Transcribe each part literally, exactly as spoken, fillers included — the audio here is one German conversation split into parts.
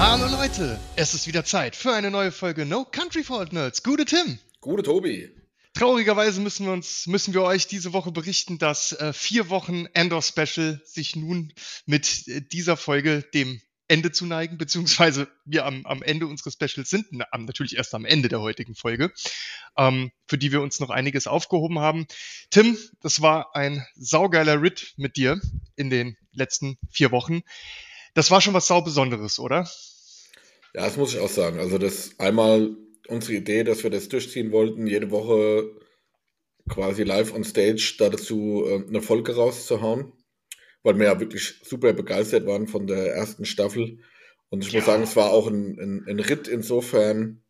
Hallo Leute, es ist wieder Zeit für eine neue Folge No Country for Old Nerds. Gute Tim. Gute Tobi. Traurigerweise müssen wir uns, müssen wir euch diese Woche berichten, dass äh, vier Wochen Endor-Special sich nun mit äh, dieser Folge dem Ende zuneigen, beziehungsweise wir am, am Ende unseres Specials sind, na, am, natürlich erst am Ende der heutigen Folge, ähm, für die wir uns noch einiges aufgehoben haben. Tim, das war ein saugeiler Ritt mit dir in den letzten vier Wochen. Das war schon was saubesonderes, oder? Ja, das muss ich auch sagen. Also das einmal unsere Idee, dass wir das durchziehen wollten, jede Woche quasi live on stage dazu äh, eine Folge rauszuhauen, weil wir ja wirklich super begeistert waren von der ersten Staffel. Und ich muss Ja. sagen, es war auch ein, ein, ein Ritt insofern,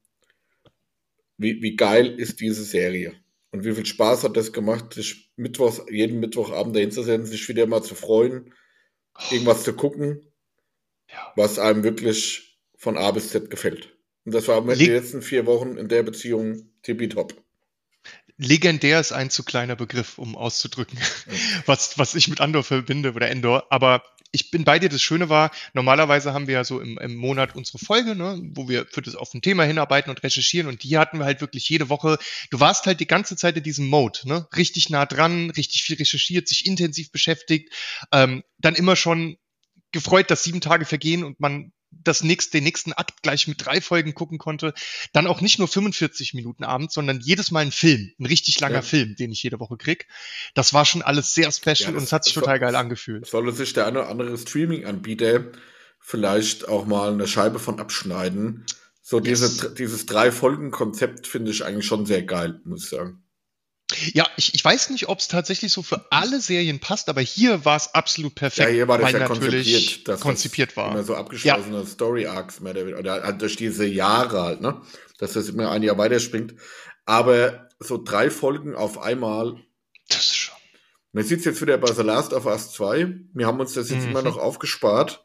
wie, wie geil ist diese Serie. Und wie viel Spaß hat das gemacht, sich Mittwochs, jeden Mittwochabend dahin zu setzen, sich wieder mal zu freuen, irgendwas zu gucken, Ja. was einem wirklich von A bis Z gefällt. Und das war mit Le- den letzten vier Wochen in der Beziehung tippitopp. Legendär ist ein zu kleiner Begriff, um auszudrücken, was, was ich mit Andor verbinde oder Endor. Aber ich bin bei dir. Das Schöne war, normalerweise haben wir ja so im, im Monat unsere Folge, ne, wo wir für das auf ein Thema hinarbeiten und recherchieren. Und die hatten wir halt wirklich jede Woche. Du warst halt die ganze Zeit in diesem Mode, ne, richtig nah dran, richtig viel recherchiert, sich intensiv beschäftigt, ähm, dann immer schon gefreut, dass sieben Tage vergehen und man das nächste, den nächsten Akt gleich mit drei Folgen gucken konnte. Dann auch nicht nur fünfundvierzig Minuten abends, sondern jedes Mal ein Film, ein richtig langer Ja. Film, den ich jede Woche krieg. Das war schon alles sehr special Ja, das- und es hat sich das total war- geil angefühlt. Sollte sich der eine oder andere Streaming-Anbieter vielleicht auch mal eine Scheibe von abschneiden. So Yes. diese, dieses Drei-Folgen-Konzept finde ich eigentlich schon sehr geil, muss ich sagen. Ja, ich, ich weiß nicht, ob es tatsächlich so für alle Serien passt, aber hier war es absolut perfekt, Ja, hier war das weil ja natürlich konzipiert, dass konzipiert das war. immer so abgeschlossene Story-Arcs mehr oder, weniger, oder halt durch diese Jahre halt, ne? Dass das immer ein Jahr weiterspringt. Aber so drei Folgen auf einmal. Das ist schon. Man sieht es jetzt wieder bei The Last of Us zwei. Wir haben uns das jetzt Mhm. immer noch aufgespart,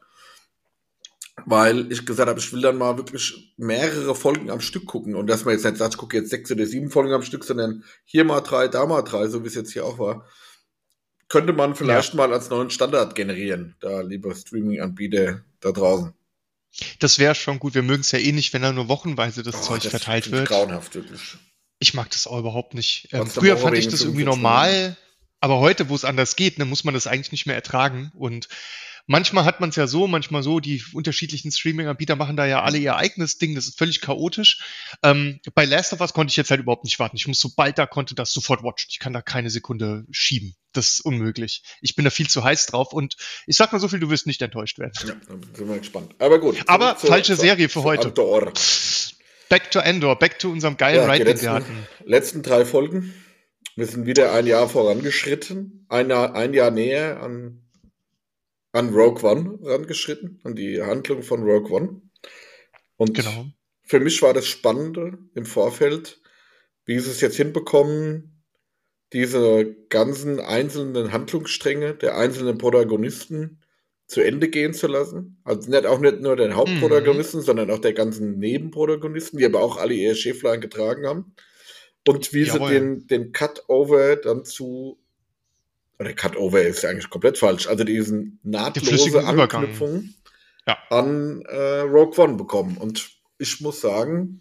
weil ich gesagt habe, ich will dann mal wirklich mehrere Folgen am Stück gucken. Und dass man jetzt nicht sagt, ich gucke jetzt sechs oder sieben Folgen am Stück, sondern hier mal drei, da mal drei, so wie es jetzt hier auch war. Könnte man vielleicht mal als neuen Standard generieren, da liebe Streaming-Anbieter da draußen. Das wäre schon gut. Wir mögen es ja eh nicht, wenn da nur wochenweise das Oh, Zeug das verteilt finde ich wird. grauenhaft, wirklich. Ich mag das auch überhaupt nicht. Ähm, Trotz der früher Woche fand ich wegen das irgendwie fünfundvierzig normal, aber heute, wo es anders geht, ne, muss man das eigentlich nicht mehr ertragen. Und manchmal hat man es ja so, manchmal so. Die unterschiedlichen Streaming-Anbieter machen da ja alle ihr eigenes Ding. Das ist völlig chaotisch. Ähm, bei Last of Us konnte ich jetzt halt überhaupt nicht warten. Ich muss, sobald da konnte, das sofort watchen. Ich kann da keine Sekunde schieben. Das ist unmöglich. Ich bin da viel zu heiß drauf und ich sag mal so viel, du wirst nicht enttäuscht werden. Ja, da sind wir gespannt. Aber gut. Aber zurück falsche zu- Serie für zu heute. Andor. Back to Endor, back to unserem geilen Ja, die Ride, den wir letzten, hatten. letzten drei Folgen. Wir sind wieder ein Jahr vorangeschritten. Ein Jahr, ein Jahr näher an, an Rogue One rangeschritten, an die Handlung von Rogue One. Und Genau. für mich war das Spannende im Vorfeld, wie sie es jetzt hinbekommen, diese ganzen einzelnen Handlungsstränge der einzelnen Protagonisten zu Ende gehen zu lassen. Also nicht, auch nicht nur den Hauptprotagonisten, sondern auch der ganzen Nebenprotagonisten, die aber auch alle ihr Schäflein getragen haben. Und wie Jawohl. sie den, den Cut-Over dann zu, oder Cut-Over ist ja eigentlich komplett falsch, also diesen nahtlose flüssigen Übergang. Anknüpfung Ja. an äh, Rogue One bekommen. Und ich muss sagen,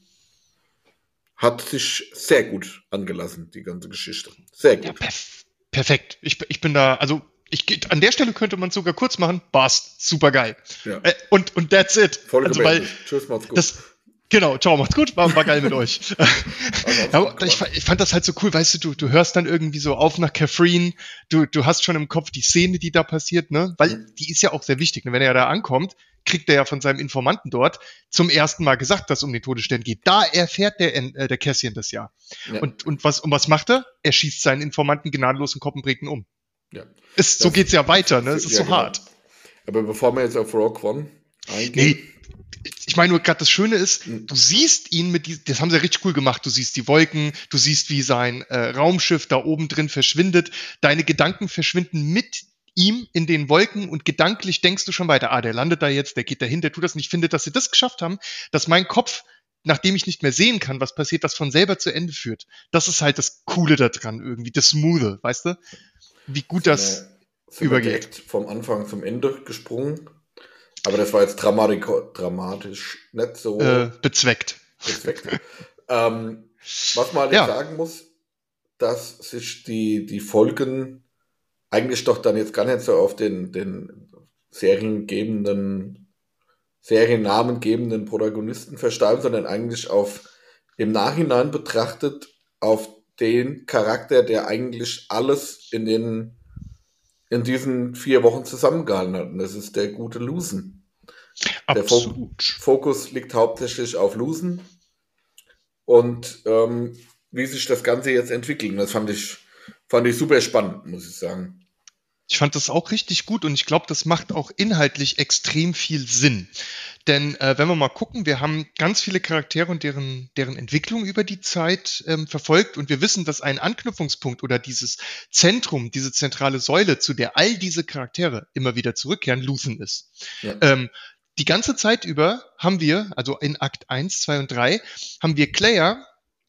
hat sich sehr gut angelassen, die ganze Geschichte. Sehr Ja, gut. perf perfekt. Ich, ich bin da, also ich, an der Stelle könnte man es sogar kurz machen. Passt, super geil. Ja. Äh, und, und that's it. Folge Also, weil beendet. Tschüss, macht's gut. das, genau, ciao, macht's gut, war, war geil mit euch. hat's Ja, gut ich, gemacht. fa- ich fand das halt so cool, weißt du, du, du hörst dann irgendwie so auf nach Catherine, du, du hast schon im Kopf die Szene, die da passiert, ne? Weil Mhm. die ist ja auch sehr wichtig. Ne? Wenn er da ankommt, kriegt er ja von seinem Informanten dort zum ersten Mal gesagt, dass es um den Todesstern geht. Da erfährt der, äh, der Cassian das ja. Ja. Und, und, was, und was macht er? Er schießt seinen Informanten gnadenlos in Kopf und bringt ihn um. Ja. Ist, so Das- geht's ja weiter, ne? Es ist Ja, so genau. hart. Aber bevor wir jetzt auf Rogue One eingehen, Nee, ich meine nur gerade das Schöne ist, Mhm. du siehst ihn mit diesem, das haben sie ja richtig cool gemacht, du siehst die Wolken, du siehst, wie sein äh, Raumschiff da oben drin verschwindet, deine Gedanken verschwinden mit ihm in den Wolken und gedanklich denkst du schon weiter, ah, der landet da jetzt, der geht dahin, der tut das nicht. Ich finde, dass sie das geschafft haben, dass mein Kopf, nachdem ich nicht mehr sehen kann, was passiert, das von selber zu Ende führt. Das ist halt das Coole daran irgendwie, das Smoothe, weißt du? Wie gut das sind wir übergeht. direkt vom Anfang zum Ende gesprungen. Aber das war jetzt dramatisch, dramatisch nicht so Äh, bezweckt. bezweckt. ähm, was man halt Ja. jetzt sagen muss, dass sich die, die Folgen eigentlich doch dann jetzt gar nicht so auf den, den seriengebenden, seriennamengebenden Protagonisten versteifen, sondern eigentlich auf, im Nachhinein betrachtet, auf den Charakter, der eigentlich alles in den, in diesen vier Wochen zusammengehalten hat. Und das ist der gute Lusen. Der Fo- Absolut. Fokus liegt hauptsächlich auf Lusen und ähm, wie sich das Ganze jetzt entwickelt. Und das fand ich, fand ich super spannend, muss ich sagen. Ich fand das auch richtig gut und ich glaube, das macht auch inhaltlich extrem viel Sinn. Denn äh, wenn wir mal gucken, wir haben ganz viele Charaktere und deren, deren Entwicklung über die Zeit ähm, verfolgt und wir wissen, dass ein Anknüpfungspunkt oder dieses Zentrum, diese zentrale Säule, zu der all diese Charaktere immer wieder zurückkehren, Luthen ist. Ja. Ähm, die ganze Zeit über haben wir, also in Akt eins, zwei und drei, haben wir Claire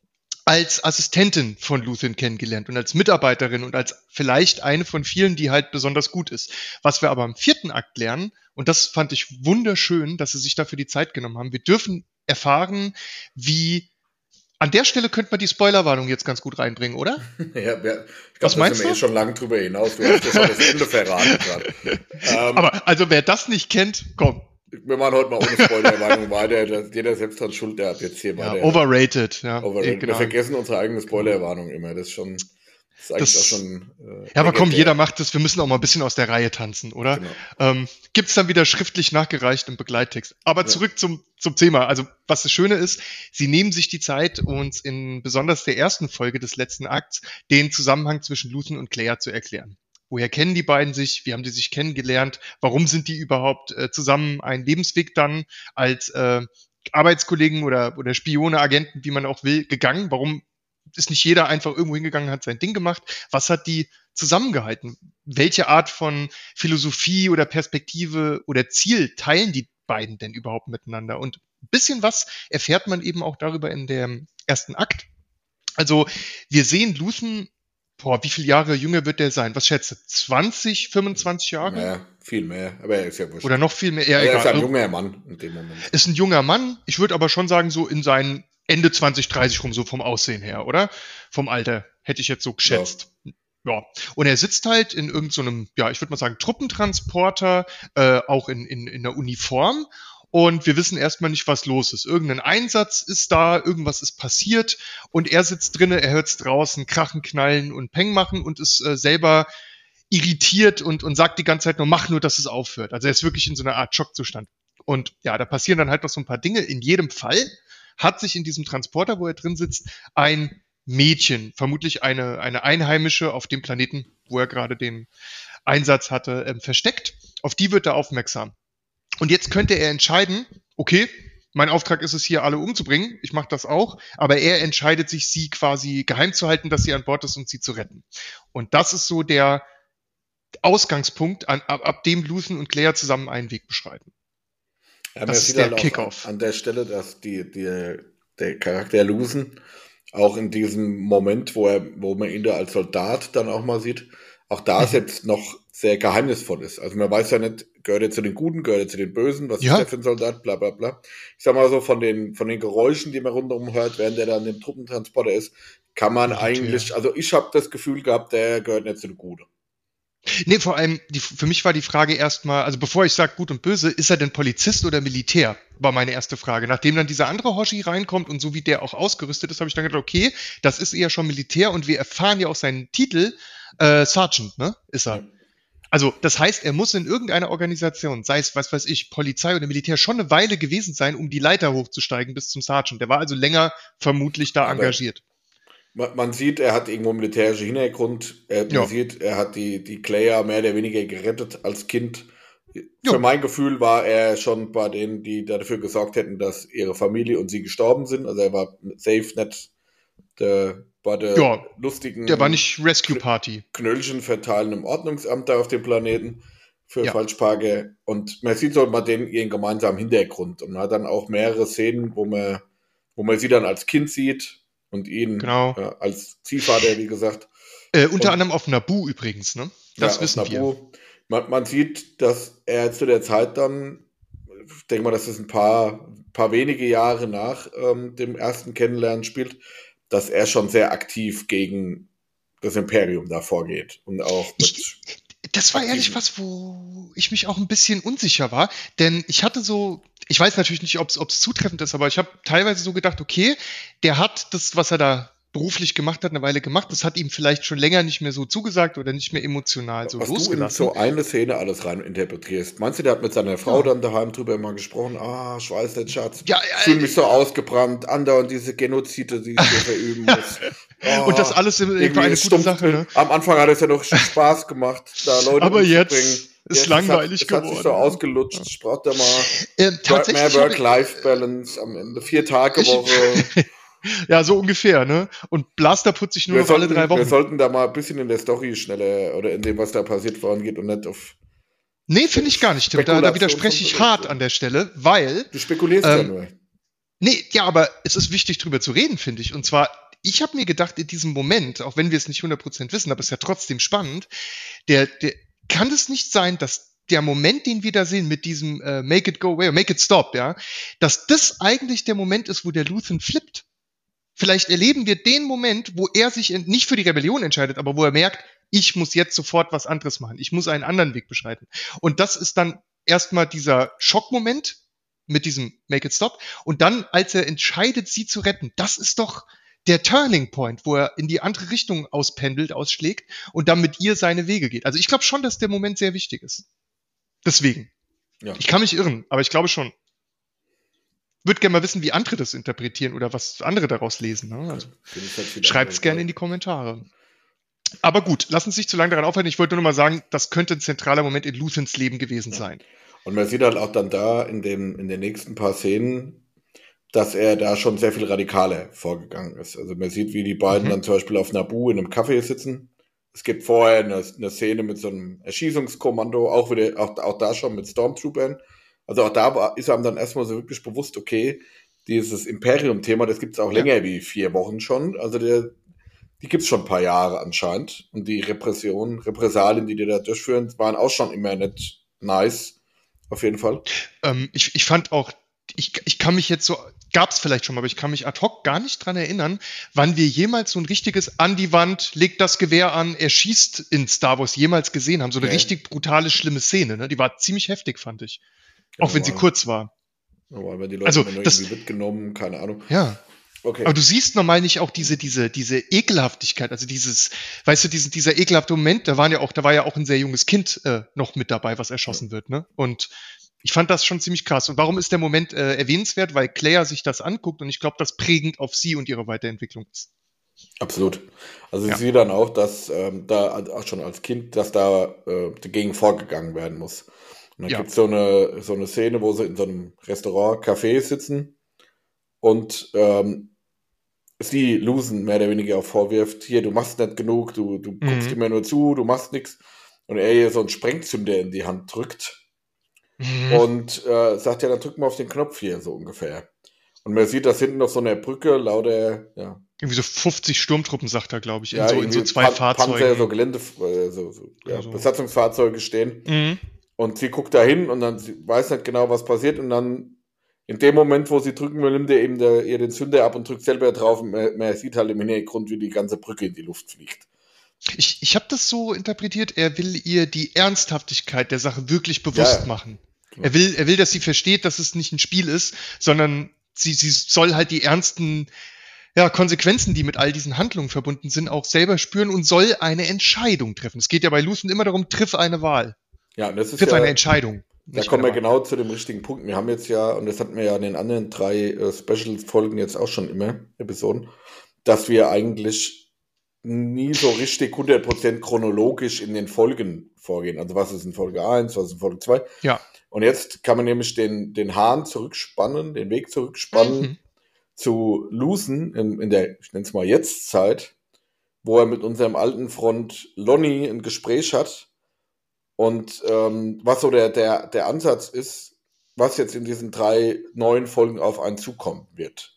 als Assistentin von Luthen kennengelernt und als Mitarbeiterin und als vielleicht eine von vielen, die halt besonders gut ist. Was wir aber im vierten Akt lernen, und das fand ich wunderschön, dass sie sich dafür die Zeit genommen haben, wir dürfen erfahren, wie, an der Stelle könnte man die Spoilerwarnung jetzt ganz gut reinbringen, oder? Ja, wir, ich Was glaube, da meinst sind wir du? eh schon lang drüber hinaus. Du hast ja schon das Ende verraten gerade. Ähm, Aber also wer das nicht kennt, komm. wir machen heute mal ohne Spoilerwarnung weiter. Das- Jeder selbst dran schuld, der hat jetzt hier Ja, weiter. overrated. Ja, Overrated. eh, Wir genau. vergessen unsere eigene Spoilerwarnung immer. Das ist schon, das ist eigentlich Das- auch schon. Äh, Ja, aber komm, legendär. jeder macht das. Wir müssen auch mal ein bisschen aus der Reihe tanzen, oder? Genau. Ähm, gibt's dann wieder schriftlich nachgereicht im Begleittext. Aber Ja. zurück zum, zum Thema. Also, was das Schöne ist, sie nehmen sich die Zeit, uns in besonders der ersten Folge des letzten Akts den Zusammenhang zwischen Luthen und Claire zu erklären. Woher kennen die beiden sich? Wie haben die sich kennengelernt? Warum sind die überhaupt äh, zusammen einen Lebensweg dann als äh, Arbeitskollegen oder, oder Spione, Agenten, wie man auch will, gegangen? Warum ist nicht jeder einfach irgendwo hingegangen, hat sein Ding gemacht? Was hat die zusammengehalten? Welche Art von Philosophie oder Perspektive oder Ziel teilen die beiden denn überhaupt miteinander? Und ein bisschen was erfährt man eben auch darüber in dem ersten Akt. Also wir sehen Luthen, boah, wie viele Jahre jünger wird der sein? Was schätzt du? zwanzig, fünfundzwanzig Jahre? Mehr, viel mehr. Aber er ist ja wurscht. Oder noch viel mehr? Ja, Also er ist egal. ein junger Mann in dem Moment. Ist ein junger Mann. Ich würde aber schon sagen, so in seinen Ende zwanzig, dreißig rum, so vom Aussehen her, oder? Vom Alter, hätte ich jetzt so geschätzt. Ja. Ja. Und er sitzt halt in irgendeinem, so ja, ich würde mal sagen, Truppentransporter, äh, auch in, in, in der Uniform. Und wir wissen erstmal nicht, was los ist. Irgendein Einsatz ist da, irgendwas ist passiert und er sitzt drinnen, er hört es draußen krachen, knallen und Peng machen und ist äh, selber irritiert und, und sagt die ganze Zeit nur, mach nur, dass es aufhört. Also er ist wirklich in so einer Art Schockzustand. Und ja, da passieren dann halt noch so ein paar Dinge. In jedem Fall hat sich in diesem Transporter, wo er drin sitzt, ein Mädchen, vermutlich eine, eine Einheimische auf dem Planeten, wo er gerade den Einsatz hatte, ähm, versteckt. Auf die wird er aufmerksam. Und jetzt könnte er entscheiden, okay, mein Auftrag ist es hier, alle umzubringen. Ich mache das auch. Aber er entscheidet sich, sie quasi geheim zu halten, dass sie an Bord ist und sie zu retten. Und das ist so der Ausgangspunkt, an, ab, ab dem Luthen und Claire zusammen einen Weg beschreiten. Ja, das ist der Kickoff. An, an der Stelle, dass die, die, der Charakter Luthen auch in diesem Moment, wo er, wo man ihn da als Soldat dann auch mal sieht, auch da es jetzt noch sehr geheimnisvoll ist. Also man weiß ja nicht, gehört er zu den Guten, gehört er zu den Bösen, was Ja. ist der für ein Soldat, bla bla bla. Ich sag mal so, von den, von den Geräuschen, die man rundherum hört, während er dann im Truppentransporter ist, kann man Militär. eigentlich, also ich habe das Gefühl gehabt, der gehört nicht zu den Guten. Nee, vor allem, die, für mich war die Frage erstmal, also bevor ich sage gut und böse, ist er denn Polizist oder Militär? War meine erste Frage. Nachdem dann dieser andere Hoshi reinkommt und so wie der auch ausgerüstet ist, habe ich dann gedacht, okay, das ist eher schon Militär und wir erfahren ja auch seinen Titel, äh, Sergeant, ne, ist er. Ja. Also, das heißt, er muss in irgendeiner Organisation, sei es, was weiß ich, Polizei oder Militär, schon eine Weile gewesen sein, um die Leiter hochzusteigen bis zum Sergeant. Der war also länger vermutlich da Aber engagiert. Man, man sieht, er hat irgendwo einen militärischen Hintergrund. Er, man Ja. sieht, er hat die, die Claire mehr oder weniger gerettet als Kind. Ja. Für mein Gefühl war er schon bei denen, die dafür gesorgt hätten, dass ihre Familie und sie gestorben sind. Also er war safe nicht der, bei der Ja, lustigen Der war nicht Rescue Party. Knöllchen verteilen im Ordnungsamt da auf dem Planeten für Ja. Falschparker. Und man sieht so mal den ihren gemeinsamen Hintergrund. Und man hat dann auch mehrere Szenen, wo man, wo man sie dann als Kind sieht und ihn Genau. äh, als Ziehvater, wie gesagt. Äh, unter Und- anderem auf Naboo übrigens, ne? Das Ja, wissen aus wir. Naboo. Man, man sieht, dass er zu der Zeit dann ich denke mal, dass es ein paar, paar wenige Jahre nach ähm, dem ersten Kennenlernen spielt, dass er schon sehr aktiv gegen das Imperium da vorgeht und auch mit Ich, das war ehrlich aktiven. was, wo ich mich auch ein bisschen unsicher war, denn ich hatte so, ich weiß natürlich nicht, ob es zutreffend ist, aber ich habe teilweise so gedacht, okay, der hat das, was er da beruflich gemacht hat, eine Weile gemacht, das hat ihm vielleicht schon länger nicht mehr so zugesagt oder nicht mehr emotional so Was du in losgelassen. so eine Szene alles rein interpretierst. Meinst du, der hat mit seiner Frau Ja, dann daheim drüber immer gesprochen? Ah, ich weiß nicht, Schatz. ja, Ich fühle mich so ja, ausgebrannt. Andauernd diese Genozide, die ich hier verüben muss. und das Ah, alles für irgendwie eine es gute stumpft. Sache, ne? Am Anfang hat es ja noch Spaß gemacht, da Leute Aber umzubringen. jetzt ist Jetzt es hat, langweilig es hat sich so geworden. Ne? ausgelutscht. Ja. Ich brauche da mal Ähm, Work, mehr tatsächlich habe ich, Work-Life-Balance am Ende. Vier Tage ich, Woche. ja, so ungefähr, ne? Und Blaster putze ich nur Wir noch alle drei sollten, wir Wochen. sollten da mal ein bisschen in der Story schneller oder in dem, was da passiert, vorangehen und nicht auf Nee, Spe finde ich gar nicht, Tim. Da, da Spekulation von widerspreche ich hart an Beweggründen. der Stelle, weil, Du spekulierst ja ähm, nur. nee, ja, aber es ist wichtig, drüber zu reden, finde ich. Und zwar, ich habe mir gedacht, in diesem Moment, auch wenn wir es nicht hundert Prozent wissen, aber es ist ja trotzdem spannend, der, der, kann es nicht sein, dass der Moment, den wir da sehen mit diesem äh, Make it go away, Make it stop, ja, dass das eigentlich der Moment ist, wo der Luthen flippt. Vielleicht erleben wir den Moment, wo er sich in, nicht für die Rebellion entscheidet, aber wo er merkt, ich muss jetzt sofort was anderes machen. Ich muss einen anderen Weg beschreiten. Und das ist dann erstmal dieser Schockmoment mit diesem Make it stop. Und dann, als er entscheidet, sie zu retten, das ist doch der Turning Point, wo er in die andere Richtung auspendelt, ausschlägt und dann mit ihr seine Wege geht. Also ich glaube schon, dass der Moment sehr wichtig ist. Deswegen. Ja. Ich kann mich irren, aber ich glaube schon. Würde gerne mal wissen, wie andere das interpretieren oder was andere daraus lesen. Ne? Also schreibt es gerne in die Kommentare. Aber gut, lass uns nicht zu lange daran aufhalten. Ich wollte nur noch mal sagen, das könnte ein zentraler Moment in Luthens Leben gewesen Ja. sein. Und man sieht halt auch dann da in, dem, in den nächsten paar Szenen, dass er da schon sehr viel radikaler vorgegangen ist. Also man sieht, wie die beiden Mhm. dann zum Beispiel auf Naboo in einem Café sitzen. Es gibt vorher eine, eine Szene mit so einem Erschießungskommando, auch wieder, auch, auch da schon mit Stormtroopern. Also auch da war, ist einem dann erstmal so wirklich bewusst, okay, dieses Imperium-Thema, das gibt es auch Ja. länger wie vier Wochen schon. Also der, die gibt es schon ein paar Jahre anscheinend. Und die Repressionen, Repressalien, die die da durchführen, waren auch schon immer nicht nice. Auf jeden Fall. Ähm, ich, ich fand auch, ich, ich kann mich jetzt so, gab es vielleicht schon mal, aber ich kann mich ad hoc gar nicht dran erinnern, wann wir jemals so ein richtiges an die Wand, legt das Gewehr an, er schießt in Star Wars jemals gesehen haben. So eine Nee. richtig brutale, schlimme Szene. Ne? Die war ziemlich heftig, fand ich. Genau, Auch wenn sie weil- kurz war. Weil wir die Leute Also, immer nur das- irgendwie mitgenommen, keine Ahnung. Ja. Okay. Aber du siehst normal nicht auch diese, diese, diese Ekelhaftigkeit, also dieses, weißt du, diesen, dieser ekelhafte Moment, da waren ja auch, da war ja auch ein sehr junges Kind äh, noch mit dabei, was erschossen wird, ne? Und ich fand das schon ziemlich krass. Und warum ist der Moment äh, erwähnenswert? Weil Claire sich das anguckt und ich glaube, das prägend auf sie und ihre Weiterentwicklung ist. Absolut. Also Ja. ich sehe dann auch, dass ähm, da auch schon als Kind, dass da äh, dagegen vorgegangen werden muss. Und dann Ja. gibt es so eine, so eine Szene, wo sie in so einem Restaurant, Café sitzen und ähm, sie Lusen mehr oder weniger auch vorwirft, hier, du machst nicht genug, du, du guckst Mhm. immer nur zu, du machst nichts. Und er ihr so einen Sprengzünder in die Hand drückt Mhm. und äh, sagt, ja, dann drück mal auf den Knopf hier, so ungefähr. Und man sieht, dass hinten auf so einer Brücke lauter, ja, Irgendwie so fünfzig Sturmtruppen, sagt er, glaube ich, in, ja, so, in so irgendwie zwei Pan Fahrzeugen. Panzer, so Gelände, äh, so, so, ja, Also- Besatzungsfahrzeuge stehen. Mhm. Und sie guckt da hin und dann sie weiß nicht genau, was passiert. Und dann in dem Moment, wo sie drücken will, nimmt er eben der, ihr den Zünder ab und drückt selber drauf. Und man, man sieht halt im Hintergrund, wie die ganze Brücke in die Luft fliegt. Ich, ich habe das so interpretiert, er will ihr die Ernsthaftigkeit der Sache wirklich bewusst Ja, ja. machen. Genau. Er will, er will, dass sie versteht, dass es nicht ein Spiel ist, sondern sie, sie soll halt die ernsten ja, Konsequenzen, die mit all diesen Handlungen verbunden sind, auch selber spüren und soll eine Entscheidung treffen. Es geht ja bei Luthen immer darum, triff eine Wahl, Ja, und das ist triff ja, eine Entscheidung. da nicht kommen wir eine Wahl. genau zu dem richtigen Punkt. Wir haben jetzt ja, und das hatten wir ja in den anderen drei äh, Special-Folgen jetzt auch schon immer, Episoden, dass wir eigentlich nie so richtig hundert Prozent chronologisch in den Folgen vorgehen. Also was ist in Folge eins, was ist in Folge zwei. Ja. Und jetzt kann man nämlich den, den Hahn zurückspannen, den Weg zurückspannen Mhm. zu Lucen in, in der, ich nenne es mal Jetzt-Zeit, wo er mit unserem alten Freund Lonnie ein Gespräch hat. Und ähm, was so der, der, der Ansatz ist, was jetzt in diesen drei neuen Folgen auf einen zukommen wird.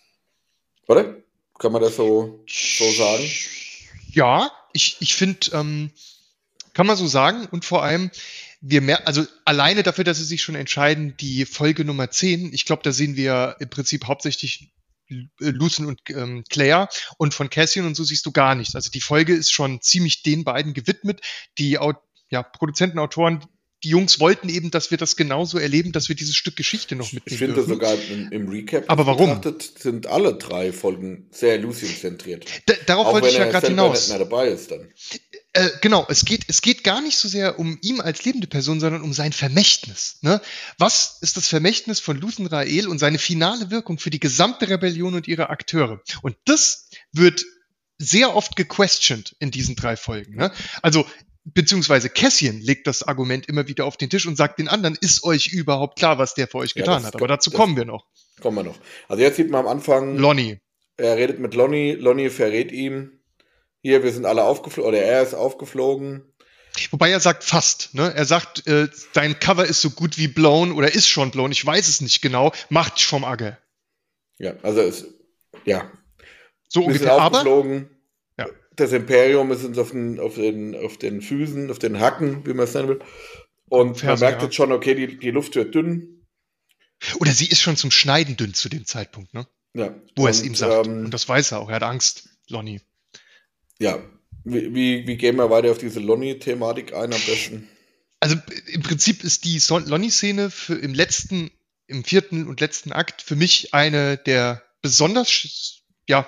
Oder? Kann man das so, so sagen? Ja, ich, ich finde, ähm, kann man so sagen und vor allem, wir mehr, also alleine dafür, dass sie sich schon entscheiden, die Folge Nummer zehn, ich glaube, da sehen wir im Prinzip hauptsächlich Lucen und ähm, Claire, und von Cassian und so siehst du gar nichts. Also die Folge ist schon ziemlich den beiden gewidmet. Die ja, Produzenten, Autoren, die Jungs wollten eben, dass wir das genauso erleben, dass wir dieses Stück Geschichte noch mitnehmen Ich finde dürfen. sogar im, im Recap Aber warum? betrachtet sind alle drei Folgen sehr Lucien-zentriert. Da, darauf Auch wollte wenn ich ja er gerade selber hinaus. nicht mehr dabei ist dann. Äh, genau, es geht, es geht gar nicht so sehr um ihn als lebende Person, sondern um sein Vermächtnis. Ne? Was ist das Vermächtnis von Luthen Rael und seine finale Wirkung für die gesamte Rebellion und ihre Akteure? Und das wird sehr oft gequestioned in diesen drei Folgen. Ne? Also, beziehungsweise Cassian legt das Argument immer wieder auf den Tisch und sagt den anderen, ist euch überhaupt klar, was der für euch Ja, getan das hat? Aber ko- dazu das- kommen wir noch. Kommen wir noch. Also jetzt sieht man am Anfang, Lonnie. er redet mit Lonnie, Lonnie verrät ihm, hier, wir sind alle aufgeflogen, oder er ist aufgeflogen. Wobei er sagt fast, ne? Er sagt, äh, dein Cover ist so gut wie blown oder ist schon blown, ich weiß es nicht genau, macht dich vom Agge. Ja, also es, ja, So wir sind ungefähr. Aber, aufgeflogen. Ja. Das Imperium ist uns auf den, auf, den, auf den Füßen, auf den Hacken, wie man es nennen will. Und Fersen, man merkt ja. jetzt schon, okay, die, die Luft wird dünn. oder sie ist schon zum Schneiden dünn zu dem Zeitpunkt, ne? Ja. Wo er es Und, ihm sagt. ähm, Und das weiß er auch, er hat Angst, Lonnie. Ja, wie, wie, wie gehen wir weiter auf diese Lonnie-Thematik ein am besten? Also im Prinzip ist die Son- Lonnie-Szene für im letzten, im vierten und letzten Akt für mich eine der besonders, sch- ja,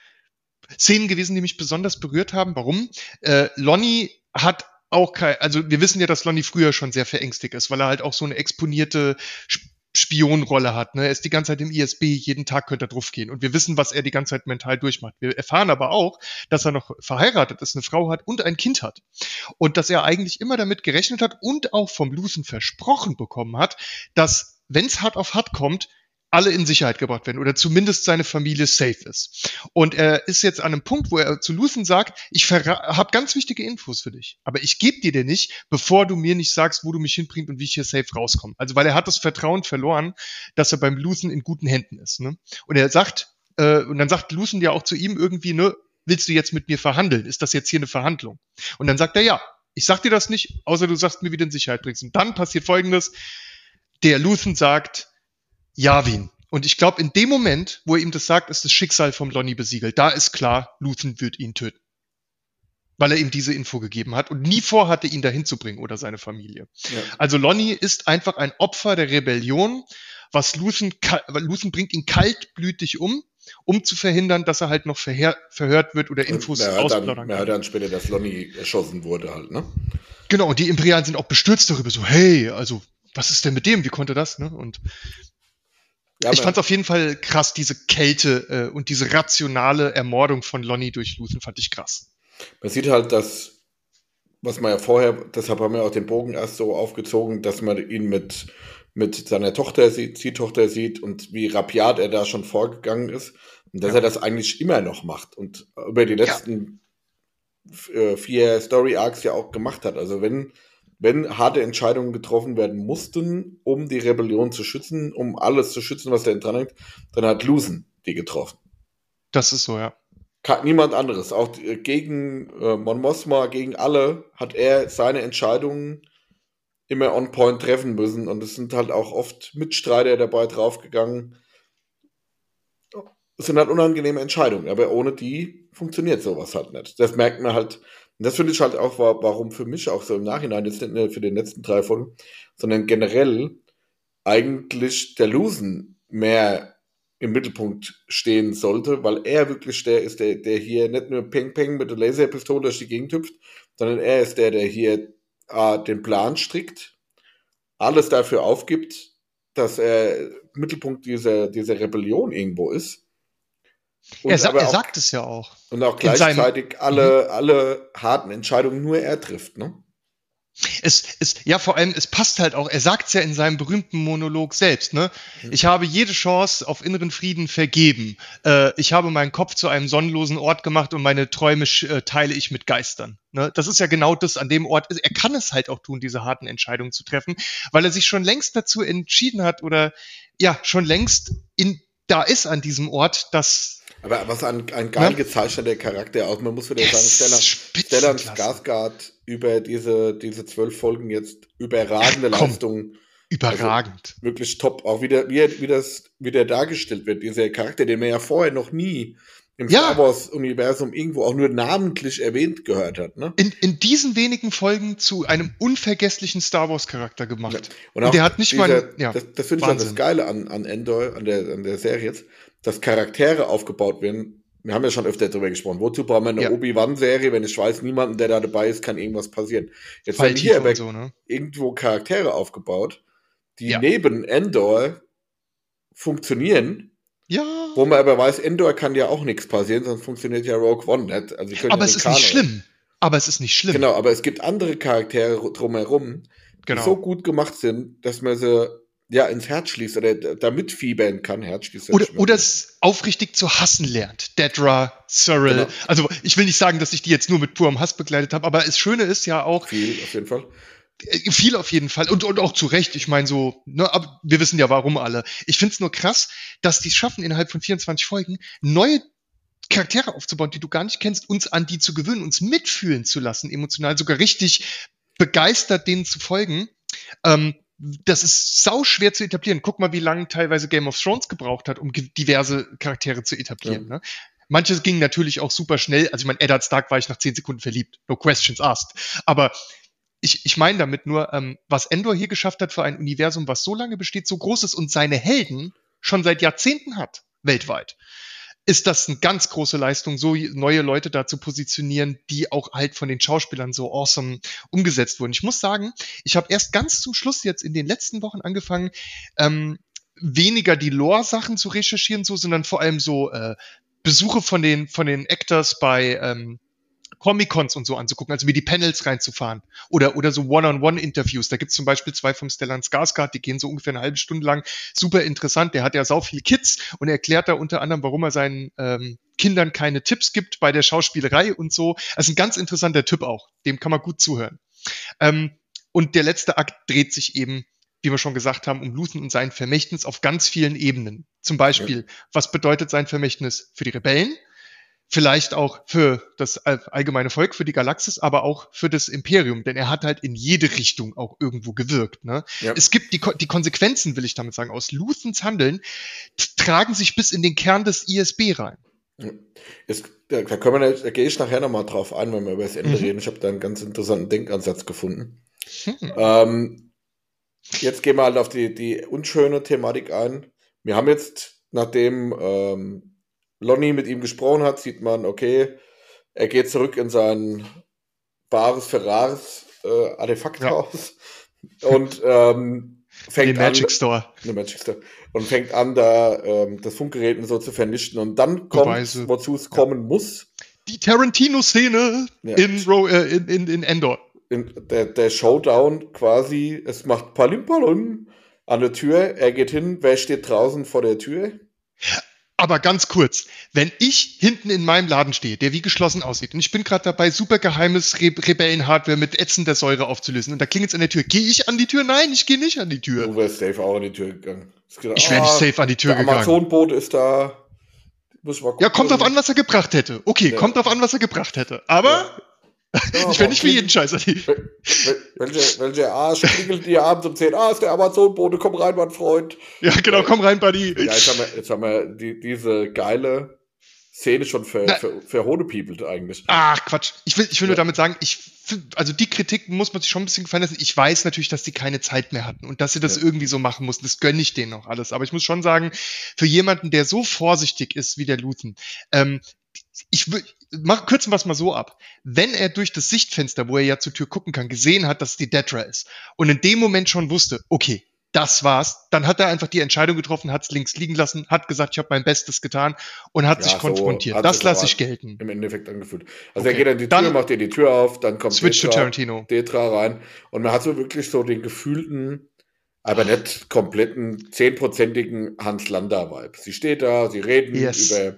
Szenen gewesen, die mich besonders berührt haben. Warum? Äh, Lonnie hat auch kein, also wir wissen ja, dass Lonnie früher schon sehr verängstigt ist, weil er halt auch so eine exponierte Sp- Spionrolle hat. Ne? Er ist die ganze Zeit im I S B, jeden Tag könnte er drauf gehen. Und wir wissen, was er die ganze Zeit mental durchmacht. Wir erfahren aber auch, dass er noch verheiratet ist, eine Frau hat und ein Kind hat. Und dass er eigentlich immer damit gerechnet hat und auch vom Lucen versprochen bekommen hat, dass, wenn es hart auf hart kommt, alle in Sicherheit gebracht werden oder zumindest seine Familie safe ist. Und er ist jetzt an einem Punkt, wo er zu Lucen sagt, ich habe ganz wichtige Infos für dich, aber ich gebe dir den nicht, bevor du mir nicht sagst, wo du mich hinbringst und wie ich hier safe rauskomme. Also weil er hat das Vertrauen verloren, dass er beim Lucen in guten Händen ist. Ne? Und er sagt, äh, und dann sagt Lucen ja auch zu ihm irgendwie, ne, willst du jetzt mit mir verhandeln? Ist das jetzt hier eine Verhandlung? Und dann sagt er, ja, ich sag dir das nicht, außer du sagst mir, wie du in Sicherheit bringst. Und dann passiert Folgendes, der Lucen sagt, Yavin. Und ich glaube, in dem Moment, wo er ihm das sagt, ist das Schicksal vom Lonnie besiegelt. Da ist klar, Lucen wird ihn töten. Weil er ihm diese Info gegeben hat und nie vorhatte, ihn dahin zu bringen oder seine Familie. Ja. Also Lonnie ist einfach ein Opfer der Rebellion, was Lucen, Lucen bringt ihn kaltblütig um, um zu verhindern, dass er halt noch verher, verhört wird oder Infos Und man hört ausplaudern dann, man kann. hört dann später, dass Lonnie erschossen wurde halt, ne? Genau, und die Imperialen sind auch bestürzt darüber, so, hey, also, was ist denn mit dem? Wie konnte das, ne? Und Ja, ich man- fand es auf jeden Fall krass, diese Kälte äh, und diese rationale Ermordung von Lonnie durch Lucen fand ich krass. Man sieht halt, dass, was man ja vorher, deshalb haben wir auch den Bogen erst so aufgezogen, dass man ihn mit, mit seiner Tochter sieht, Ziehtochter sieht und wie rabiat er da schon vorgegangen ist. Und dass Ja. er das eigentlich immer noch macht und über die letzten f- äh, vier Story-Arcs ja auch gemacht hat. Also wenn, wenn harte Entscheidungen getroffen werden mussten, um die Rebellion zu schützen, um alles zu schützen, was da dran hängt, dann hat Lucen die getroffen. Das ist so, ja. Ka- Niemand anderes. Auch äh, gegen äh, Mon Mothma, gegen alle, hat er seine Entscheidungen immer on point treffen müssen. Und es sind halt auch oft Mitstreiter dabei draufgegangen. Es sind halt unangenehme Entscheidungen, aber ohne die funktioniert sowas halt nicht. Das merkt man halt. Und das finde ich halt auch, wa- warum für mich auch so im Nachhinein, jetzt nicht nur für die letzten drei Folgen, sondern generell eigentlich der Lusen mehr im Mittelpunkt stehen sollte, weil er wirklich der ist, der, der hier nicht nur Peng Peng mit der Laserpistole durch die Gegend hüpft, sondern er ist der, der hier äh, den Plan strickt, alles dafür aufgibt, dass er Mittelpunkt dieser, dieser Rebellion irgendwo ist. Und Er, sa aber er auch, sagt es ja auch. und auch in seinem- gleichzeitig alle, alle harten Entscheidungen nur er trifft, ne? Es ist, ja, vor allem, es passt halt auch, er sagt es ja in seinem berühmten Monolog selbst, ne? Ich habe jede Chance auf inneren Frieden vergeben. Äh, ich habe meinen Kopf zu einem sonnenlosen Ort gemacht und meine Träume äh, teile ich mit Geistern. Ne? Das ist ja genau das an dem Ort. Er kann es halt auch tun, diese harten Entscheidungen zu treffen, weil er sich schon längst dazu entschieden hat oder ja, schon längst in da ist an diesem Ort, das... Aber was ein, ein geil Ja. gezeichneter Charakter auch. Man muss wieder sagen, Yes, Stellan, Stellan Spitzenklasse. Skarsgård über diese, diese zwölf Folgen jetzt überragende Ja, komm. Leistung. Überragend. Wirklich top. Auch wie, der, wie, er- wie das wie der dargestellt wird. Dieser Charakter, den man ja vorher noch nie im Ja. Star Wars-Universum irgendwo auch nur namentlich erwähnt gehört hat. Ne? In, in diesen wenigen Folgen zu einem unvergesslichen Star Wars-Charakter gemacht. Ja. Und, auch der hat nicht dieser, mal... Ja, das das finde ich auch das Wahnsinn. Geile an, an Endor, an der, an der Serie jetzt, dass Charaktere aufgebaut werden. Wir haben ja schon öfter darüber gesprochen. Wozu brauchen wir eine Ja. Obi-Wan-Serie, wenn ich weiß, niemanden, der da dabei ist, kann irgendwas passieren. Jetzt werden Falltiefe hier aber und so, ne? irgendwo Charaktere aufgebaut, die Ja. neben Endor funktionieren, Ja. wo man aber weiß, Endor kann ja auch nichts passieren, sonst funktioniert ja Rogue One nicht. Also, die können Aber ja es den ist nicht Kanon- schlimm. Aber es ist nicht schlimm. Genau, aber es gibt andere Charaktere drumherum, die Genau. so gut gemacht sind, dass man sie ja ins Herz schließt oder da da mitfiebern kann. Herz schließt Oder, nicht mehr. oder es aufrichtig zu hassen lernt. Dedra, Cyril. Genau. Also ich will nicht sagen, dass ich die jetzt nur mit purem Hass begleitet habe, aber das Schöne ist ja auch, Viel, auf jeden Fall. äh, viel auf jeden Fall und, und auch zu Recht. Ich meine so, ne, aber wir wissen ja warum alle. Ich finde es nur krass, dass die es schaffen, innerhalb von vierundzwanzig Folgen neue Charaktere aufzubauen, die du gar nicht kennst, uns an die zu gewöhnen, uns mitfühlen zu lassen, emotional, sogar richtig begeistert denen zu folgen. Ähm, das ist sau schwer zu etablieren. Guck mal, wie lange teilweise Game of Thrones gebraucht hat, um ge- diverse Charaktere zu etablieren. Ne? Manche gingen natürlich auch super schnell. Also ich meine, Eddard Stark war ich nach zehn Sekunden verliebt. No questions asked. Aber ich, ich meine damit nur, ähm, was Endor hier geschafft hat für ein Universum, was so lange besteht, so groß ist und seine Helden schon seit Jahrzehnten hat, weltweit, ist das eine ganz große Leistung, so neue Leute da zu positionieren, die auch halt von den Schauspielern so awesome umgesetzt wurden. Ich muss sagen, ich habe erst ganz zum Schluss jetzt in den letzten Wochen angefangen, ähm, weniger die Lore-Sachen zu recherchieren, so, sondern vor allem so äh, Besuche von den von den Actors bei ähm, Comic-Cons und so anzugucken, also mir die Panels reinzufahren oder oder so One-on-One-Interviews. Da gibt's zum Beispiel zwei vom Stellan Skarsgård, die gehen so ungefähr eine halbe Stunde lang. Super interessant. Der hat ja sau viele Kids und er erklärt da unter anderem, warum er seinen ähm, Kindern keine Tipps gibt bei der Schauspielerei und so. Also ein ganz interessanter Typ auch. Dem kann man gut zuhören. Ähm, und der letzte Akt dreht sich eben, wie wir schon gesagt haben, um Luthen und sein Vermächtnis auf ganz vielen Ebenen. Zum Beispiel, was bedeutet sein Vermächtnis für die Rebellen? Vielleicht auch für das allgemeine Volk, für die Galaxis, aber auch für das Imperium, denn er hat halt in jede Richtung auch irgendwo gewirkt. Ne? Ja. Es gibt die, Ko- die Konsequenzen, will ich damit sagen, aus Luthens Handeln t- tragen sich bis in den Kern des I S B rein. Es, da, da, können wir, da gehe ich nachher nochmal drauf ein, wenn wir über das Ende Mhm. reden. Ich habe da einen ganz interessanten Denkansatz gefunden. Hm. Ähm, jetzt gehen wir halt auf die, die unschöne Thematik ein. Wir haben jetzt, nachdem ähm, Lonnie mit ihm gesprochen hat, sieht man, okay, er geht zurück in sein wahres Ferraris äh, Artefakthaus und ähm, fängt Den Magic an, Store. eine Magic Store, und fängt an, da ähm, das Funkgerät und so zu vernichten. Und dann kommt, Beweise. wozu es kommen muss, Die Tarantino-Szene Ja. in, Ro äh, in, in, in Endor. in, der, der Showdown quasi. Es macht Palim Palim an der Tür. Er geht hin. Wer steht draußen vor der Tür? Aber ganz kurz, wenn ich hinten in meinem Laden stehe, der wie geschlossen aussieht, und ich bin gerade dabei, super geheimes Re Rebellenhardware mit ätzender Säure aufzulösen, und da klingelt's an der Tür. Gehe ich an die Tür? Nein, ich gehe nicht an die Tür. Du wärst safe auch an die Tür gegangen. Gedacht, Ich wäre nicht ah, safe an die Tür der gegangen. Amazon-Bote ist da. Muss ich mal gucken. Ja, kommt drauf an, was er gebracht hätte. Okay, Ja. kommt drauf an, was er gebracht hätte. Aber Ja, ich wäre nicht für jeden Scheiß an die Wel- wel- Welcher welche Arsch klingelt dir abends um zehn? Ah, ist der Amazon-Bote, komm rein, mein Freund. Ja, genau, komm rein, Buddy. Ja, jetzt haben wir, jetzt haben wir die, diese geile Szene schon ver, Na- ver, verhodepiepelt eigentlich. Ach, Quatsch. Ich will, ich will nur Ja. damit sagen, ich find, also die Kritik muss man sich schon ein bisschen gefallen lassen. Ich weiß natürlich, dass die keine Zeit mehr hatten und dass sie das Ja. irgendwie so machen mussten. Das gönne ich denen noch alles. Aber ich muss schon sagen, für jemanden, der so vorsichtig ist wie der Luthen, ähm, ich will, mach, kürzen wir es mal so ab. Wenn er durch das Sichtfenster, wo er ja zur Tür gucken kann, gesehen hat, dass es die Dedra ist und in dem Moment schon wusste, okay, das war's, dann hat er einfach die Entscheidung getroffen, hat es links liegen lassen, hat gesagt, ich habe mein Bestes getan und hat Ja, sich so konfrontiert. hat das es lasse aber ich gelten. Im Endeffekt angefühlt. Also Okay. er geht an die Tür, Dann- macht ihr die Tür auf, dann kommt Switch to Detra, Tarantino. Detra rein und man hat so wirklich so den gefühlten, aber nicht kompletten zehnprozentigen Hans Landa-Vibe. Sie steht da, sie reden Yes. über,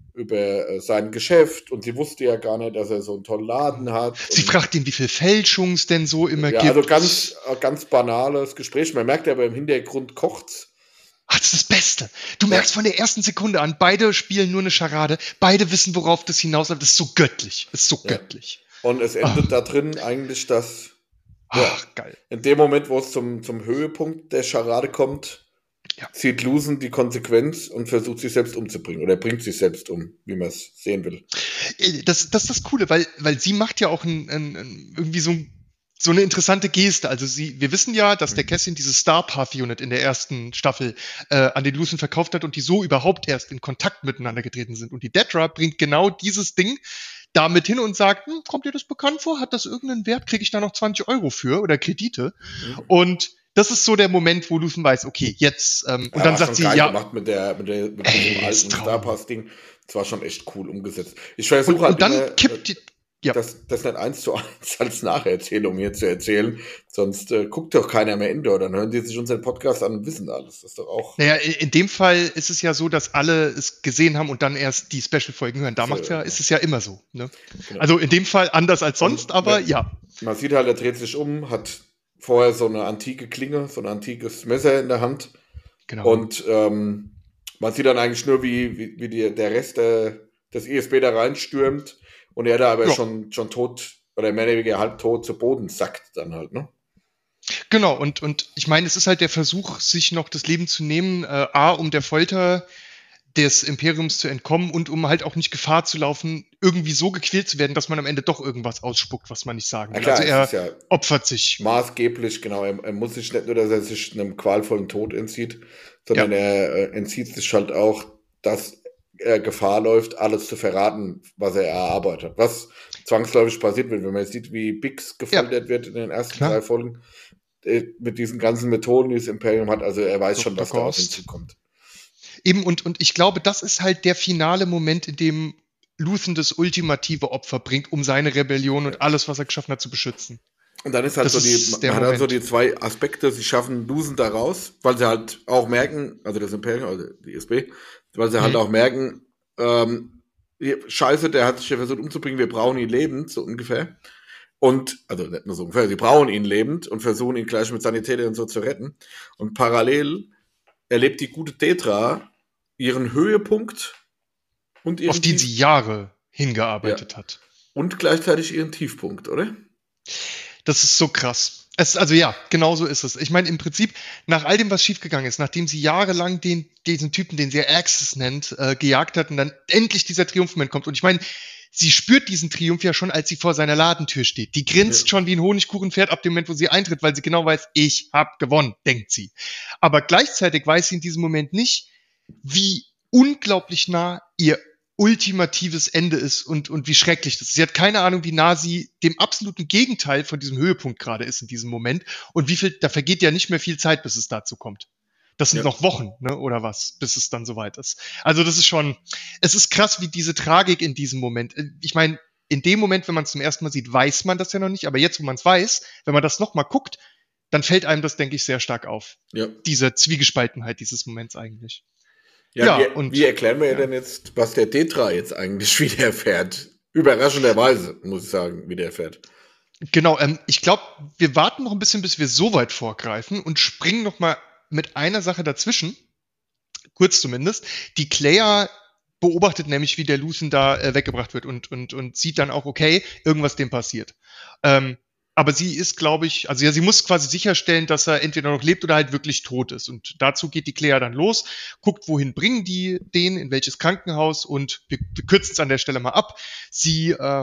über äh, sein Geschäft und sie wusste ja gar nicht, dass er so einen tollen Laden hat. Sie und, fragt ihn, wie viel Fälschung es denn so immer ja, gibt. also ganz, äh, ganz banales Gespräch. Man merkt aber im Hintergrund kocht's. Ach, das ist das Beste. Du merkst von der ersten Sekunde an, beide spielen nur eine Scharade, beide wissen, worauf das hinausläuft. Das ist so göttlich. Das ist so Ja. göttlich. Und es endet oh. da drin eigentlich, dass ja, Ach, geil. In dem Moment, wo es zum, zum Höhepunkt der Scharade kommt, ja. zieht Lucen die Konsequenz und versucht sich selbst umzubringen. Oder bringt sich selbst um, wie man es sehen will. Das, das ist das Coole, weil, weil sie macht ja auch ein, ein, ein, irgendwie so, so eine interessante Geste. Also sie, wir wissen ja, dass der Cassian dieses Star Path Unit in der ersten Staffel äh, an den Lucen verkauft hat und die so überhaupt erst in Kontakt miteinander getreten sind. Und die Dedra bringt genau dieses Ding damit hin und sagt, hm, kommt dir das bekannt vor? Hat das irgendeinen Wert? Kriege ich da noch zwanzig Euro für oder Kredite? Mhm. Und das ist so der Moment, wo Lucen weiß, okay, jetzt, ähm, und ja, dann sagt sie, ja. Gemacht mit der, mit der, mit dem alten Star Pass Ding. Das war schon echt cool umgesetzt. Ich versuche halt und dann immer, kippt die, ja. das, das nicht eins zu eins als Nacherzählung hier zu erzählen. Sonst äh, guckt doch keiner mehr Endor. Dann hören die sich unseren Podcast an und wissen alles. Das ist doch auch. Naja, in dem Fall ist es ja so, dass alle es gesehen haben und dann erst die Special-Folgen hören. Da so, macht's ja, ja, ist es ja immer so. Ne? Genau. Also in dem Fall anders als sonst, und, aber ja. Man sieht halt, er dreht sich um, hat vorher so eine antike Klinge, so ein antikes Messer in der Hand. Genau. Und ähm, man sieht dann eigentlich nur, wie, wie, wie die, der Rest der, des I S B da reinstürmt und er da aber ja. schon, schon tot oder mehr oder weniger halb tot zu Boden sackt dann halt, ne? Genau, und, und ich meine, es ist halt der Versuch, sich noch das Leben zu nehmen, äh, A, um der Folter des Imperiums zu entkommen und um halt auch nicht Gefahr zu laufen, irgendwie so gequält zu werden, dass man am Ende doch irgendwas ausspuckt, was man nicht sagen will. Ja, klar, also er ja opfert sich. Maßgeblich, genau. Er, er muss sich nicht nur, dass er sich einem qualvollen Tod entzieht, sondern ja. er äh, entzieht sich halt auch, dass er Gefahr läuft, alles zu verraten, was er erarbeitet. Was zwangsläufig passiert wird, wenn man sieht, wie Bix gefoltert ja. wird in den ersten Klar. drei Folgen, äh, mit diesen ganzen Methoden, die das Imperium hat. Also er weiß Doktor schon, was da auf ihn zukommt. Eben, und, und ich glaube, das ist halt der finale Moment, in dem Luthen das ultimative Opfer bringt, um seine Rebellion und alles, was er geschaffen hat, zu beschützen. Und dann ist halt das so die, man hat halt so die zwei Aspekte, sie schaffen Luthen da raus, weil sie halt auch merken, also das Imperium, also die I S B, weil sie halt mhm. auch merken, ähm, scheiße, der hat sich ja versucht umzubringen, wir brauchen ihn lebend, so ungefähr. Und, also nicht nur so ungefähr, sie brauchen ihn lebend und versuchen ihn gleich mit Sanitäter und so zu retten. Und parallel erlebt die gute Dedra ihren Höhepunkt und ihren auf den sie Jahre hingearbeitet ja. hat. Und gleichzeitig ihren Tiefpunkt, oder? Das ist so krass. Es, also ja, genau so ist es. Ich meine, im Prinzip, nach all dem, was schiefgegangen ist, nachdem sie jahrelang den, diesen Typen, den sie Axis nennt, äh, gejagt hat und dann endlich dieser Triumphmoment kommt. Und ich meine, sie spürt diesen Triumph ja schon, als sie vor seiner Ladentür steht. Die grinst ja. schon wie ein Honigkuchenpferd ab dem Moment, wo sie eintritt, weil sie genau weiß, ich hab gewonnen, denkt sie. Aber gleichzeitig weiß sie in diesem Moment nicht, wie unglaublich nah ihr ultimatives Ende ist und, und wie schrecklich das ist. Sie hat keine Ahnung, wie nah sie dem absoluten Gegenteil von diesem Höhepunkt gerade ist in diesem Moment und wie viel, da vergeht ja nicht mehr viel Zeit, bis es dazu kommt. Das sind ja. noch Wochen, ne, oder was, bis es dann soweit ist. Also das ist schon, es ist krass, wie diese Tragik in diesem Moment, ich meine, in dem Moment, wenn man es zum ersten Mal sieht, weiß man das ja noch nicht, aber jetzt, wo man es weiß, wenn man das nochmal guckt, dann fällt einem das, denke ich, sehr stark auf. Ja. Diese Zwiegespaltenheit dieses Moments eigentlich. Ja, ja wie, und, wie erklären wir ja. denn jetzt, was der Dedra jetzt eigentlich widerfährt? Überraschenderweise, muss ich sagen, widerfährt. Genau, ähm, ich glaube, wir warten noch ein bisschen, bis wir so weit vorgreifen und springen noch mal mit einer Sache dazwischen, kurz zumindest. Die Claire beobachtet nämlich, wie der Luthen da äh, weggebracht wird und, und, und sieht dann auch, okay, irgendwas dem passiert. Ähm, aber sie ist, glaube ich, also ja, sie muss quasi sicherstellen, dass er entweder noch lebt oder halt wirklich tot ist. Und dazu geht die Claire dann los, guckt, wohin bringen die den, in welches Krankenhaus und wir, wir kürzen es an der Stelle mal ab. Sie äh,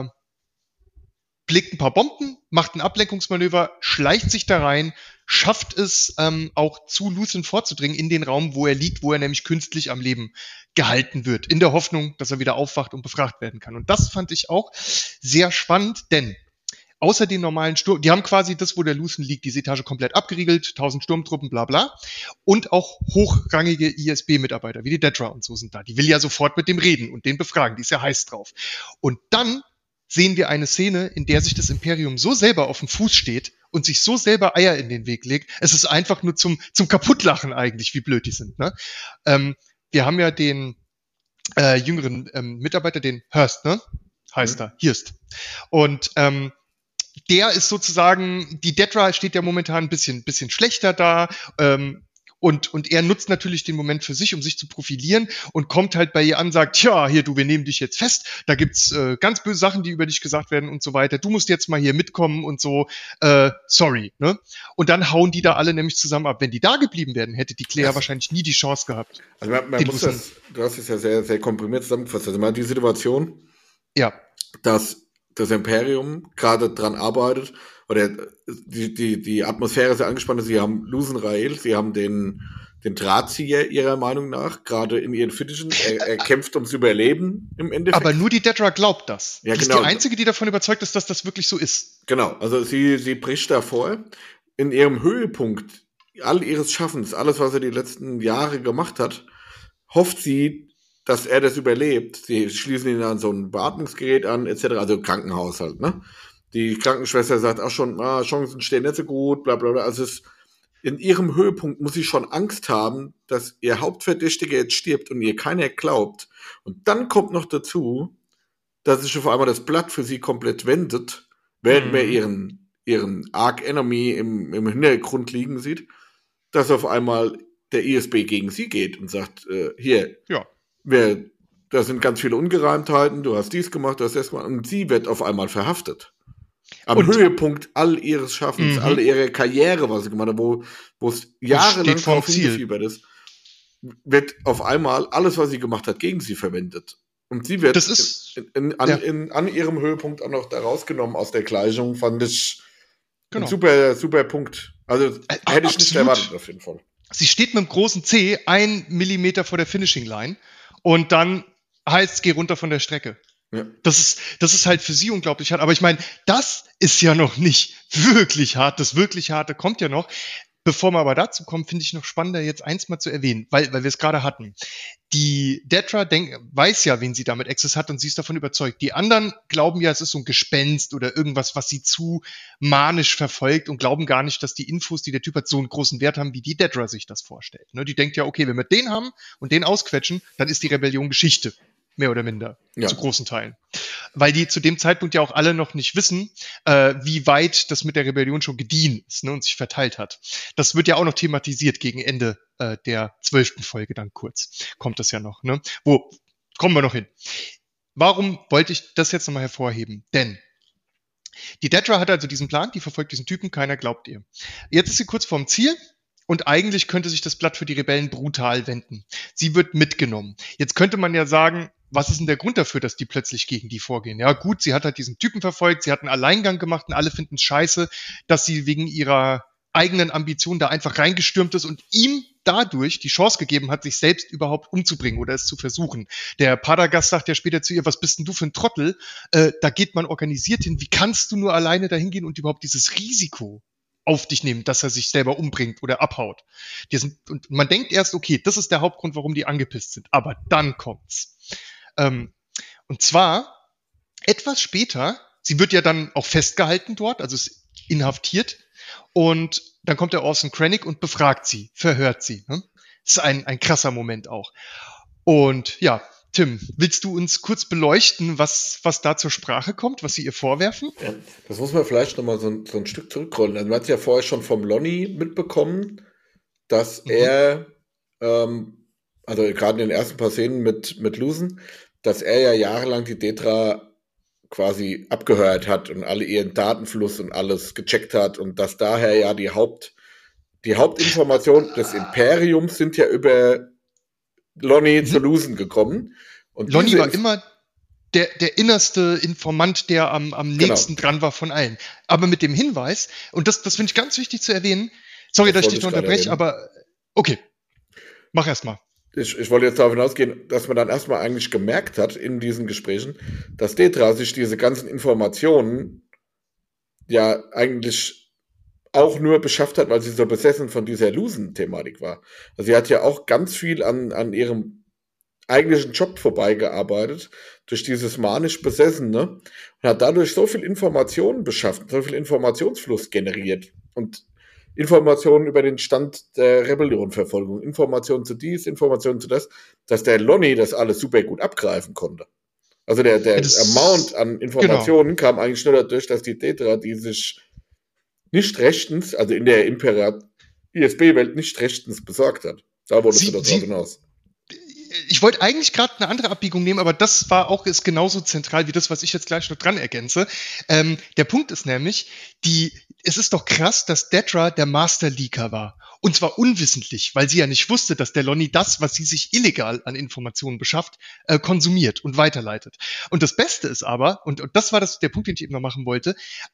blickt ein paar Bomben, macht ein Ablenkungsmanöver, schleicht sich da rein, schafft es ähm, auch zu Luthen vorzudringen in den Raum, wo er liegt, wo er nämlich künstlich am Leben gehalten wird, in der Hoffnung, dass er wieder aufwacht und befragt werden kann. Und das fand ich auch sehr spannend, denn außer den normalen Sturm, die haben quasi das, wo der Luthen liegt, diese Etage komplett abgeriegelt, tausend Sturmtruppen, bla bla. Und auch hochrangige I S B-Mitarbeiter, wie die Dedra und so sind da. Die will ja sofort mit dem reden und den befragen, die ist ja heiß drauf. Und dann sehen wir eine Szene, in der sich das Imperium so selber auf dem Fuß steht und sich so selber Eier in den Weg legt. Es ist einfach nur zum, zum Kaputtlachen eigentlich, wie blöd die sind. Ne? Ähm, wir haben ja den äh, jüngeren ähm, Mitarbeiter, den Hurst, ne? heißt mhm. er, Hirst. Und ähm, der ist sozusagen, die Dedra steht ja momentan ein bisschen, bisschen schlechter da, ähm, Und, und er nutzt natürlich den Moment für sich, um sich zu profilieren und kommt halt bei ihr an, sagt, tja, hier, du, wir nehmen dich jetzt fest, da gibt's äh, ganz böse Sachen, die über dich gesagt werden und so weiter, du musst jetzt mal hier mitkommen und so, äh, sorry, ne? Und dann hauen die da alle nämlich zusammen ab. Wenn die da geblieben wären, hätte die Claire Das- wahrscheinlich nie die Chance gehabt. Also man, man Den muss Russen- das, du hast es ja sehr, sehr komprimiert zusammengefasst. Also man hat die Situation, Ja, dass das Imperium gerade dran arbeitet, oder die, die, die Atmosphäre ist sehr angespannt. Sie haben Lusen Rael, sie haben den, den Drahtzieher ihrer Meinung nach, gerade in ihren Fittichen. Er, er kämpft ums Überleben im Endeffekt. aber nur die Dedra glaubt das. Ja, die genau. ist die Einzige, die davon überzeugt ist, dass das wirklich so ist. Genau, also sie, sie bricht davor. In ihrem Höhepunkt all ihres Schaffens, alles, was er die letzten Jahre gemacht hat, hofft sie, dass er das überlebt. Sie schließen ihn an so ein Beatmungsgerät an, et cetera. Also Krankenhaus halt, ne? Die Krankenschwester sagt auch schon, ah, Chancen stehen nicht so gut, bla bla bla. Also es, in ihrem Höhepunkt muss sie schon Angst haben, dass ihr Hauptverdächtiger jetzt stirbt und ihr keiner glaubt. Und dann kommt noch dazu, dass sich auf einmal das Blatt für sie komplett wendet, während Mhm. man ihren, ihren Arc Enemy im, im Hintergrund liegen sieht, dass auf einmal der I S B gegen sie geht und sagt, äh, hier, Ja. wer, da sind ganz viele Ungereimtheiten, du hast dies gemacht, du hast das gemacht, und sie wird auf einmal verhaftet. Am Und- Höhepunkt all ihres Schaffens, Mhm. all ihrer Karriere, was sie gemacht hat, wo, wo es jahrelang steht vorm drauf Ziel. hingefiebert ist, wird auf einmal alles, was sie gemacht hat, gegen sie verwendet. Und sie wird Das ist- in, in, an, ja. in, an ihrem Höhepunkt auch noch da rausgenommen aus der Gleichung, fand ich Genau. ein super, super Punkt. Also Äh, hätte ich nicht absolut. erwartet, auf jeden Fall. Sie steht mit dem großen C ein Millimeter vor der Finishing Line und dann heißt, geh runter von der Strecke. Ja. Das ist, das ist halt für sie unglaublich hart. Aber ich meine, das ist ja noch nicht wirklich hart. Das wirklich Harte kommt ja noch. Bevor wir aber dazu kommen, finde ich noch spannender, jetzt eins mal zu erwähnen, weil, weil wir es gerade hatten. Die Dedra denk, weiß ja, wen sie damit Access hat und sie ist davon überzeugt. Die anderen glauben ja, es ist so ein Gespenst oder irgendwas, was sie zu manisch verfolgt und glauben gar nicht, dass die Infos, die der Typ hat, so einen großen Wert haben, wie die Dedra sich das vorstellt. Ne? Die denkt ja, okay, wenn wir den haben und den ausquetschen, dann ist die Rebellion Geschichte. Mehr oder minder. Ja. Zu großen Teilen. Weil die zu dem Zeitpunkt ja auch alle noch nicht wissen, äh, wie weit das mit der Rebellion schon gediehen ist, ne, und sich verteilt hat. Das wird ja auch noch thematisiert gegen Ende äh, der zwölften Folge dann kurz. Kommt das ja noch, ne? Wo, kommen wir noch hin. Warum wollte ich das jetzt nochmal hervorheben? Denn die Dedra hat also diesen Plan, die verfolgt diesen Typen, keiner glaubt ihr. Jetzt ist sie kurz vorm Ziel und eigentlich könnte sich das Blatt für die Rebellen brutal wenden. Sie wird mitgenommen. Jetzt könnte man ja sagen, was ist denn der Grund dafür, dass die plötzlich gegen die vorgehen? Ja gut, sie hat halt diesen Typen verfolgt, sie hat einen Alleingang gemacht und alle finden es scheiße, dass sie wegen ihrer eigenen Ambition da einfach reingestürmt ist und ihm dadurch die Chance gegeben hat, sich selbst überhaupt umzubringen oder es zu versuchen. Der Paragast sagt ja später zu ihr, was bist denn du für ein Trottel? Äh, da geht man organisiert hin. Wie kannst du nur alleine dahin gehen und überhaupt dieses Risiko auf dich nehmen, dass er sich selber umbringt oder abhaut? Die sind, und man denkt erst, okay, das ist der Hauptgrund, warum die angepisst sind. Aber dann kommt's. Ähm, und zwar etwas später, sie wird ja dann auch festgehalten dort, also ist inhaftiert. Und dann kommt der Orson Krennic und befragt sie, verhört sie. Ne? Das ist ein, ein krasser Moment auch. Und ja, Tim, willst du uns kurz beleuchten, was, was da zur Sprache kommt, was sie ihr vorwerfen? Ja, das muss man vielleicht nochmal so, ein- so ein Stück zurückrollen. Also man hat ja vorher schon vom Lonnie mitbekommen, dass Mhm. er, ähm, also gerade in den ersten paar Szenen mit, mit Lusen, dass er ja jahrelang die Dedra quasi abgehört hat und alle ihren Datenfluss und alles gecheckt hat und dass daher ja die Haupt, die Hauptinformationen des Imperiums sind ja über Lonnie Mhm. zu Lusen gekommen. Und Lonnie diese war Inf- immer der, der innerste Informant, der am, am Genau. nächsten dran war von allen. Aber mit dem Hinweis, und das, das finde ich ganz wichtig zu erwähnen, sorry, Das dass ich wollte dich ich noch gerade unterbreche, aber okay, mach erst mal. Ich, ich wollte jetzt darauf hinausgehen, dass man dann erstmal eigentlich gemerkt hat in diesen Gesprächen, dass Dedra sich diese ganzen Informationen ja eigentlich auch nur beschafft hat, weil sie so besessen von dieser Lusen-Thematik war. Also sie hat ja auch ganz viel an, an ihrem eigentlichen Job vorbeigearbeitet, durch dieses manisch Besessene, und hat dadurch so viel Informationen beschafft, so viel Informationsfluss generiert und Informationen über den Stand der Rebellionverfolgung, Informationen zu dies, Informationen zu das, dass der Lonnie das alles super gut abgreifen konnte. Also der, der Ja, das- Amount an Informationen kam eigentlich nur dadurch, dass die Dedra, die sich nicht rechtens, also in der Impera I S B-Welt nicht rechtens besorgt hat. Da wurdest Sie, du darauf Sie, hinaus. Ich wollte eigentlich gerade eine andere Abbiegung nehmen, aber das war auch ist genauso zentral wie das, was ich jetzt gleich noch dran ergänze. Ähm, der Punkt ist nämlich, die, es ist doch krass, dass Dedra der Master Leaker war. Und zwar unwissentlich, weil sie ja nicht wusste, dass der Lonnie das, was sie sich illegal an Informationen beschafft, äh, konsumiert und weiterleitet. Und das Beste ist aber, und, und das war das, der Punkt, den ich eben noch machen wollte,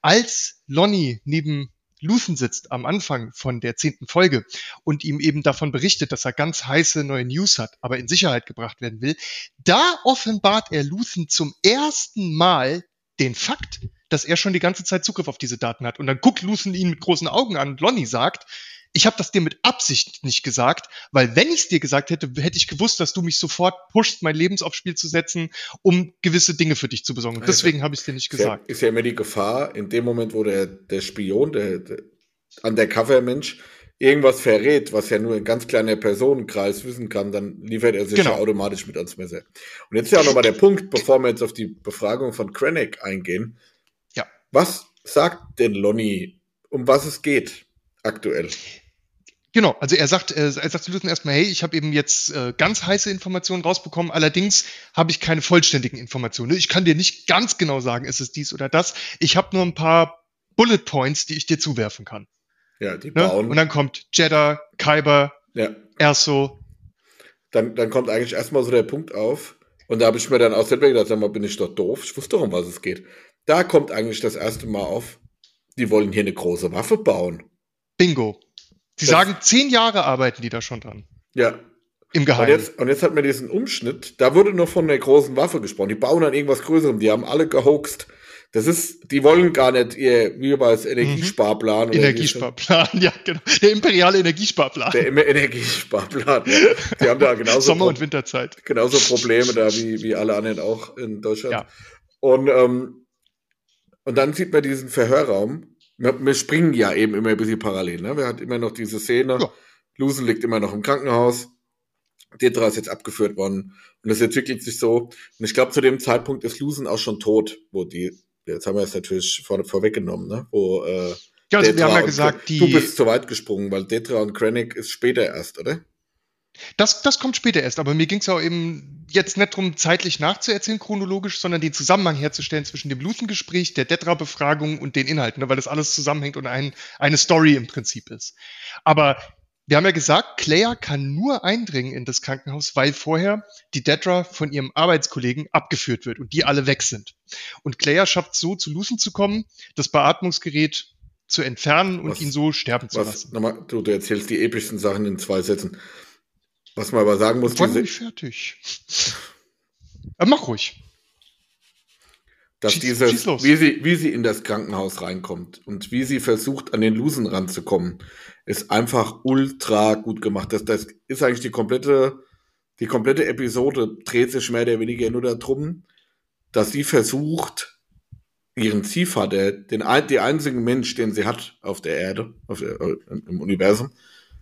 als Lonnie neben Luthen sitzt am Anfang von der zehnten Folge und ihm eben davon berichtet, dass er ganz heiße neue News hat, aber in Sicherheit gebracht werden will, da offenbart er Luthen zum ersten Mal den Fakt, dass er schon die ganze Zeit Zugriff auf diese Daten hat. Und dann guckt Luthen ihn mit großen Augen an und Lonnie sagt, ich habe das dir mit Absicht nicht gesagt, weil wenn ich es dir gesagt hätte, hätte ich gewusst, dass du mich sofort pushst, mein Leben aufs Spiel zu setzen, um gewisse Dinge für dich zu besorgen. Und deswegen habe ich es dir nicht gesagt. Ist ja, ist ja immer die Gefahr, in dem Moment, wo der, der Spion, der, der Undercover-Mensch, irgendwas verrät, was ja nur ein ganz kleiner Personenkreis wissen kann, dann liefert er sich genau. ja automatisch mit ans Messer. Und jetzt ist ja auch nochmal der Punkt, bevor wir jetzt auf die Befragung von Krennic eingehen. Ja. Was sagt denn Lonnie, um was es geht aktuell? Genau, also er sagt, äh, er sagt zu Luthen erstmal, hey, ich habe eben jetzt äh, ganz heiße Informationen rausbekommen, allerdings habe ich keine vollständigen Informationen. Ich kann dir nicht ganz genau sagen, ist es dies oder das. Ich habe nur ein paar Bullet Points, die ich dir zuwerfen kann. Ja, die ne? bauen. Und dann kommt Jeddah, Kyber, ja. Erso. Dann, dann kommt eigentlich erstmal so der Punkt auf, und da habe ich mir dann auch selber gedacht, sag mal, bin ich doch doof? Ich wusste doch, um was es geht. Da kommt eigentlich das erste Mal auf, die wollen hier eine große Waffe bauen. Bingo. Sie Das- sagen, zehn Jahre arbeiten die da schon dran. Ja. Im Und Geheimen. jetzt, und jetzt hat man diesen Umschnitt, da wurde nur von einer großen Waffe gesprochen. Die bauen an irgendwas Größerem, die haben alle gehoaxt. Das ist, die wollen gar nicht ihr, wie bei das Energiesparplan. Oder Energiesparplan, ja, genau. Der imperiale Energiesparplan. Der immer Energiesparplan. Ja. Die haben da genauso, Sommer- Pro- und Winterzeit. genauso Probleme da wie, wie alle anderen auch in Deutschland. Ja. Und, ähm, und dann sieht man diesen Verhörraum. Wir, wir springen ja eben immer ein bisschen parallel. Ne? Wir hatten immer noch diese Szene. Ja. Luthen liegt immer noch im Krankenhaus. Dedra ist jetzt abgeführt worden. Und das entwickelt sich so. Und ich glaube, zu dem Zeitpunkt ist Luthen auch schon tot, wo die, jetzt haben wir es natürlich vor, vorweggenommen, ne? Wo, äh, Ja, also wir Dedra haben ja und gesagt, Kren- die, Du bist zu weit gesprungen, weil Dedra und Krennic ist später erst, oder? das, das kommt später erst, aber mir ging es ja auch eben jetzt nicht darum, zeitlich nachzuerzählen, chronologisch, sondern den Zusammenhang herzustellen zwischen dem Luthen-Gespräch, der Dedra-Befragung und den Inhalten, ne, weil das alles zusammenhängt und ein, eine Story im Prinzip ist. Aber wir haben ja gesagt, Claire kann nur eindringen in das Krankenhaus, weil vorher die Dedra von ihrem Arbeitskollegen abgeführt wird und die alle weg sind. Und Claire schafft so, zu Luthen zu kommen, das Beatmungsgerät zu entfernen und Was- ihn so sterben zu Was, lassen. nochmal, du, du erzählst die epischsten Sachen in zwei Sätzen. Was man aber sagen muss, Ich war noch diese, nicht fertig. Aber mach ruhig. dass Schieß- dieses, schieß los. wie sie, wie sie in das Krankenhaus reinkommt und wie sie versucht, an den Luthen ranzukommen, ist einfach ultra gut gemacht. Das, das ist eigentlich die komplette, die komplette Episode dreht sich mehr oder weniger nur darum, dass sie versucht, ihren Ziehvater, den, ein- die einzigen Mensch, den sie hat auf der Erde, auf der, äh, im Universum,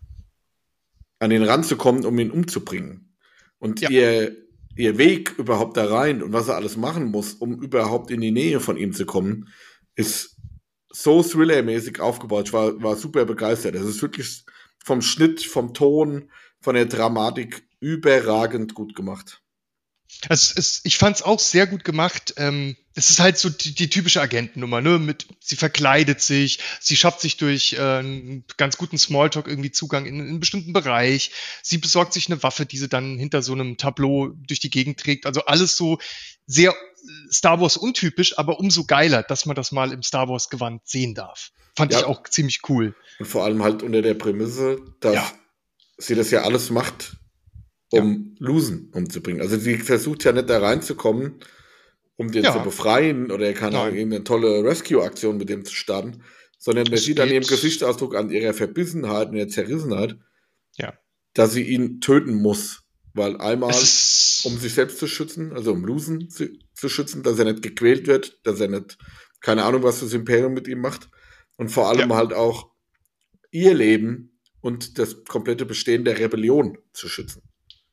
an ihn ranzukommen, um ihn umzubringen. Und Ja. ihr, ihr Weg überhaupt da rein und was er alles machen muss, um überhaupt in die Nähe von ihm zu kommen, ist so thrillermäßig aufgebaut. Ich war, war super begeistert. Es ist wirklich vom Schnitt, vom Ton, von der Dramatik überragend gut gemacht. Also es, ich fand es auch sehr gut gemacht. Ähm, es ist halt so die, die typische Agentennummer, ne? Mit, sie verkleidet sich, sie schafft sich durch äh, einen ganz guten Smalltalk irgendwie Zugang in, in einen bestimmten Bereich. Sie besorgt sich eine Waffe, die sie dann hinter so einem Tableau durch die Gegend trägt. Also alles so sehr Star Wars untypisch, aber umso geiler, dass man das mal im Star Wars Gewand sehen darf. Fand Ja. ich auch ziemlich cool. Und vor allem halt unter der Prämisse, dass Ja. sie das ja alles macht, um Luthen umzubringen. Also sie versucht ja nicht da reinzukommen, um den Ja. zu befreien oder keine Ahnung, Nein. irgendeine tolle Rescue-Aktion mit dem zu starten, sondern man Es sieht an geht- ihrem Gesichtsausdruck, an ihrer Verbissenheit und ihrer Zerrissenheit, Ja. dass sie ihn töten muss. Weil einmal, Es ist, um sich selbst zu schützen, also um Luthen zu, zu schützen, dass er nicht gequält wird, dass er nicht, keine Ahnung, was das Imperium mit ihm macht. Und vor allem Ja. halt auch ihr Leben und das komplette Bestehen der Rebellion zu schützen.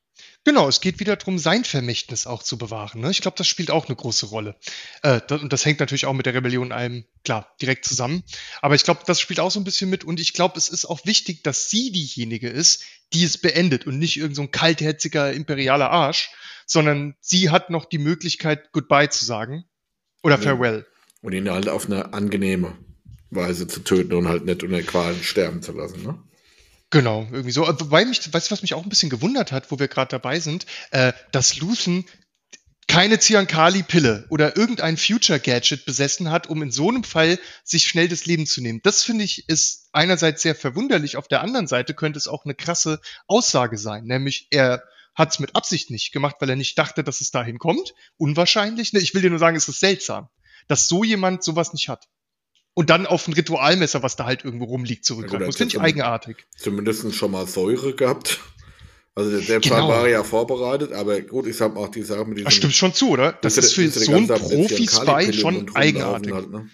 Genau, es geht wieder darum, sein Vermächtnis auch zu bewahren. Ne? Ich glaube, das spielt auch eine große Rolle. Äh, da, und das hängt natürlich auch mit der Rebellion allem, klar, direkt zusammen. Aber ich glaube, das spielt auch so ein bisschen mit. Und ich glaube, es ist auch wichtig, dass sie diejenige ist, die es beendet und nicht irgend so ein kaltherziger, imperialer Arsch, sondern sie hat noch die Möglichkeit, Goodbye zu sagen oder Und ihn, Farewell. und ihn halt auf eine angenehme Weise zu töten und halt nicht unter Qualen sterben zu lassen, ne? Genau, irgendwie so. Wobei mich, weißt du, was mich auch ein bisschen gewundert hat, wo wir gerade dabei sind, äh, dass Luthen keine Ziankali-Pille oder irgendein Future-Gadget besessen hat, um in so einem Fall sich schnell das Leben zu nehmen. Das finde ich ist einerseits sehr verwunderlich, auf der anderen Seite könnte es auch eine krasse Aussage sein, nämlich er hat es mit Absicht nicht gemacht, weil er nicht dachte, dass es dahin kommt. Unwahrscheinlich. Ne, ich will dir nur sagen, es ist seltsam, dass so jemand sowas nicht hat. Und dann auf ein Ritualmesser, was da halt irgendwo rumliegt, zurückgreifen. Das finde ich eigenartig. Zumindest schon mal Säure gehabt. Also der, der Genau. Fall war ja vorbereitet, aber gut, ich habe auch die Sache mit diesem... Das stimmt schon zu, oder? Das Mit ist der- für mit der so einen ganzen Profi-Spy schon rumlaufen eigenartig. Halt, ne?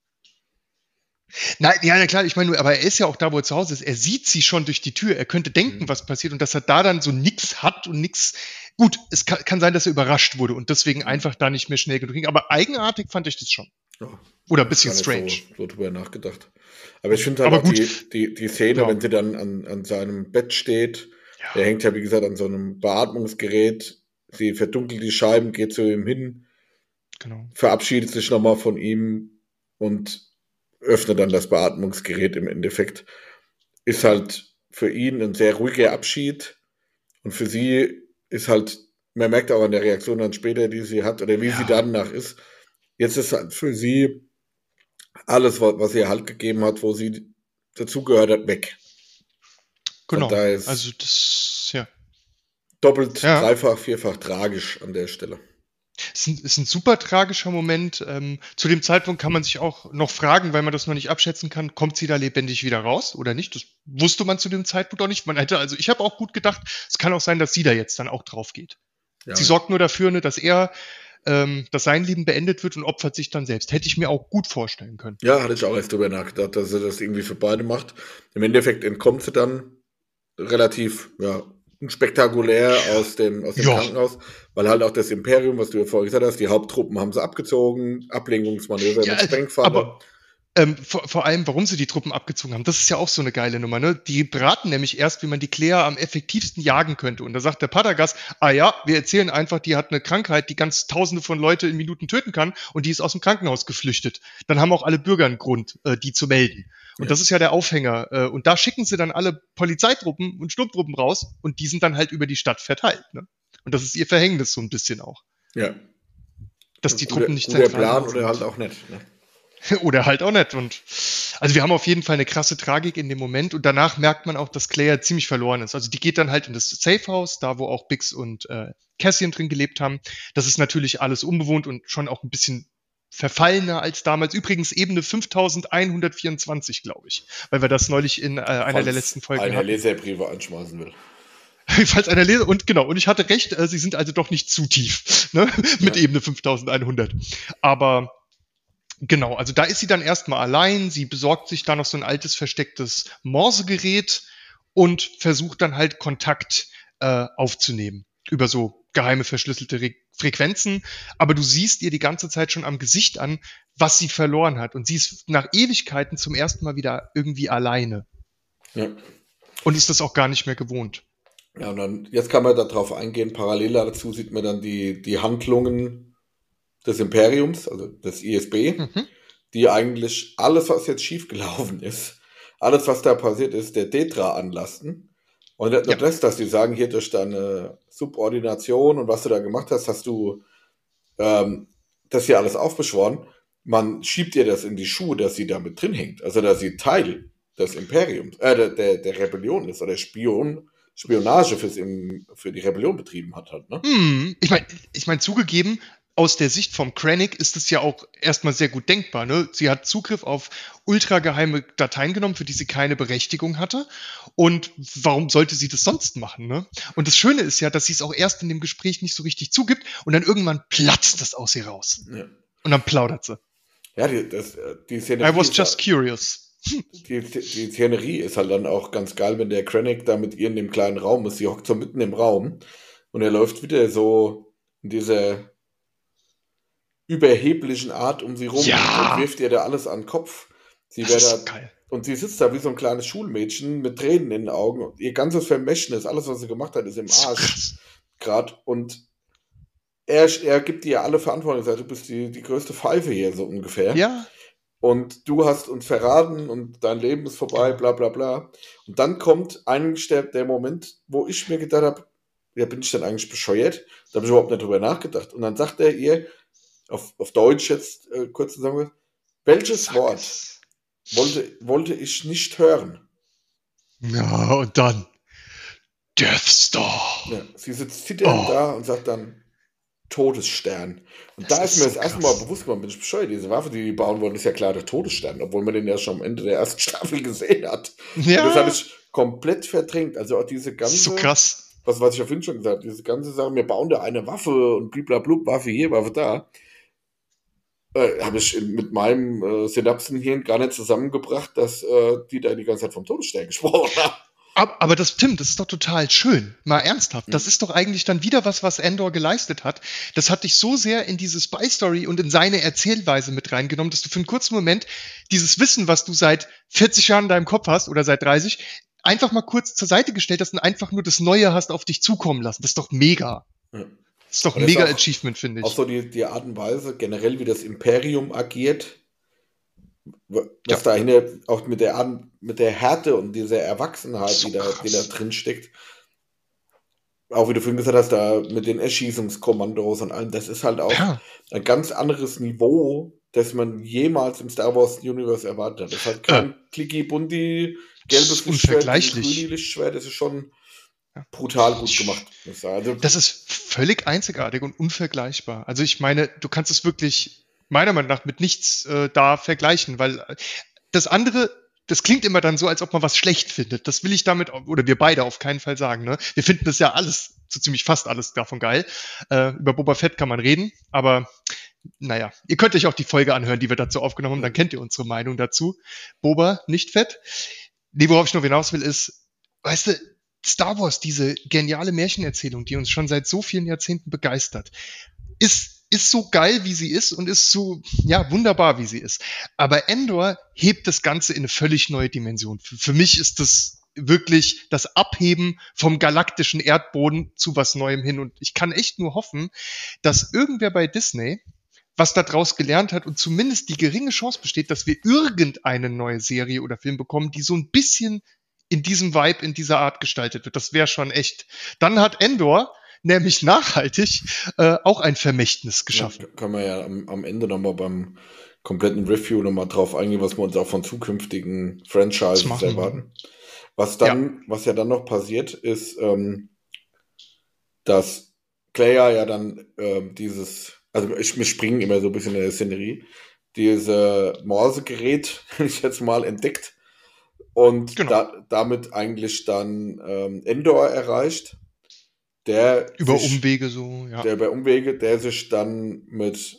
Nein, ja, na klar, ich meine nur, aber er ist ja auch da, wo er zu Hause ist. Er sieht sie schon durch die Tür. Er könnte denken, Mhm. was passiert und dass er da dann so nix hat und nix. Gut, es kann, kann sein, dass er überrascht wurde und deswegen einfach da nicht mehr schnell genug ging. Aber eigenartig fand ich das schon. Ja, Oder ein bisschen gar nicht strange. So, so drüber nachgedacht. Aber ich finde halt Aber auch gut. die, die, die Szene, Ja. wenn sie dann an, an seinem Bett steht, Ja. der hängt ja, wie gesagt, an so einem Beatmungsgerät. Sie verdunkelt die Scheiben, geht zu ihm hin, Genau. verabschiedet sich nochmal von ihm und öffnet dann das Beatmungsgerät im Endeffekt. Ist halt für ihn ein sehr ruhiger Abschied und für sie ist halt, man merkt auch an der Reaktion dann später, die sie hat oder wie Ja. sie danach ist, jetzt ist halt für sie alles, was, was ihr Halt gegeben hat, wo sie dazugehört hat, weg. Genau. daher ist- Also das, ja. Doppelt, Ja. dreifach, vierfach tragisch an der Stelle. Es ist ein, ist ein super tragischer Moment. Ähm, zu dem Zeitpunkt kann man sich auch noch fragen, weil man das noch nicht abschätzen kann, kommt sie da lebendig wieder raus oder nicht? Das wusste man zu dem Zeitpunkt auch nicht. Man hätte, also ich habe auch gut gedacht, es kann auch sein, dass sie da jetzt dann auch drauf geht. Ja. Sie sorgt nur dafür, ne, dass er, ähm, dass sein Leben beendet wird und opfert sich dann selbst. Hätte ich mir auch gut vorstellen können. Ja, hatte ich auch erst drüber nachgedacht, dass sie das irgendwie für beide macht. Im Endeffekt entkommt sie dann relativ, ja, spektakulär aus dem, aus dem Ja. Krankenhaus, weil halt auch das Imperium, was du ja vorher gesagt hast, die Haupttruppen haben sie abgezogen, Ablenkungsmanöver Ja, mit Sprengfalle. aber ähm, vor, vor allem, warum sie die Truppen abgezogen haben, das ist ja auch so eine geile Nummer. Ne? Die beraten nämlich erst, wie man die Claire am effektivsten jagen könnte. Und da sagt der Padagas, ah ja, wir erzählen einfach, die hat eine Krankheit, die ganz tausende von Leute in Minuten töten kann und die ist aus dem Krankenhaus geflüchtet. Dann haben auch alle Bürger einen Grund, äh, die zu melden. Und Ja. das ist ja der Aufhänger. Äh, und da schicken sie dann alle Polizeitruppen und Sturmtruppen raus und die sind dann halt über die Stadt verteilt. Ne? Und das ist ihr Verhängnis so ein bisschen auch. Ja. Dass die Guter- Truppen nicht guter zentral Plan sind. oder halt auch nicht. Ne? Oder halt auch nicht. Und also wir haben auf jeden Fall eine krasse Tragik in dem Moment und danach merkt man auch, dass Claire ziemlich verloren ist. Also die geht dann halt in das Safehouse, da wo auch Bix und äh, Cassian drin gelebt haben. Das ist natürlich alles unbewohnt und schon auch ein bisschen verfallener als damals. Übrigens Ebene fünftausendeinhundertvierundzwanzig, glaube ich. Weil wir das neulich in äh, einer Falls der letzten Folgen einer hatten. Leserbriefe anschmeißen will. Falls einer lese, und genau, und ich hatte recht, äh, sie sind also doch nicht zu tief, ne? Mit Ja. Ebene fünftausendeinhundert. Aber genau, also da ist sie dann erstmal allein, sie besorgt sich da noch so ein altes verstecktes Morsegerät und versucht dann halt Kontakt äh, aufzunehmen über so geheime verschlüsselte Re Frequenzen, aber du siehst ihr die ganze Zeit schon am Gesicht an, was sie verloren hat und sie ist nach Ewigkeiten zum ersten Mal wieder irgendwie alleine Ja. und ist das auch gar nicht mehr gewohnt. Ja, und dann, jetzt kann man darauf eingehen, parallel dazu sieht man dann die, die Handlungen des Imperiums, also des I S B, Mhm. die eigentlich alles, was jetzt schiefgelaufen ist, alles, was da passiert ist, der Detra anlasten. Und nicht nur Ja. das, dass die sagen, hier durch deine Subordination und was du da gemacht hast, hast du ähm, das hier alles aufbeschworen. Man schiebt ihr das in die Schuhe, dass sie da mit drin hängt. Also, dass sie Teil des Imperiums, äh, der, der, der Rebellion ist oder Spion, Spionage fürs, im, für die Rebellion betrieben hat halt, ne? Hm, ich meine, ich mein, zugegeben, aus der Sicht vom Krennic ist es ja auch erstmal sehr gut denkbar. Ne? Sie hat Zugriff auf ultrageheime Dateien genommen, für die sie keine Berechtigung hatte. Und warum sollte sie das sonst machen? Ne? Und das Schöne ist ja, dass sie es auch erst in dem Gespräch nicht so richtig zugibt und dann irgendwann platzt das aus ihr raus. Ja, Und dann plaudert sie. ja die, das, äh, die Szenerie I was ist just curious. Die, die Szenerie ist halt dann auch ganz geil, wenn der Krennic da mit ihr in dem kleinen Raum ist. Sie hockt so mitten im Raum und er läuft wieder so in dieser überheblichen Art um sie rum Ja. und wirft ihr da alles an den Kopf. Sie Das wäre ist da, so geil. und sie sitzt da wie so ein kleines Schulmädchen mit Tränen in den Augen. Und ihr ganzes Vermächtnis, alles, was sie gemacht hat, ist im So Arsch krass. gerade. Und er, er gibt dir alle Verantwortung. Er sagt, du bist die, die größte Pfeife hier, so ungefähr. Ja. Und du hast uns verraten und dein Leben ist vorbei, Genau. bla bla bla. Und dann kommt eigentlich der, der Moment, wo ich mir gedacht habe, ja, bin ich denn eigentlich bescheuert? Da habe ich überhaupt nicht drüber nachgedacht. Und dann sagt er ihr, auf, auf Deutsch jetzt äh, kurz zusammen, welches Sag Wort es. wollte, wollte ich nicht hören? Ja, und dann Death Star. Ja, sie sitzt zitternd Oh, da und sagt dann Todesstern. Und das da ist ist mir so das erste Mal krass. bewusst geworden, bin ich bescheuert. Diese Waffe, die die bauen wollen, ist ja klar der Todesstern, obwohl man den ja schon am Ende der ersten Staffel gesehen hat. Und das habe Ja, ich komplett verdrängt. Also auch diese das ist so ganze, krass. was, was ich ja vorhin schon gesagt habe, diese ganze Sache, wir bauen da eine Waffe und blablabla, Waffe hier, Waffe da, äh, habe ich in, mit meinem äh, Synapsenhirn gar nicht zusammengebracht, dass äh, die da die ganze Zeit vom Todesstern gesprochen haben. Ab- Aber das, Tim, das ist doch total schön. Mal ernsthaft. Das Hm. ist doch eigentlich dann wieder was, was Andor geleistet hat. Das hat dich so sehr in diese Spy-Story und in seine Erzählweise mit reingenommen, dass du für einen kurzen Moment dieses Wissen, was du seit vierzig Jahren in deinem Kopf hast oder seit dreißig, einfach mal kurz zur Seite gestellt hast und einfach nur das Neue hast auf dich zukommen lassen. Das ist doch mega. Ja. Das ist doch Und ein das ist mega auch, Achievement, finde auch ich. so die, die Art und Weise, generell, wie das Imperium agiert, wa- Ja, was dahinter auch mit der, Art- mit der Härte und dieser Erwachsenheit, so die da, die da krass. drin steckt, auch wie du vorhin gesagt hast, da mit den Erschießungskommandos und allem, das ist halt auch Ja. ein ganz anderes Niveau, das man jemals im Star Wars Universe erwartet hat. Das ist halt Äh, kein Clicky-Bunti, das gelbes ist Lichtschwert gegen grüne unvergleichlich. Lichtschwert, das ist schon Ja. brutal gut Ich, gemacht, muss ich sagen. Also, das ist völlig einzigartig und unvergleichbar. Also ich meine, du kannst es wirklich meiner Meinung nach mit nichts äh, da vergleichen, weil äh, das andere, das klingt immer dann so, als ob man was schlecht findet. Das will ich damit, au- oder wir beide auf keinen Fall sagen. Ne? Wir finden das ja alles, so ziemlich fast alles davon geil. Äh, über Boba Fett kann man reden, aber naja, ihr könnt euch auch die Folge anhören, die wir dazu aufgenommen haben, dann kennt ihr unsere Meinung dazu. Boba, nicht fett. Nee, worauf ich noch hinaus will, ist, weißt du, Star Wars, diese geniale Märchenerzählung, die uns schon seit so vielen Jahrzehnten begeistert, ist, ist so geil, wie sie ist und ist so, ja, wunderbar, wie sie ist. Aber Endor hebt das Ganze in eine völlig neue Dimension. Für, für mich ist das wirklich das Abheben vom galaktischen Erdboden zu was Neuem hin. Und ich kann echt nur hoffen, dass irgendwer bei Disney was daraus gelernt hat und zumindest die geringe Chance besteht, dass wir irgendeine neue Serie oder Film bekommen, die so ein bisschen in diesem Vibe, in dieser Art gestaltet wird. Das wäre schon echt. Dann hat Endor nämlich nachhaltig äh, auch ein Vermächtnis ja, geschaffen. können wir ja am, am Ende nochmal beim kompletten Review nochmal drauf eingehen, was wir uns auch von zukünftigen Das Franchises machen wir. erwarten. Was Ja, dann, was ja dann noch passiert, ist, ähm, dass Claire ja dann ähm, dieses, also ich, wir springen immer so ein bisschen in der Szenerie, diese Morsegerät, ich jetzt mal entdeckt und genau. da, damit eigentlich dann ähm, Endor erreicht, der Über sich, Umwege so, ja. der bei Umwege, der sich dann mit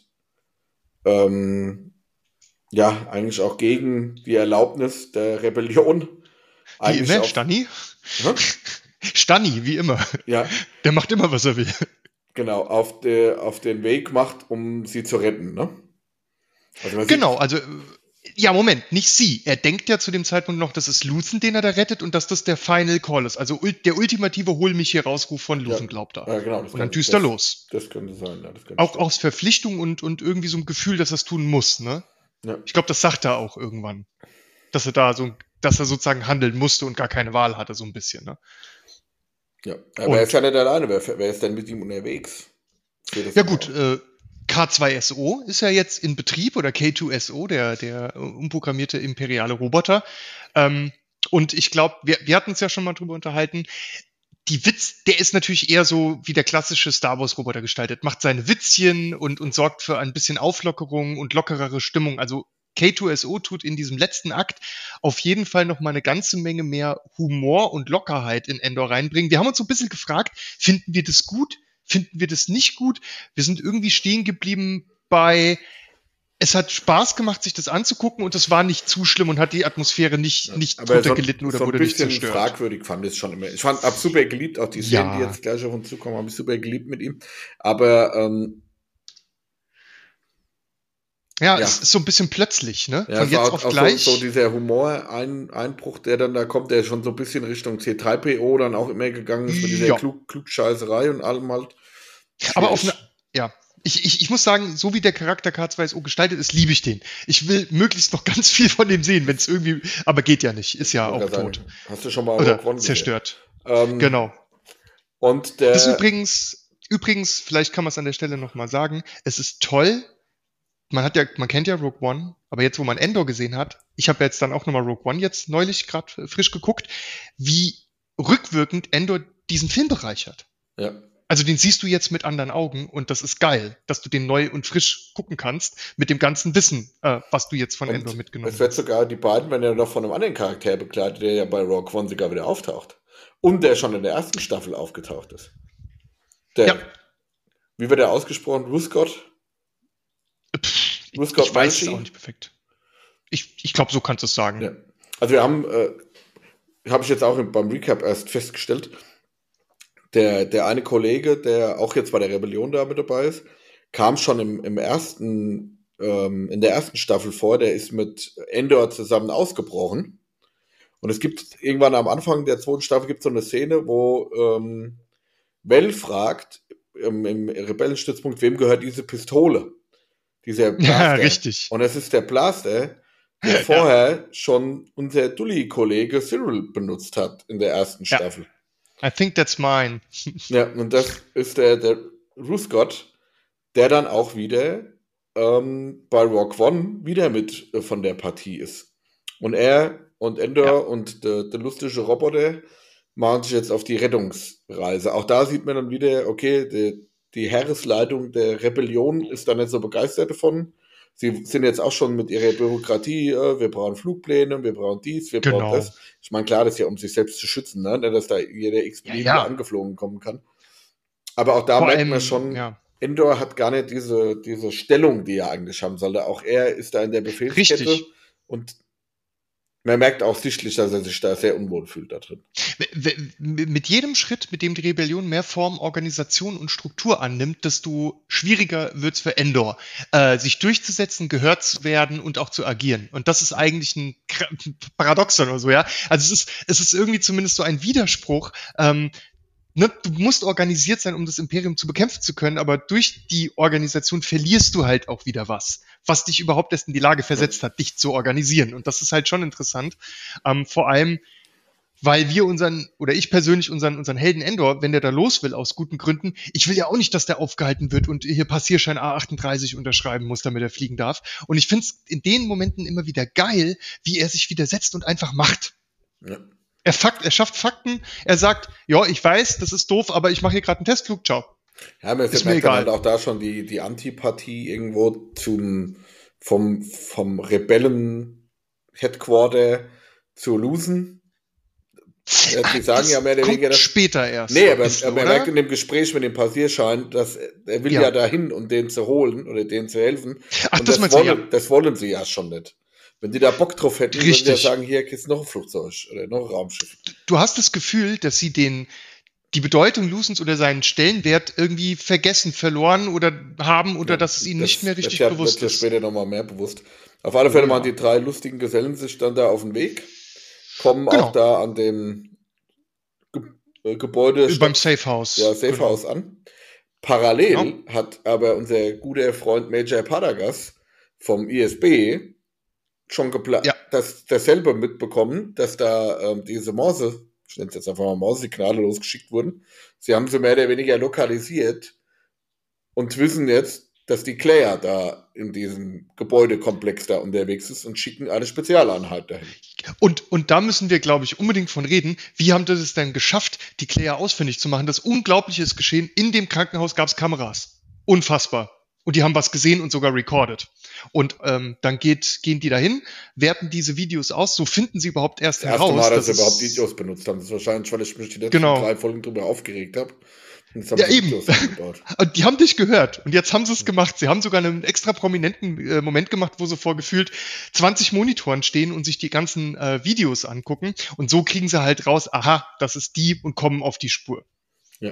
ähm, ja, eigentlich auch gegen die Erlaubnis der Rebellion Wie eigentlich immer, auf, Stanni. hä? Stanni, wie immer. Ja, Der macht immer, was er will. genau, auf, de, auf den Weg macht, um sie zu retten, ne? Also man Genau, sieht, also, äh, ja, Moment, nicht sie. Er denkt ja zu dem Zeitpunkt noch, das ist Luthen, den er da rettet und dass das der Final Call ist. Also ul- der ultimative Hol mich hier rausruf von ja, Luthen, glaubt er. äh, genau, das Und dann könnte, düst er das, los. das könnte sein, ja, das könnte Auch stimmen. aus Verpflichtung und, und irgendwie so ein Gefühl, dass er es tun muss, ne? Ja, Ich glaube, das sagt er auch irgendwann. Dass er da so, dass er sozusagen handeln musste und gar keine Wahl hatte, so ein bisschen, ne? ja. Aber er ist Und ja nicht alleine, wer, wer ist denn mit ihm unterwegs? Führt das ja immer gut, auf. äh, K zwei S O ist ja jetzt in Betrieb oder K zwei S O, der, der äh, umprogrammierte imperiale Roboter. Ähm, und ich glaube, wir, wir hatten uns ja schon mal drüber unterhalten. Die Witz, der ist natürlich eher so wie der klassische Star Wars Roboter gestaltet, macht seine Witzchen und, und sorgt für ein bisschen Auflockerung und lockerere Stimmung. Also K zwei S O tut in diesem letzten Akt auf jeden Fall noch mal eine ganze Menge mehr Humor und Lockerheit in Endor reinbringen. Wir haben uns so ein bisschen gefragt, finden wir das gut? Finden wir das nicht gut? Wir sind irgendwie stehen geblieben bei, es hat Spaß gemacht, sich das anzugucken und es war nicht zu schlimm und hat die Atmosphäre nicht, Ja, nicht aber drunter so, gelitten oder so ein wurde nicht bisschen zerstört. fragwürdig fand ich es schon immer. Ich fand ab super geliebt, auch die Szenen, die Ja. jetzt gleich auf uns zukommen, habe ich super geliebt mit ihm. Aber ähm, Ja, ja, es ist so ein bisschen plötzlich, ne? ja, Von es war jetzt auch, auf auch so, gleich. so dieser Humor-Einbruch, der dann da kommt, der schon so ein bisschen Richtung C drei P O dann auch immer gegangen ist mit dieser Ja. Klug Klugscheißerei und allem halt. Aber auf eine, Schwierig. ja. Ich, ich, ich muss sagen, so wie der Charakter K zwei S O gestaltet ist, liebe ich den. Ich will möglichst noch ganz viel von dem sehen, wenn es irgendwie, aber geht ja nicht, ist Ich ja wollte auch gerade tot. sagen, hast du schon mal Oder Rogue One gesehen? zerstört. Ähm, Genau. und Das ist der, übrigens, übrigens, vielleicht kann man es an der Stelle nochmal sagen, es ist toll, man hat ja, man kennt ja Rogue One, aber jetzt, wo man Endor gesehen hat, ich habe jetzt dann auch nochmal Rogue One jetzt neulich gerade frisch geguckt, wie rückwirkend Endor diesen Film bereichert. ja, Also den siehst du jetzt mit anderen Augen und das ist geil, dass du den neu und frisch gucken kannst mit dem ganzen Wissen, äh, was du jetzt von Endor und mitgenommen es wird hast. sogar die beiden, wenn er noch von einem anderen Charakter begleitet, der ja bei Rogue One sogar wieder auftaucht. Und der schon in der ersten Staffel aufgetaucht ist. Der, Ja, wie wird der ausgesprochen? Ruscott? pff, ich, Ruscott ich weiß es Malchi? auch nicht perfekt. Ich, ich glaube, so kannst du es sagen. Ja. Also wir haben, äh, habe ich jetzt auch beim Recap erst festgestellt, der, der eine Kollege, der auch jetzt bei der Rebellion da mit dabei ist, kam schon im, im ersten, ähm, in der ersten Staffel vor, der ist mit Endor zusammen ausgebrochen. Und es gibt irgendwann am Anfang der zweiten Staffel gibt es so eine Szene, wo ähm, Vel fragt ähm, im Rebellenstützpunkt, wem gehört diese Pistole? Dieser Ja, Blaster. richtig. Und es ist der Blaster, der Ja, vorher schon unser Dully-Kollege Cyril benutzt hat in der ersten ja. Staffel. I think that's mine. Ja, und das ist der, der Ruscott, der dann auch wieder ähm, bei Rogue One wieder mit äh, von der Partie ist. Und er und Endor Ja. und der, der lustige Roboter machen sich jetzt auf die Rettungsreise. Auch da sieht man dann wieder, okay, die, die Heeresleitung der Rebellion ist da nicht so begeistert davon. Sie sind jetzt auch schon mit ihrer Bürokratie, äh, wir brauchen Flugpläne, wir brauchen dies, wir brauchen Genau. das. Ich meine, klar, das ist ja, um sich selbst zu schützen, ne? Nicht, dass da jeder x-beliebige Ja, ja. angeflogen kommen kann. Aber auch da Vor merkt allem, man schon, ja. Endor hat gar nicht diese, diese Stellung, die er eigentlich haben sollte. Auch er ist da in der Befehlskette Richtig. und man merkt auch sichtlich, dass er sich da sehr unwohl fühlt da drin. W- w- Mit jedem Schritt, mit dem die Rebellion mehr Form, Organisation und Struktur annimmt, desto schwieriger wird es für Endor, äh, sich durchzusetzen, gehört zu werden und auch zu agieren. Und das ist eigentlich ein Kra- Paradoxon oder so, ja. Also es ist, es ist irgendwie zumindest so ein Widerspruch. Ähm, ne, du musst organisiert sein, um das Imperium zu bekämpfen zu können, aber durch die Organisation verlierst du halt auch wieder was, was dich überhaupt erst in die Lage versetzt hat, dich zu organisieren. Und das ist halt schon interessant. Ähm, vor allem, weil wir unseren, oder ich persönlich unseren, unseren Helden Endor, wenn der da los will, aus guten Gründen, ich will ja auch nicht, dass der aufgehalten wird und hier Passierschein A achtunddreißig unterschreiben muss, damit er fliegen darf. Und ich finde es in den Momenten immer wieder geil, wie er sich widersetzt und einfach macht. Ja. Er, Fakt, er schafft Fakten, er sagt, ja, ich weiß, das ist doof, aber ich mache hier gerade einen Testflug, ciao. Ja, man Ist mir merkt dann egal. halt auch da schon die, die Antipathie irgendwo zum, vom, vom Rebellen-Headquarter zu losen. Ja, die sagen Das ja mehr oder kommt weniger, dass, später erst. nee, ein aber, bisschen, aber er oder? merkt in dem Gespräch mit dem Passierschein, dass er er will ja, Ja. dahin, um den zu holen oder denen zu helfen. Ach, Und das das, meinst du, wollen, ja. das wollen sie ja schon nicht. Wenn die da Bock drauf hätten, würden die ja Richtig. sagen, hier kriegst du noch ein Flugzeug oder noch ein Raumschiff. Du hast das Gefühl, dass sie den, die Bedeutung Lusens oder seinen Stellenwert irgendwie vergessen, verloren oder haben oder Ja, dass es ihnen das nicht mehr wird richtig ja, bewusst wird ja ist. später nochmal mehr bewusst. Auf alle Oh, Fälle ja. machen die drei lustigen Gesellen sich dann da auf den Weg, kommen Genau. auch da an dem Ge äh, Gebäude Beim Stadt, Safe House. ja, Safe Genau. House an. Parallel Genau. hat aber unser guter Freund Major Padagas vom I S B schon geplant, Ja. das dasselbe mitbekommen, dass da ähm, diese Morse, ich nenne es jetzt einfach mal Morse-Signale losgeschickt wurden. Sie haben sie mehr oder weniger lokalisiert und wissen jetzt, dass die Claire da in diesem Gebäudekomplex da unterwegs ist und schicken eine Spezialeinheit dahin. Und, und da müssen wir, glaube ich, unbedingt von reden. Wie haben das es denn geschafft, die Claire ausfindig zu machen? Das Unglaubliche ist geschehen. In dem Krankenhaus gab es Kameras. Unfassbar. Und die haben was gesehen und sogar recorded. Und ähm, dann geht, gehen die dahin, werten diese Videos aus. So finden sie überhaupt erst Das erste heraus, Mal, dass dass sie überhaupt es Videos benutzt haben. Das ist wahrscheinlich, weil ich mich die letzten genau. drei Folgen drüber aufgeregt habe. Und jetzt haben Ja, sie eben. Videos eingebaut. Und die haben dich gehört. Und jetzt haben sie es gemacht. Sie haben sogar einen extra prominenten äh, Moment gemacht, wo sie vor gefühlt zwanzig Monitoren stehen und sich die ganzen äh, Videos angucken. Und so kriegen sie halt raus, aha, das ist die und kommen auf die Spur. Ja.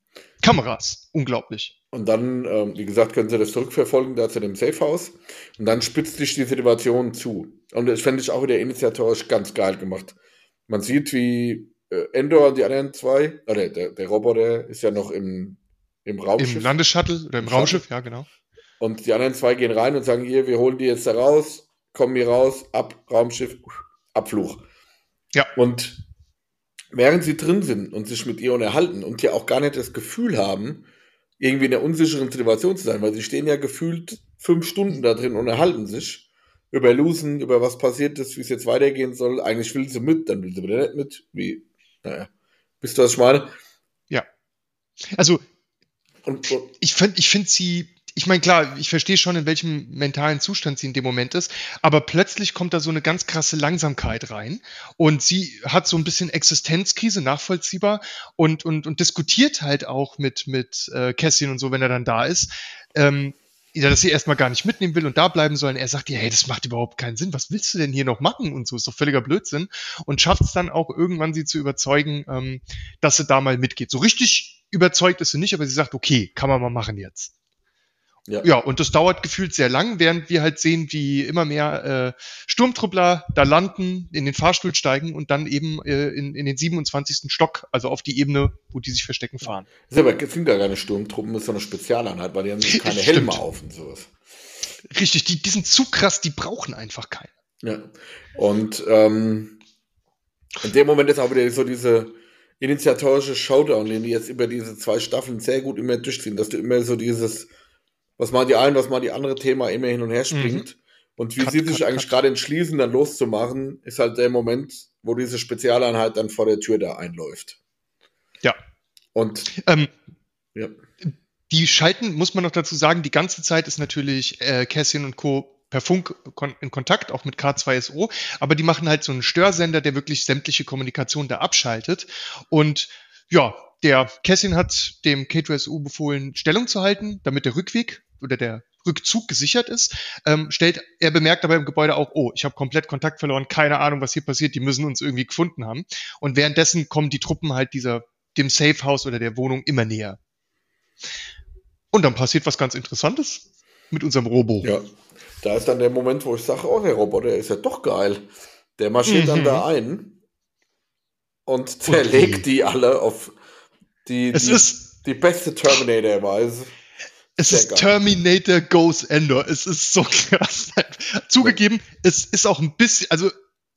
Kameras. Unglaublich. Und dann, ähm, wie gesagt, können sie das zurückverfolgen, da zu dem Safehouse. Und dann spitzt sich die Situation zu. Und das fände ich auch wieder initiatorisch ganz geil gemacht. Man sieht, wie äh, Endor und die anderen zwei, oder der, der Roboter ist ja noch im, im Raumschiff. Im Landesshuttle oder im, Im Raumschiff, Shuttle. ja, genau. Und die anderen zwei gehen rein und sagen, hier, wir holen die jetzt da raus, kommen hier raus, ab, Raumschiff, Abflug. Ja. Und während sie drin sind und sich mit ihr unterhalten und ja auch gar nicht das Gefühl haben, irgendwie in einer unsicheren Situation zu sein, weil sie stehen ja gefühlt fünf Stunden da drin und unterhalten sich über Losen, über was passiert ist, wie es jetzt weitergehen soll. Eigentlich will sie mit, dann will sie wieder nicht mit. Wie, naja, wisst ihr, was ich meine? Ja. Also, Und, und ich finde ich find sie, ich meine, klar, ich verstehe schon, in welchem mentalen Zustand sie in dem Moment ist, aber plötzlich kommt da so eine ganz krasse Langsamkeit rein und sie hat so ein bisschen Existenzkrise, nachvollziehbar, und, und, und diskutiert halt auch mit, mit äh, Cassian und so, wenn er dann da ist, ähm, ja, dass sie erstmal gar nicht mitnehmen will und da bleiben sollen. Er sagt ihr, hey, das macht überhaupt keinen Sinn. Was willst du denn hier noch machen? Und so, ist doch völliger Blödsinn. Und schafft es dann auch irgendwann, sie zu überzeugen, ähm, dass sie da mal mitgeht. So richtig überzeugt ist sie nicht, aber sie sagt, okay, kann man mal machen jetzt. ja. Ja, und das dauert gefühlt sehr lang, während wir halt sehen, wie immer mehr äh, Sturmtruppler da landen, in den Fahrstuhl steigen und dann eben äh, in, in den siebenundzwanzigsten Stock, also auf die Ebene, wo die sich verstecken, fahren. Das ist aber, das sind gar keine Sturmtruppen, das ist so eine Spezialeinheit, weil die haben keine Helme Stimmt. auf und sowas. Richtig, die, die sind zu krass, die brauchen einfach keinen. Ja. Und ähm, in dem Moment ist auch wieder so diese initiatorische Showdown, den die jetzt über diese zwei Staffeln sehr gut immer durchziehen, dass du immer so dieses, was mal die ein, was mal die andere Thema immer hin und her springt. Mhm. Und wie Cut, sie cut, sich eigentlich cut. gerade entschließen, dann loszumachen, ist halt der Moment, wo diese Spezialeinheit dann vor der Tür da einläuft. Ja. Und Ähm, ja. die schalten, muss man noch dazu sagen, die ganze Zeit ist natürlich äh, Cassian und Co. per Funk kon- in Kontakt, auch mit K zwei S O, aber die machen halt so einen Störsender, der wirklich sämtliche Kommunikation da abschaltet. Und ja, der Cassian hat dem K zwei S O befohlen, Stellung zu halten, damit der Rückweg oder der Rückzug gesichert ist. Ähm, stellt, er bemerkt aber im Gebäude auch, oh, ich habe komplett Kontakt verloren, keine Ahnung, was hier passiert, die müssen uns irgendwie gefunden haben. Und währenddessen kommen die Truppen halt dieser, dem Safehouse oder der Wohnung immer näher. Und dann passiert was ganz Interessantes mit unserem Robo. Ja, da ist dann der Moment, wo ich sage, oh, der Roboter ist ja doch geil. Der marschiert Mhm. dann da ein und zerlegt Und die alle auf die, Es die, ist, die beste Terminator-Weise. es Sehr ist geil. Terminator Goes Endor. Es ist so krass. Zugegeben, es ist auch ein bisschen, also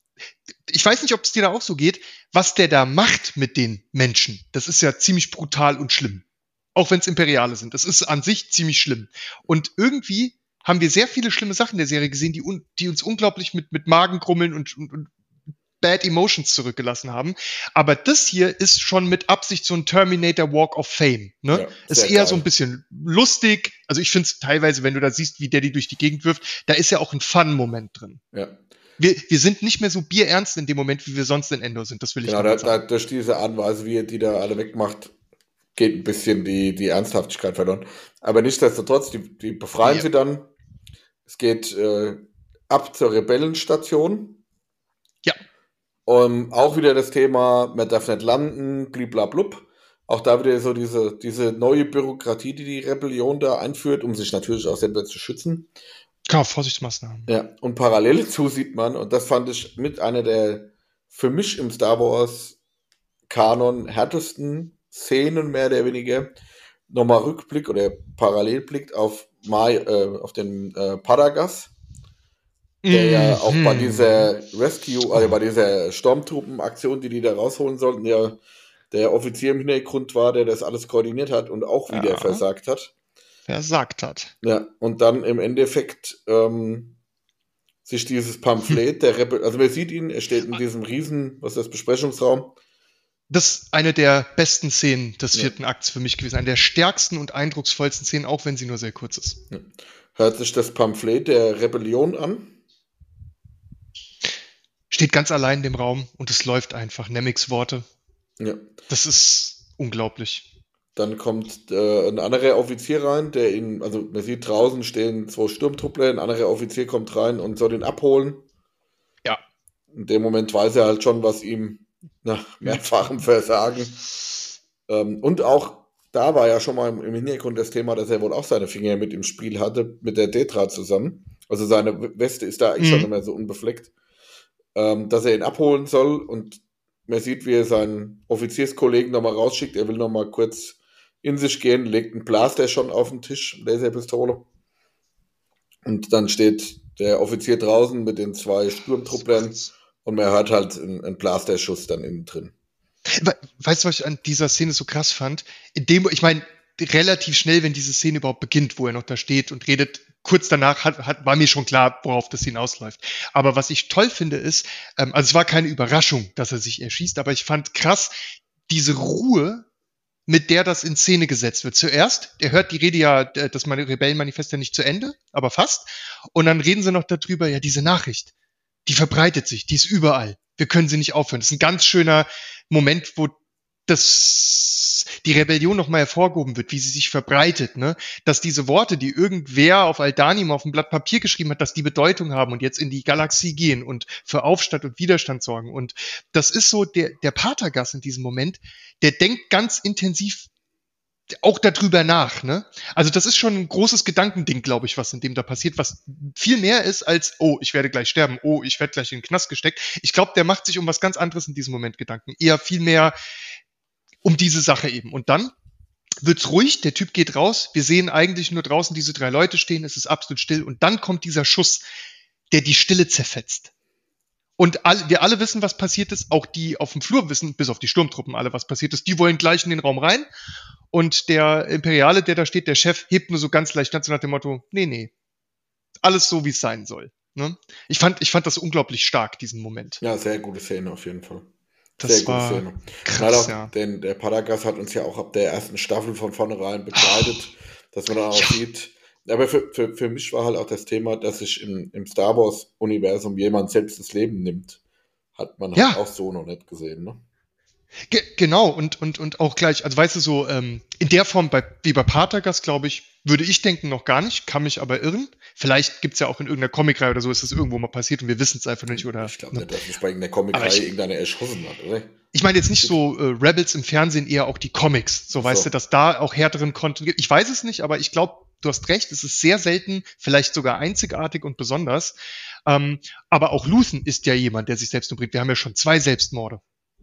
ich weiß nicht, ob es dir da auch so geht, was der da macht mit den Menschen. Das ist ja ziemlich brutal und schlimm. Auch wenn es Imperiale sind. Das ist an sich ziemlich schlimm. Und irgendwie haben wir sehr viele schlimme Sachen der Serie gesehen, die, un, die uns unglaublich mit, mit Magengrummeln und, und, und Bad Emotions zurückgelassen haben. Aber das hier ist schon mit Absicht so ein Terminator Walk of Fame. Ne? Ja, ist sehr eher geil. so ein bisschen lustig. Also ich finde es teilweise, wenn du da siehst, wie der die durch die Gegend wirft, da ist ja auch ein Fun-Moment drin. Ja. Wir, wir sind nicht mehr so bierernst in dem Moment, wie wir sonst in Endor sind. Das will ich Genau, noch da, mal sagen. da, durch diese Art und Weise, wie er die da alle wegmacht, geht ein bisschen die, die Ernsthaftigkeit verloren. Aber nichtsdestotrotz, die, die befreien Ja. sie dann. Es geht äh, ab zur Rebellenstation. Ja. Und auch wieder das Thema, man darf nicht landen, bliblablub. Auch da wieder so diese, diese neue Bürokratie, die die Rebellion da einführt, um sich natürlich auch selber zu schützen. Klar, Vorsichtsmaßnahmen. Ja, und parallel dazu sieht man, und das fand ich mit einer der für mich im Star Wars Kanon härtesten Szenen, mehr oder weniger, nochmal Rückblick oder Parallelblick auf, Mai, äh, auf den äh, Paragas, der Mhm. ja auch bei dieser Rescue, also bei dieser Sturmtruppenaktion, die die da rausholen sollten, ja der Offizier im Hintergrund war, der das alles koordiniert hat und auch wieder Ja. versagt hat. versagt hat. Ja, und dann im Endeffekt ähm, sich dieses Pamphlet, der Rebel, also man sieht ihn, er steht in diesem riesen, was ist das, Besprechungsraum. Das ist eine der besten Szenen des Ja. vierten Akts für mich gewesen. Eine der stärksten und eindrucksvollsten Szenen, auch wenn sie nur sehr kurz ist. Hört sich das Pamphlet der Rebellion an. Steht ganz allein in dem Raum und es läuft einfach. Nemix Worte. Ja. Das ist unglaublich. dann kommt äh, ein anderer Offizier rein, der ihn, also man sieht draußen stehen zwei Sturmtruppler, ein anderer Offizier kommt rein und soll ihn abholen. Ja. In dem Moment weiß er halt schon, was ihm nach mehrfachem Versagen ähm, und auch da war ja schon mal im, im Hintergrund das Thema, dass er wohl auch seine Finger mit im Spiel hatte, mit der Detra zusammen. Also seine Weste ist da eigentlich Mhm. schon nicht mehr so unbefleckt. Ähm, dass er ihn abholen soll und man sieht, wie er seinen Offizierskollegen nochmal rausschickt. Er will nochmal kurz in sich gehen, legt einen Blaster schon auf den Tisch, Laserpistole. Und dann steht der Offizier draußen mit den zwei Sturmtrupplern und man hört halt einen, einen Blasterschuss dann innen drin. Weißt du, was ich an dieser Szene so krass fand? In dem, ich meine, relativ schnell, wenn diese Szene überhaupt beginnt, wo er noch da steht und redet, kurz danach hat, hat, war mir schon klar, worauf das hinausläuft. Aber was ich toll finde, ist, ähm, also es war keine Überraschung, dass er sich erschießt, aber ich fand krass diese Ruhe, mit der das in Szene gesetzt wird. Zuerst, er hört die Rede ja, das Rebellenmanifest ja nicht zu Ende, aber fast. Und dann reden sie noch darüber, ja, diese Nachricht, die verbreitet sich, die ist überall. Wir können sie nicht aufhören. Das ist ein ganz schöner Moment, wo das, die Rebellion nochmal hervorgehoben wird, wie sie sich verbreitet, ne? Dass diese Worte, die irgendwer auf Aldanim auf ein Blatt Papier geschrieben hat, dass die Bedeutung haben und jetzt in die Galaxie gehen und für Aufstand und Widerstand sorgen. Und das ist so, der, der Patergas in diesem Moment, der denkt ganz intensiv auch darüber nach, ne? Also das ist schon ein großes Gedankending, glaube ich, was in dem da passiert, was viel mehr ist als, oh, ich werde gleich sterben, oh, ich werde gleich in den Knast gesteckt. Ich glaube, der macht sich um was ganz anderes in diesem Moment Gedanken. Eher viel mehr um diese Sache eben. Und dann wird's ruhig, der Typ geht raus, wir sehen eigentlich nur draußen diese drei Leute stehen, es ist absolut still und dann kommt dieser Schuss, der die Stille zerfetzt. Und all, wir alle wissen, was passiert ist, auch die auf dem Flur wissen, bis auf die Sturmtruppen alle, was passiert ist, die wollen gleich in den Raum rein und der Imperiale, der da steht, der Chef, hebt nur so ganz leicht, ganz nach dem Motto, nee, nee, alles so, wie es sein soll. Ne? Ich fand, ich fand das unglaublich stark, diesen Moment. Ja, sehr gute Szene auf jeden Fall. Das Sehr gute war Szene. krass, auch, ja. Denn der Padagas hat uns ja auch ab der ersten Staffel von vornherein begleitet, dass man dann auch Ja. sieht. Aber für, für, für mich war halt auch das Thema, dass sich im, im Star Wars-Universum jemand selbst das Leben nimmt. Hat man Ja. halt auch so noch nicht gesehen, ne? Ge genau, und, und, und auch gleich, also weißt du, so ähm, in der Form bei, wie bei Patergas, glaube ich, würde ich denken, noch gar nicht, kann mich aber irren. Vielleicht gibt's ja auch in irgendeiner Comicreihe oder so, ist das irgendwo mal passiert und wir wissen es einfach nicht. Oder, Ich glaube ne? nicht, dass sich bei irgendeiner Aber Comicreihe ich- irgendeiner erschossen hat, oder? Ich meine jetzt nicht so äh, Rebels im Fernsehen, eher auch die Comics. So, Ach weißt so. du, dass da auch härteren Content gibt. Ich weiß es nicht, aber ich glaube, du hast recht, es ist sehr selten, vielleicht sogar einzigartig und besonders. Ähm, aber auch Luthen ist ja jemand, der sich selbst umbringt. Wir haben ja schon zwei Selbstmorde.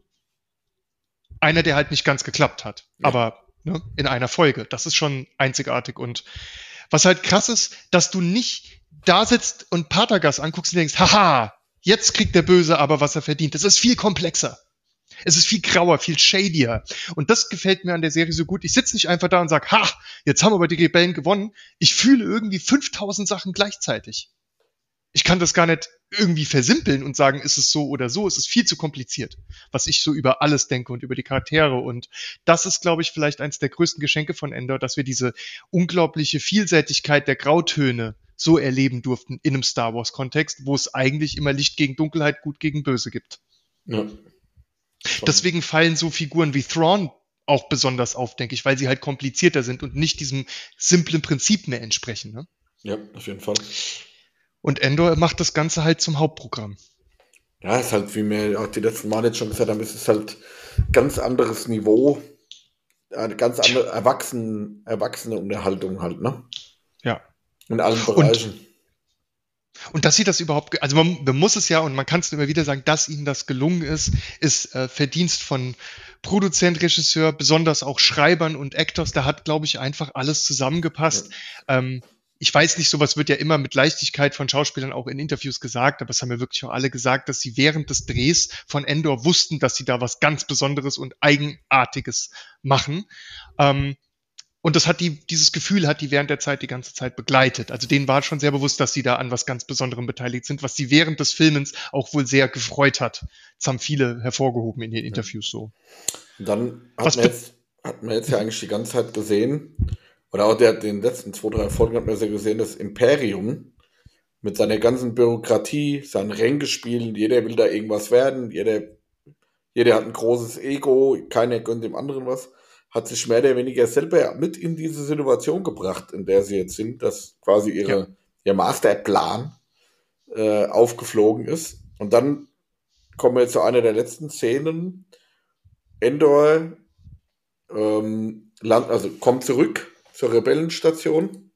Einer, der halt nicht ganz geklappt hat, Ja. aber ne, in einer Folge. Das ist schon einzigartig. Und was halt krass ist, dass du nicht da sitzt und Patergas anguckst und denkst, haha, jetzt kriegt der Böse aber, was er verdient. Das ist viel komplexer. Es ist viel grauer, viel shadier. Und das gefällt mir an der Serie so gut. Ich sitze nicht einfach da und sage, ha, jetzt haben aber die Rebellen gewonnen. Ich fühle irgendwie fünftausend Sachen gleichzeitig. Ich kann das gar nicht irgendwie versimpeln und sagen, ist es so oder so. Es ist viel zu kompliziert, was ich so über alles denke und über die Charaktere. Und das ist, glaube ich, vielleicht eines der größten Geschenke von Endor, dass wir diese unglaubliche Vielseitigkeit der Grautöne so erleben durften in einem Star Wars-Kontext, wo es eigentlich immer Licht gegen Dunkelheit, Gut gegen Böse gibt. Ja. Schon. Deswegen fallen so Figuren wie Thrawn auch besonders auf, denke ich, weil sie halt komplizierter sind und nicht diesem simplen Prinzip mehr entsprechen. Ne? Ja, auf jeden Fall. Und Endor macht das Ganze halt zum Hauptprogramm. Ja, ist halt, wie wir auch die letzten Mal jetzt schon gesagt haben, es ist halt ganz anderes Niveau, eine ganz andere Erwachsene, erwachsene Unterhaltung halt, ne? Ja. In allen Bereichen. Und dass sie das überhaupt, ge- also man, man muss es ja und man kann es immer wieder sagen, dass ihnen das gelungen ist, ist äh, Verdienst von Produzent, Regisseur, besonders auch Schreibern und Actors. Da hat, glaube ich, einfach alles zusammengepasst. Ähm, ich weiß nicht, sowas wird ja immer mit Leichtigkeit von Schauspielern auch in Interviews gesagt, aber es haben ja wirklich auch alle gesagt, dass sie während des Drehs von Endor wussten, dass sie da was ganz Besonderes und Eigenartiges machen. Ähm, und das hat die, dieses Gefühl hat die während der Zeit die ganze Zeit begleitet. Also denen war schon sehr bewusst, dass sie da an was ganz Besonderem beteiligt sind, was sie während des Filmens auch wohl sehr gefreut hat. Das haben viele hervorgehoben in den Interviews so. Und dann hat Was man, be- jetzt, hat man jetzt ja eigentlich die ganze Zeit gesehen, oder auch der, den letzten zwei, drei Folgen hat man ja gesehen, das Imperium mit seiner ganzen Bürokratie, seinen Ränkespielen, jeder will da irgendwas werden, jeder, jeder hat ein großes Ego, keiner gönnt dem anderen was, hat sich mehr oder weniger selber mit in diese Situation gebracht, in der sie jetzt sind, dass quasi ihre, ja. ihr Masterplan äh, aufgeflogen ist. Und dann kommen wir jetzt zu einer der letzten Szenen. Endor ähm, land, also kommt zurück zur Rebellenstation,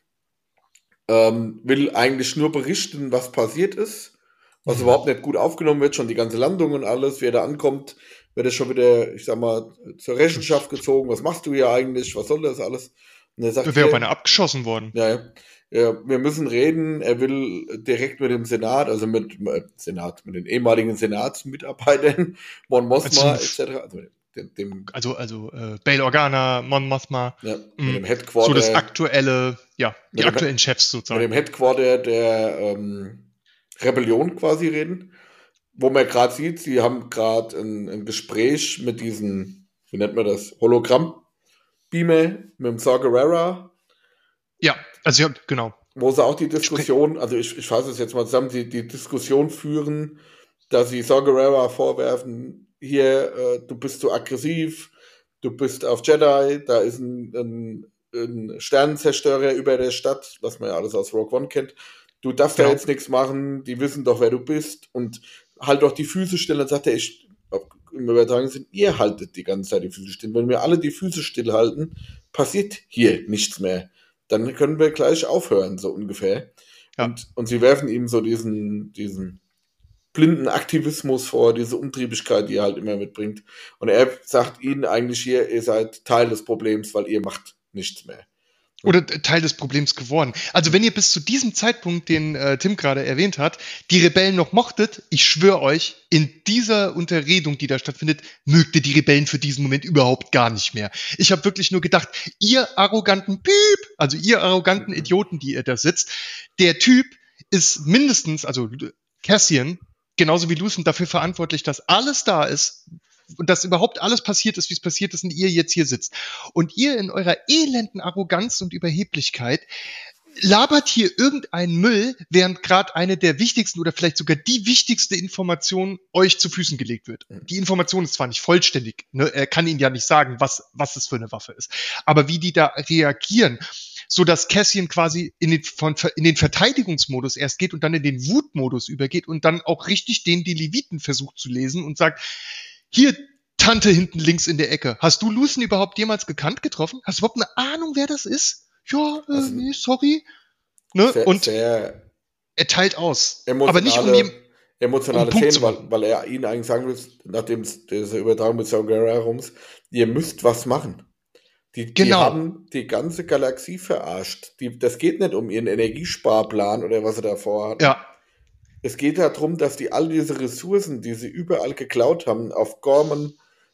ähm, will eigentlich nur berichten, was passiert ist, was mhm. überhaupt nicht gut aufgenommen wird, schon die ganze Landung und alles, wie er da ankommt, wird er schon wieder, ich sag mal, zur Rechenschaft gezogen. Was machst du hier eigentlich? Was soll das alles? Und er sagt, wäre auf einer abgeschossen worden. Ja, ja, ja, wir müssen reden. Er will direkt mit dem Senat, also mit äh, Senat, mit den ehemaligen Senatsmitarbeitern, Mon Mothma et cetera. Also, dem, dem, also, also äh, Bail Organa, Mon Mothma. Ja, mit dem Headquarter. So das aktuelle, ja, die aktuellen dem, Chefs sozusagen. Mit dem Headquarter der ähm, Rebellion quasi reden. Wo man gerade sieht, sie haben gerade ein, ein Gespräch mit diesen, wie nennt man das, Hologramm-Beamer mit dem Saw Gerrera. Ja, also ja, genau. Wo sie auch die Diskussion, also ich, ich fasse es jetzt mal zusammen, die, die Diskussion führen, dass sie Saw Gerrera vorwerfen, hier, äh, du bist zu aggressiv, du bist auf Jedi, da ist ein, ein, ein Sternenzerstörer über der Stadt, was man ja alles aus Rogue One kennt. Du darfst genau. da jetzt nichts machen, die wissen doch, wer du bist und halt doch die Füße still. Dann sagt er, ich, im Übertragen sind, ihr haltet die ganze Zeit die Füße still. Wenn wir alle die Füße stillhalten, passiert hier nichts mehr. Dann können wir gleich aufhören, so ungefähr. Ja. Und, und sie werfen ihm so diesen, diesen blinden Aktivismus vor, diese Umtriebigkeit, die er halt immer mitbringt. Und er sagt ihnen eigentlich hier, ihr seid Teil des Problems, weil ihr macht nichts mehr. Oder Teil des Problems geworden. Also wenn ihr bis zu diesem Zeitpunkt, den äh, Tim gerade erwähnt hat, die Rebellen noch mochtet, ich schwöre euch, in dieser Unterredung, die da stattfindet, mögt ihr die Rebellen für diesen Moment überhaupt gar nicht mehr. Ich habe wirklich nur gedacht, ihr arroganten Piep, also ihr arroganten Idioten, die ihr da sitzt, der Typ ist mindestens, also Cassian, genauso wie Luthen, dafür verantwortlich, dass alles da ist, und dass überhaupt alles passiert ist, wie es passiert ist und ihr jetzt hier sitzt. Und ihr in eurer elenden Arroganz und Überheblichkeit labert hier irgendeinen Müll, während gerade eine der wichtigsten oder vielleicht sogar die wichtigste Information euch zu Füßen gelegt wird. Die Information ist zwar nicht vollständig, ne? Er kann Ihnen ja nicht sagen, was, was es für eine Waffe ist, aber wie die da reagieren, so dass Cassian quasi in den, von, in den Verteidigungsmodus erst geht und dann in den Wutmodus übergeht und dann auch richtig den die Leviten versucht zu lesen und sagt, hier, Tante hinten links in der Ecke. Hast du Luthen überhaupt jemals gekannt getroffen? Hast du überhaupt eine Ahnung, wer das ist? Ja, äh, also nee, sorry. Ne? Sehr, und sehr er teilt aus. Aber nicht um ihm emotionale um Szenen, weil, weil er ihnen eigentlich sagen will, nachdem diese Übertragung mit Saw Gerrera rum ist, ihr müsst was machen. Die, genau. die haben die ganze Galaxie verarscht. Die, das geht nicht um ihren Energiesparplan oder was sie davor hatten. Ja. Es geht darum, dass die all diese Ressourcen, die sie überall geklaut haben, auf Gorman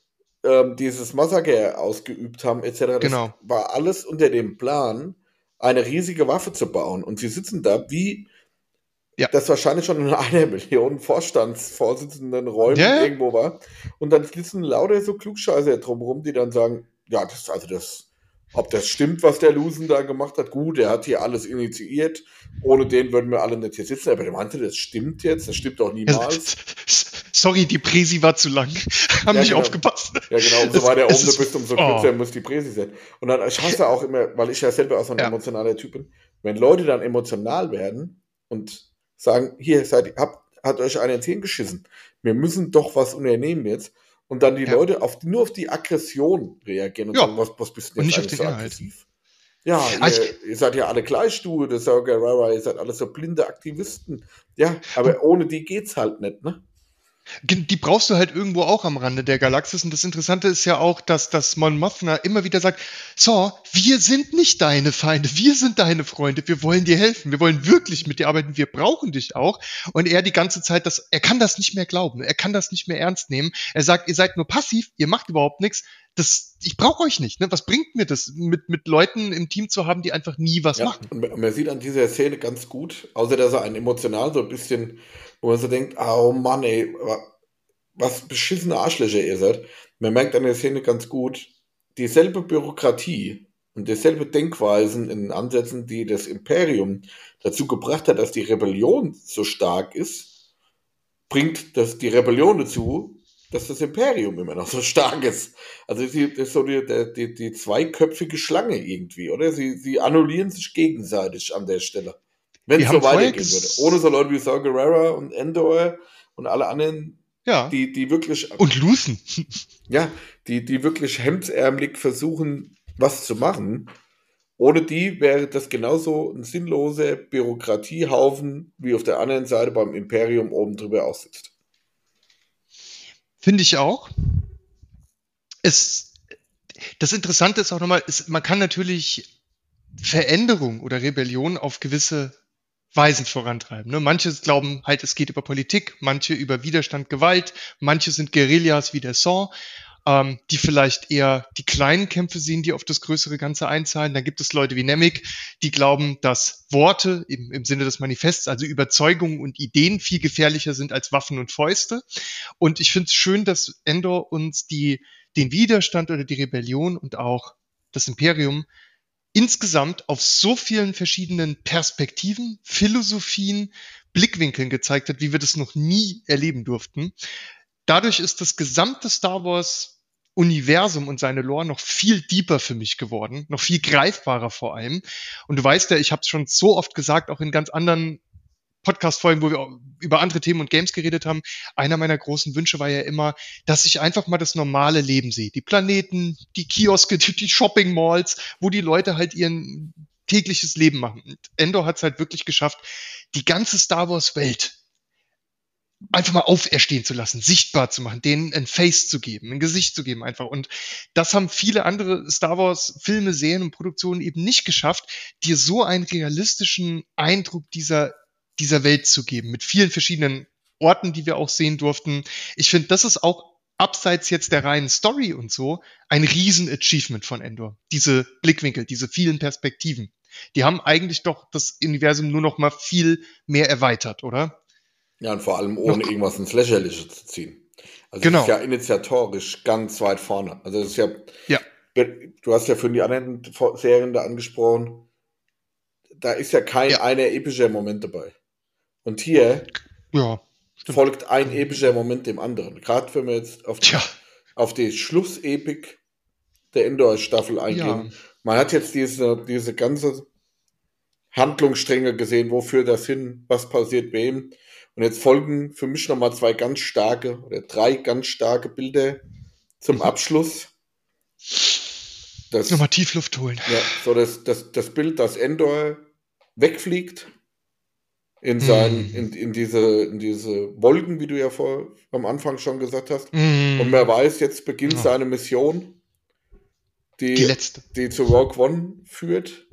ähm, dieses Massaker ausgeübt haben, et cetera. Das genau. war alles unter dem Plan, eine riesige Waffe zu bauen. Und sie sitzen da wie ja. das wahrscheinlich schon in einer Million Vorstandsvorsitzenden Räumen ja. irgendwo war. Und dann sitzen lauter so Klugscheißer drumherum, die dann sagen, ja, das also das ob das stimmt, was der Luthen da gemacht hat, gut, er hat hier alles initiiert, ohne den würden wir alle nicht hier sitzen, aber der meinte, das stimmt jetzt, das stimmt doch niemals. Sorry, die Präsi war zu lang, haben ja, nicht genau. aufgepasst. Ja genau, umso weiter oben du bist, umso kürzer oh. muss die Präsi sein. Und dann, ich hasse auch immer, weil ich ja selber auch so ein ja. emotionaler Typ bin, wenn Leute dann emotional werden und sagen, hier, seid, habt, hat euch einer ins Hirn geschissen, wir müssen doch was unternehmen jetzt, und dann die ja. Leute auf, nur auf die Aggression reagieren und ja. sagen, was, was bist du jetzt eigentlich so aggressiv? Ja, also ihr, ihr seid ja alle gleich, du, das Saw Gerrera, ihr seid alle so blinde Aktivisten. Ja, aber ohne die geht's halt nicht, ne? Die brauchst du halt irgendwo auch am Rande der Galaxis. Und das Interessante ist ja auch, dass das Mon Mothma immer wieder sagt, so, wir sind nicht deine Feinde, wir sind deine Freunde, wir wollen dir helfen, wir wollen wirklich mit dir arbeiten, wir brauchen dich auch. Und er die ganze Zeit, das, er kann das nicht mehr glauben, er kann das nicht mehr ernst nehmen. Er sagt, ihr seid nur passiv, ihr macht überhaupt nichts. Das, ich brauche euch nicht. Ne? Was bringt mir das, mit, mit Leuten im Team zu haben, die einfach nie was ja, machen? Und man sieht an dieser Szene ganz gut, außer dass er einen emotional so ein bisschen, wo man so denkt, oh Mann, ey, was beschissene Arschlöcher ihr seid. Man merkt an der Szene ganz gut, dieselbe Bürokratie und dieselbe Denkweisen in Ansätzen, die das Imperium dazu gebracht hat, dass die Rebellion so stark ist, bringt das, die Rebellion dazu, dass das Imperium immer noch so stark ist. Also sie, das ist so die, die, die zweiköpfige Schlange irgendwie, oder? Sie, sie annullieren sich gegenseitig an der Stelle. Wenn es so weitergehen würde. Ohne so Leute wie Saw Gerrera und Endor und alle anderen, ja. die, die wirklich... Und Luthen. Ja, die, die wirklich hemdsärmelig versuchen, was zu machen. Ohne die wäre das genauso ein sinnloser Bürokratiehaufen, wie auf der anderen Seite beim Imperium oben drüber aussitzt. Finde ich auch. Es, das Interessante ist auch nochmal, ist, man kann natürlich Veränderung oder Rebellion auf gewisse Weisen vorantreiben. Ne? Manche glauben halt, es geht über Politik, manche über Widerstand, Gewalt, manche sind Guerillas wie der Saw, ähm, die vielleicht eher die kleinen Kämpfe sehen, die auf das größere Ganze einzahlen. Dann gibt es Leute wie Nemik, die glauben, dass Worte im, im Sinne des Manifests, also Überzeugungen und Ideen, viel gefährlicher sind als Waffen und Fäuste. Und ich finde es schön, dass Endor uns die, den Widerstand oder die Rebellion und auch das Imperium insgesamt auf so vielen verschiedenen Perspektiven, Philosophien, Blickwinkeln gezeigt hat, wie wir das noch nie erleben durften. Dadurch ist das gesamte Star Wars Universum und seine Lore noch viel deeper für mich geworden, noch viel greifbarer vor allem. Und du weißt ja, ich habe es schon so oft gesagt, auch in ganz anderen Podcast-Folgen, wo wir über andere Themen und Games geredet haben. Einer meiner großen Wünsche war ja immer, dass ich einfach mal das normale Leben sehe. Die Planeten, die Kioske, die, die Shopping-Malls, wo die Leute halt ihren tägliches Leben machen. Und Endor hat es halt wirklich geschafft, die ganze Star Wars-Welt einfach mal auferstehen zu lassen, sichtbar zu machen, denen ein Face zu geben, ein Gesicht zu geben einfach. Und das haben viele andere Star Wars Filme, Serien und Produktionen eben nicht geschafft, dir so einen realistischen Eindruck dieser dieser Welt zu geben, mit vielen verschiedenen Orten, die wir auch sehen durften. Ich finde, das ist auch abseits jetzt der reinen Story und so ein Riesen-Achievement von Endor. Diese Blickwinkel, diese vielen Perspektiven, die haben eigentlich doch das Universum nur noch mal viel mehr erweitert, oder? Ja, und vor allem ohne noch irgendwas ins Lächerliche zu ziehen. Also genau. Es ist ja initiatorisch ganz weit vorne. Also es ist ja, ja. Du hast ja für die anderen Serien da angesprochen, da ist ja kein ja. einer epischer Moment dabei. Und hier ja, folgt ein epischer Moment dem anderen. Gerade wenn wir jetzt auf die, auf die Schlussepik der Endor-Staffel eingehen. Ja. Man hat jetzt diese, diese ganze Handlungsstränge gesehen, wo führt das hin, was passiert wem. Und jetzt folgen für mich nochmal zwei ganz starke oder drei ganz starke Bilder zum mhm. Abschluss. Das, nochmal Tiefluft holen. Ja, so das, das, das Bild, dass Endor wegfliegt in sein, mm. in, in diese, in diese Wolken, wie du ja vor, am Anfang schon gesagt hast. Mm. Und man weiß, jetzt beginnt oh. seine Mission, die, die letzte, die zu Rogue One führt.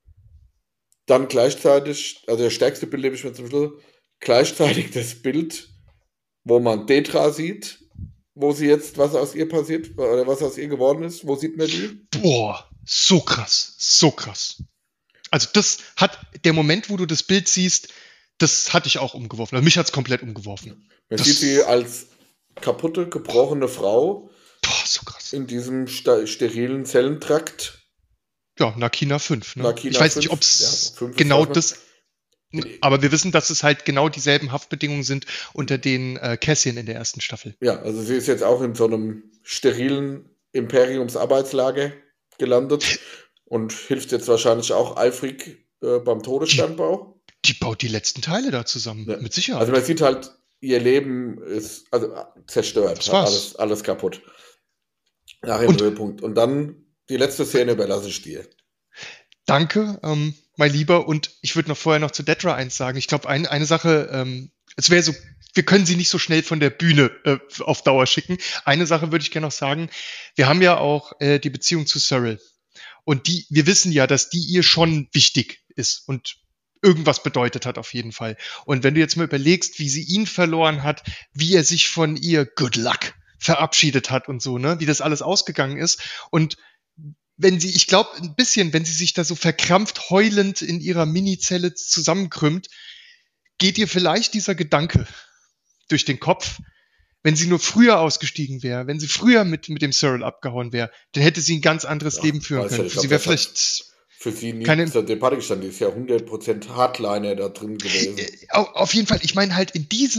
Dann gleichzeitig, also der stärkste Bild nehme ich mir zum Schluss, gleichzeitig das Bild, wo man Detra sieht, wo sie jetzt, was aus ihr passiert, oder was aus ihr geworden ist. Wo sieht man die? Boah, so krass, so krass. Also das hat, der Moment, wo du das Bild siehst, das hat dich auch umgeworfen. Also mich hat es komplett umgeworfen. Man das sieht sie als kaputte, gebrochene Frau. Boah, so krass. In diesem sta- sterilen Zellentrakt. Ja, Nakina fünf. Ne? Nakina ich weiß fünf. nicht, ob es ja, genau das... Aber wir wissen, dass es halt genau dieselben Haftbedingungen sind, unter denen äh, Cassian in der ersten Staffel. Ja, also sie ist jetzt auch in so einem sterilen Imperiumsarbeitslager gelandet und hilft jetzt wahrscheinlich auch eifrig äh, beim Todessternbau. Die, die baut die letzten Teile da zusammen, ja. mit Sicherheit. Also man sieht halt, ihr Leben ist also zerstört, das war's. Alles, alles kaputt. Nach dem Höhepunkt. Und dann die letzte Szene überlasse ich dir. Danke, ähm, mein Lieber. Und ich würde noch vorher noch zu Dedra eins sagen. Ich glaube, ein, eine Sache, ähm, es wäre so, wir können sie nicht so schnell von der Bühne äh, auf Dauer schicken. Eine Sache würde ich gerne noch sagen. Wir haben ja auch äh, die Beziehung zu Cyril. Und die, wir wissen ja, dass die ihr schon wichtig ist und irgendwas bedeutet hat auf jeden Fall. Und wenn du jetzt mal überlegst, wie sie ihn verloren hat, wie er sich von ihr, good luck, verabschiedet hat und so, ne, wie das alles ausgegangen ist. Und wenn sie, ich glaube, ein bisschen, wenn sie sich da so verkrampft, heulend in ihrer Mini-Zelle zusammenkrümmt, geht ihr vielleicht dieser Gedanke durch den Kopf, wenn sie nur früher ausgestiegen wäre, wenn sie früher mit, mit dem Cyril abgehauen wäre, dann hätte sie ein ganz anderes ja, Leben führen können. Ja, glaub, sie wäre vielleicht für sie nie keine, zur Debatte gestanden. Die ist ja hundert Prozent Hardliner da drin gewesen. Auf jeden Fall, ich meine halt in diesem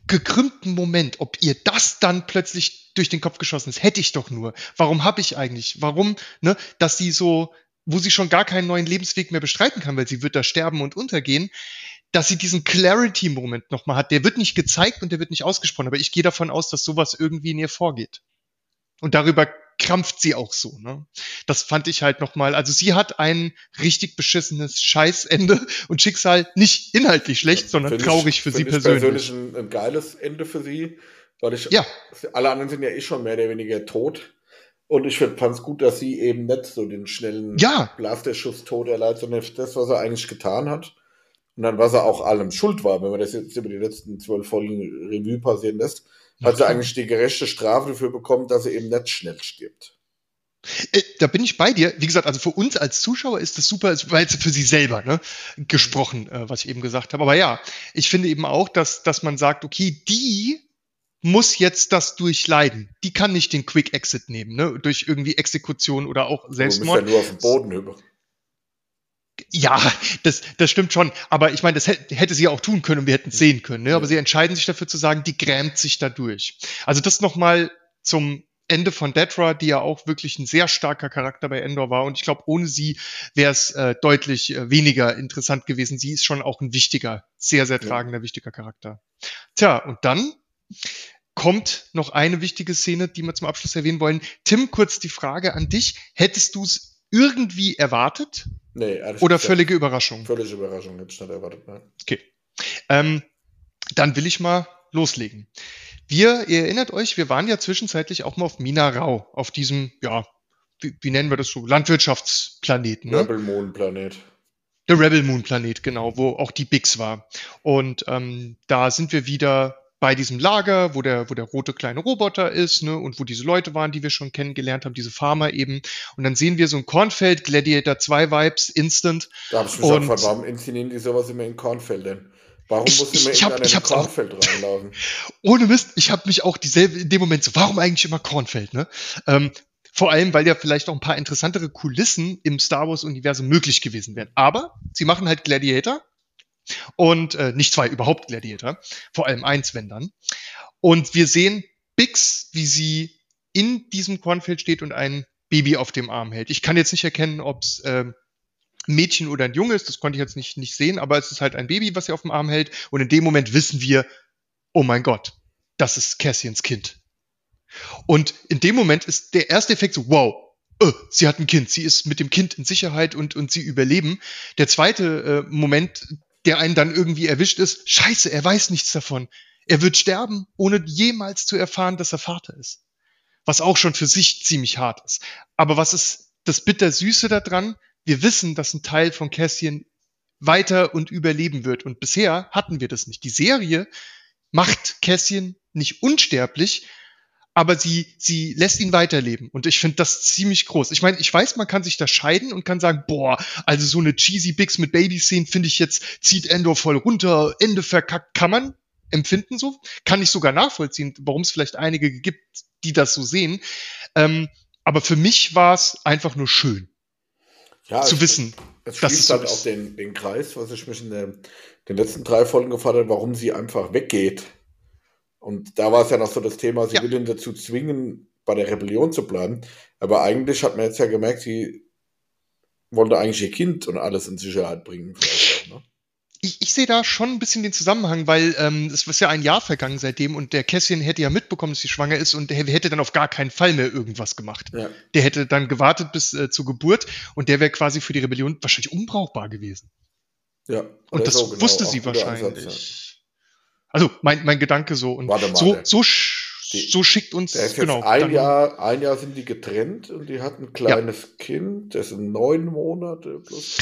gekrümmten Moment, ob ihr das dann plötzlich durch den Kopf geschossen ist, hätte ich doch nur. Warum habe ich eigentlich? Warum, ne, dass sie so, wo sie schon gar keinen neuen Lebensweg mehr bestreiten kann, weil sie wird da sterben und untergehen, dass sie diesen Clarity-Moment nochmal hat. Der wird nicht gezeigt und der wird nicht ausgesprochen, aber ich gehe davon aus, dass sowas irgendwie in ihr vorgeht. Und darüber krampft sie auch so, ne? Das fand ich halt nochmal, also sie hat ein richtig beschissenes Scheißende und Schicksal, nicht inhaltlich schlecht, sondern Find traurig ich, für sie find ich persönlich. persönlich ein, ein geiles Ende für sie, weil ich, Ja. alle anderen sind ja eh schon mehr oder weniger tot. Und ich fand es gut, dass sie eben nicht so den schnellen Ja. Blasterschuss-Tod erleidet, sondern das, was er eigentlich getan hat. Und dann, was er auch allem schuld war, wenn man das jetzt über die letzten zwölf Folgen Revue passieren lässt, hat sie eigentlich die gerechte Strafe dafür bekommen, dass er eben nicht schnell stirbt. Äh, Da bin ich bei dir. Wie gesagt, also für uns als Zuschauer ist das super, weil es für sie selber, ne, gesprochen, äh, was ich eben gesagt habe. Aber ja, ich finde eben auch, dass, dass man sagt, okay, die muss jetzt das durchleiden. Die kann nicht den Quick Exit nehmen, ne, durch irgendwie Exekution oder auch Selbstmord. Du musst ja nur auf den Boden über. Ja, das, das stimmt schon. Aber ich meine, das hätte, hätte sie ja auch tun können und wir hätten es sehen können. Ne? Aber Ja. sie entscheiden sich dafür zu sagen, die grämt sich dadurch. Also das nochmal zum Ende von Dedra, die ja auch wirklich ein sehr starker Charakter bei Endor war. Und ich glaube, ohne sie wäre es äh, deutlich äh, weniger interessant gewesen. Sie ist schon auch ein wichtiger, sehr, sehr tragender, ja. wichtiger Charakter. Tja, und dann kommt noch eine wichtige Szene, die wir zum Abschluss erwähnen wollen. Tim, kurz die Frage an dich. Hättest du es irgendwie erwartet? Nee, ehrlich Oder gesagt, völlige Überraschung? Völlige Überraschung, hätte ich nicht erwartet. Nein. Okay. Ähm, dann will ich mal loslegen. Wir, ihr erinnert euch, wir waren ja zwischenzeitlich auch mal auf Minarau, auf diesem, ja, wie, wie nennen wir das so, Landwirtschaftsplaneten. Ne? Rebel Moon Planet. Der Rebel Moon Planet, genau, wo auch die Bix war. Und ähm, da sind wir wieder bei diesem Lager, wo der, wo der rote kleine Roboter ist, ne, und wo diese Leute waren, die wir schon kennengelernt haben, diese Farmer eben. Und dann sehen wir so ein Kornfeld, Gladiator zwei Vibes, Instant. Da habe ich mich und auch gefragt, warum inszenieren die sowas immer in Kornfeldern? Warum Ich- muss ich- immer ich hab- in ich ein hab's auch- Kornfeld reinlaufen? Ohne Mist, ich habe mich auch dieselbe in dem Moment so, warum eigentlich immer Kornfeld, ne? Ähm, vor allem, weil ja vielleicht auch ein paar interessantere Kulissen im Star Wars-Universum möglich gewesen wären. Aber sie machen halt Gladiator und äh, nicht zwei, überhaupt Gladiator, vor allem eins, wenn dann. Und wir sehen Bix, wie sie in diesem Kornfeld steht und ein Baby auf dem Arm hält. Ich kann jetzt nicht erkennen, ob es ähm, ein Mädchen oder ein Junge ist, das konnte ich jetzt nicht, nicht sehen, aber es ist halt ein Baby, was sie auf dem Arm hält. Und in dem Moment wissen wir, oh mein Gott, das ist Cassians Kind. Und in dem Moment ist der erste Effekt so, wow, äh, sie hat ein Kind, sie ist mit dem Kind in Sicherheit und, und sie überleben. Der zweite äh, Moment, der einen dann irgendwie erwischt ist, scheiße, er weiß nichts davon. Er wird sterben, ohne jemals zu erfahren, dass er Vater ist. Was auch schon für sich ziemlich hart ist. Aber was ist das Bittersüße daran? Wir wissen, dass ein Teil von Cassian weiter und überleben wird. Und bisher hatten wir das nicht. Die Serie macht Cassian nicht unsterblich, aber sie, sie lässt ihn weiterleben. Und ich finde das ziemlich groß. Ich meine, ich weiß, man kann sich da scheiden und kann sagen, boah, also so eine cheesy Bix mit Baby-Szenen finde ich jetzt, zieht Endor voll runter, Ende verkackt, kann man empfinden so. Kann ich sogar nachvollziehen, warum es vielleicht einige gibt, die das so sehen. Ähm, aber für mich war es einfach nur schön Ja, zu es, wissen, es dass es schließt so halt ist. auch den, den Kreis, was ich mich in der, den letzten drei Folgen gefragt habe, warum sie einfach weggeht. Und da war es ja noch so das Thema, sie Ja. will ihn dazu zwingen, bei der Rebellion zu bleiben. Aber eigentlich hat man jetzt ja gemerkt, sie wollte eigentlich ihr Kind und alles in Sicherheit bringen. Vielleicht auch, ne? Ich, ich sehe da schon ein bisschen den Zusammenhang, weil ähm, es ist ja ein Jahr vergangen seitdem und der Cassian hätte ja mitbekommen, dass sie schwanger ist und der hätte dann auf gar keinen Fall mehr irgendwas gemacht. Ja. Der hätte dann gewartet bis äh, zur Geburt und der wäre quasi für die Rebellion wahrscheinlich unbrauchbar gewesen. Ja. Und Oder das so, genau, wusste auch sie guter wahrscheinlich. Ansatz, Also mein, mein Gedanke so. Und Warte mal, so, der- so, sch- die- so schickt uns, ja. Der ist jetzt genau. ein dann- Jahr, ein Jahr sind die getrennt und die hat ein kleines Kind, das sind neun Monate plus.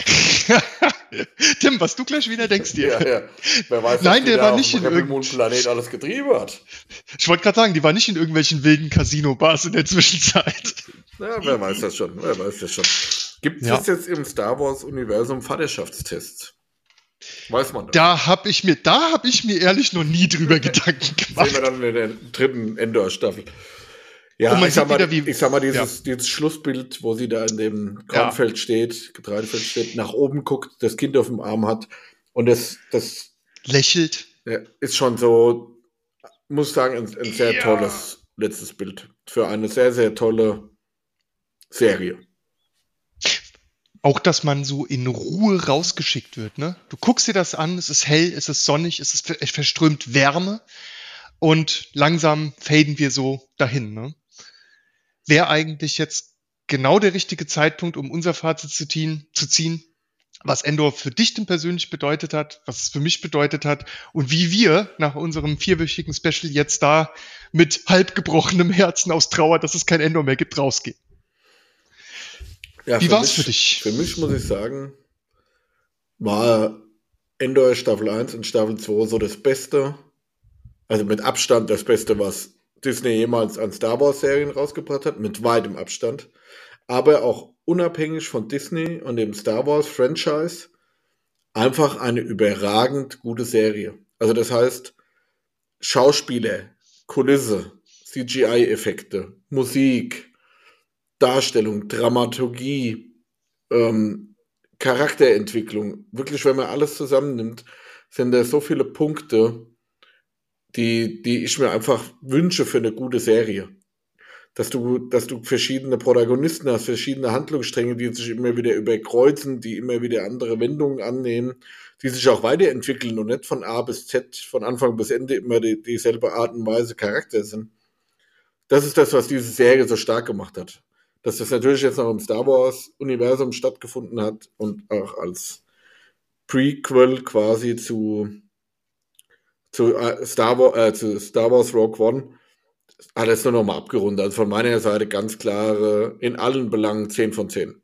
Tim, was du gleich wieder denkst dir. Ja, ja. Wer weiß, Nein, was die der da war auf nicht dem in Rebel irgend- Moon Planet alles getrieben hat. Ich wollte gerade sagen, die war nicht in irgendwelchen wilden Casino-Bars in der Zwischenzeit. Ja, wer weiß das schon, wer weiß das schon. Gibt Ja. es jetzt im Star Wars-Universum Vaterschaftstests? Weiß man das? Da habe ich mir, da habe ich mir ehrlich noch nie drüber Gedanken Sehen gemacht. wir dann in der dritten Endor-Staffel. Ja, Und man ich sag, sieht mal, wieder, wie- ich sag mal, dieses, dieses Schlussbild, wo sie da in dem Kornfeld steht, Getreidefeld steht, nach oben guckt, das Kind auf dem Arm hat und das, das Lächelt. ja, ist schon so muss sagen, ein, ein sehr Ja. tolles letztes Bild für eine sehr, sehr tolle Serie. Auch, dass man so in Ruhe rausgeschickt wird, ne? Du guckst dir das an, es ist hell, es ist sonnig, es ist es verströmt Wärme und langsam faden wir so dahin, ne? Wäre eigentlich jetzt genau der richtige Zeitpunkt, um unser Fazit zu ziehen, zu ziehen, was Endor für dich denn persönlich bedeutet hat, was es für mich bedeutet hat und wie wir nach unserem vierwöchigen Special jetzt da mit halb gebrochenem Herzen aus Trauer, dass es kein Endor mehr gibt, rausgehen. Ja, Wie für war's mich, für dich? Für mich muss ich sagen, war Endor Staffel eins und Staffel zwei so das Beste, also mit Abstand das Beste, was Disney jemals an Star Wars Serien rausgebracht hat, mit weitem Abstand. Aber auch unabhängig von Disney und dem Star Wars Franchise einfach eine überragend gute Serie. Also das heißt, Schauspieler, Kulisse, C G I-Effekte, Musik, Darstellung, Dramaturgie, ähm, Charakterentwicklung. Wirklich, wenn man alles zusammennimmt, sind da so viele Punkte, die, die ich mir einfach wünsche für eine gute Serie. Dass du, dass du verschiedene Protagonisten hast, verschiedene Handlungsstränge, die sich immer wieder überkreuzen, die immer wieder andere Wendungen annehmen, die sich auch weiterentwickeln und nicht von A bis Z, von Anfang bis Ende immer die, dieselbe Art und Weise Charakter sind. Das ist das, was diese Serie so stark gemacht hat. Dass das natürlich jetzt noch im Star Wars-Universum stattgefunden hat und auch als Prequel quasi zu, zu, äh, Star, Wars, äh, zu Star Wars Rogue One alles nur nochmal abgerundet. Also von meiner Seite ganz klare, in allen Belangen zehn von zehn.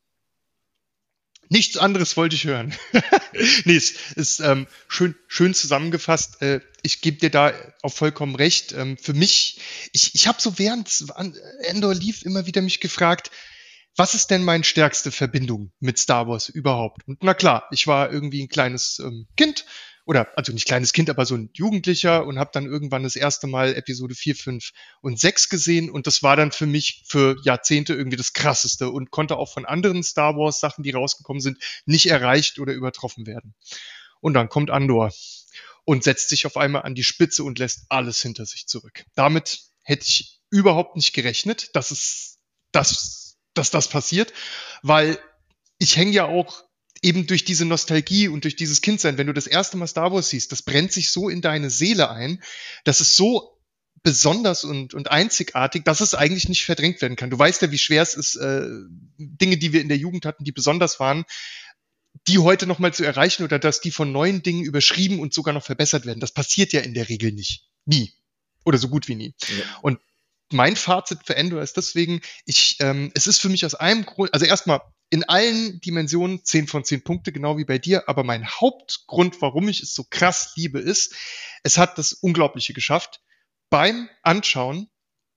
Nichts anderes wollte ich hören. Nee, es ist ähm, schön, schön zusammengefasst. Äh, ich gebe dir da auch vollkommen recht. Ähm, für mich, ich, ich habe so während Endor lief immer wieder mich gefragt, was ist denn meine stärkste Verbindung mit Star Wars überhaupt? Und na klar, ich war irgendwie ein kleines ähm, Kind oder also nicht kleines Kind, aber so ein Jugendlicher und habe dann irgendwann das erste Mal Episode vier, fünf und sechs gesehen und das war dann für mich für Jahrzehnte irgendwie das Krasseste und konnte auch von anderen Star Wars Sachen, die rausgekommen sind, nicht erreicht oder übertroffen werden. Und dann kommt Andor und setzt sich auf einmal an die Spitze und lässt alles hinter sich zurück. Damit hätte ich überhaupt nicht gerechnet, dass es das, dass das passiert, weil ich hänge ja auch eben durch diese Nostalgie und durch dieses Kindsein, wenn du das erste Mal Star Wars siehst, das brennt sich so in deine Seele ein, das ist so besonders und, und einzigartig, dass es eigentlich nicht verdrängt werden kann. Du weißt ja, wie schwer es ist, äh, Dinge, die wir in der Jugend hatten, die besonders waren, die heute nochmal zu erreichen oder dass die von neuen Dingen überschrieben und sogar noch verbessert werden. Das passiert ja in der Regel nicht. Nie. Oder so gut wie nie. Ja. Und mein Fazit für Endor ist deswegen, ich, ähm, es ist für mich aus einem Grund, also erstmal in allen Dimensionen zehn von zehn Punkte, genau wie bei dir, aber mein Hauptgrund, warum ich es so krass liebe, ist, es hat das Unglaubliche geschafft. Beim Anschauen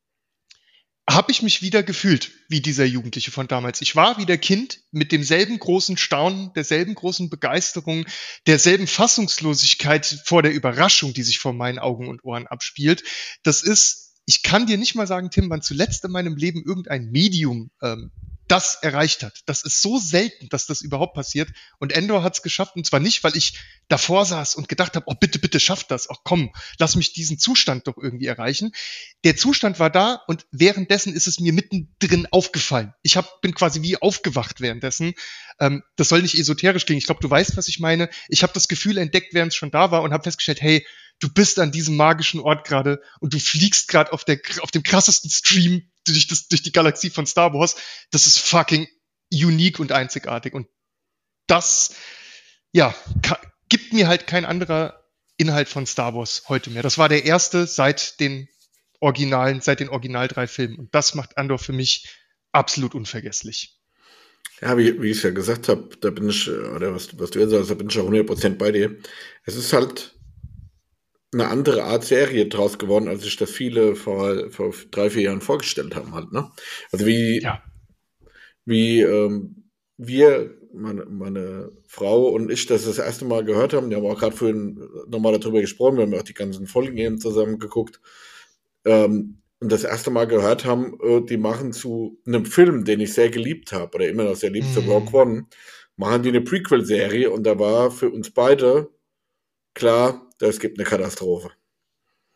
habe ich mich wieder gefühlt wie dieser Jugendliche von damals. Ich war wieder Kind mit demselben großen Staunen, derselben großen Begeisterung, derselben Fassungslosigkeit vor der Überraschung, die sich vor meinen Augen und Ohren abspielt. Das ist, ich kann dir nicht mal sagen, Tim, wann zuletzt in meinem Leben irgendein Medium ähm, das erreicht hat. Das ist so selten, dass das überhaupt passiert. Und Endor hat es geschafft. Und zwar nicht, weil ich davor saß und gedacht habe, oh bitte, bitte schaff das. Ach komm, lass mich diesen Zustand doch irgendwie erreichen. Der Zustand war da und währenddessen ist es mir mittendrin aufgefallen. Ich hab, bin quasi wie aufgewacht währenddessen. Ähm, das soll nicht esoterisch klingen. Ich glaube, du weißt, was ich meine. Ich habe das Gefühl entdeckt, während es schon da war und habe festgestellt, hey, du bist an diesem magischen Ort gerade und du fliegst gerade auf der auf dem krassesten Stream durch, das, durch die Galaxie von Star Wars. Das ist fucking unique und einzigartig. Und das, ja, ka- gibt mir halt kein anderer Inhalt von Star Wars heute mehr. Das war der erste seit den Originalen, seit den Original drei Filmen. Und das macht Andor für mich absolut unvergesslich. Ja, wie, wie ich es ja gesagt habe, da bin ich, oder was, was du jetzt sagst, da bin ich ja hundert Prozent bei dir. Es ist halt eine andere Art Serie draus geworden, als sich das viele vor, vor drei, vier Jahren vorgestellt haben halt, ne? Also wie, Ja. wie ähm, wir, meine, meine Frau und ich, das das erste Mal gehört haben, die haben auch gerade vorhin nochmal darüber gesprochen, wir haben auch die ganzen Folgen eben zusammen geguckt, ähm, und das erste Mal gehört haben, äh, die machen zu einem Film, den ich sehr geliebt habe, oder immer noch sehr lieb, mm. zu Rogue One, machen die eine Prequel-Serie und da war für uns beide klar, das gibt eine Katastrophe.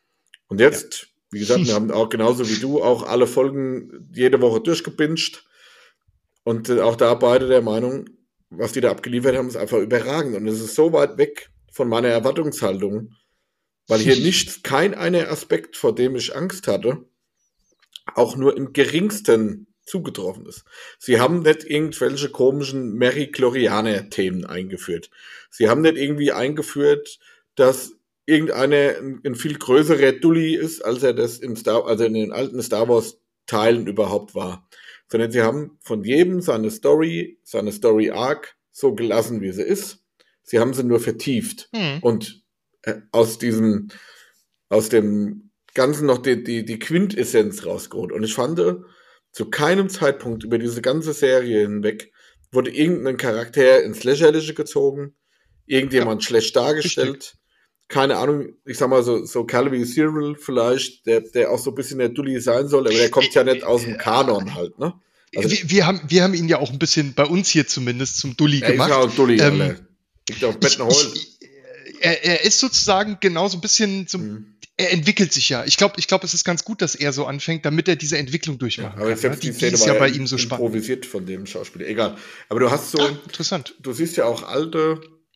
Und jetzt, ja. wie gesagt, wir haben auch genauso wie du auch alle Folgen jede Woche durchgebinged. Und äh, auch da beide der Meinung, was die da abgeliefert haben, ist einfach überragend. Und es ist so weit weg von meiner Erwartungshaltung, weil hier nicht kein einer Aspekt, vor dem ich Angst hatte, auch nur im geringsten zugetroffen ist. Sie haben nicht irgendwelche komischen Mary-Chlorianer-Themen eingeführt. Sie haben nicht irgendwie eingeführt, dass irgendeiner ein, ein viel größerer Dulli ist, als er das im Star, also in den alten Star Wars-Teilen überhaupt war. Sondern sie haben von jedem seine Story, seine Story-Arc so gelassen, wie sie ist. Sie haben sie nur vertieft. Hm. Und äh, aus diesem, aus dem Ganzen noch die, die, die Quintessenz rausgeholt. Und ich fand, zu keinem Zeitpunkt über diese ganze Serie hinweg wurde irgendein Charakter ins Lächerliche gezogen, irgendjemand ja. schlecht dargestellt. Richtig. Keine Ahnung, ich sag mal so, so Kerle wie Cyril vielleicht, der, der auch so ein bisschen der Dulli sein soll, aber der kommt ja nicht aus dem Kanon halt, ne? Also, wir, wir, haben, wir haben ihn ja auch ein bisschen, bei uns hier zumindest, zum Dulli er gemacht. Er ist ja auch Dulli, ähm, Alter. Liegt auf Betten Holz. Er, er ist sozusagen genau so ein bisschen, so, mhm. er entwickelt sich ja. Ich glaube, ich glaube, es ist ganz gut, dass er so anfängt, damit er diese Entwicklung durchmachen ja, aber kann. Selbst die, die, die ist ja bei ihm so spannend. Improvisiert von dem Schauspieler. Egal. Aber du hast so, ah, interessant. Du siehst ja auch alte,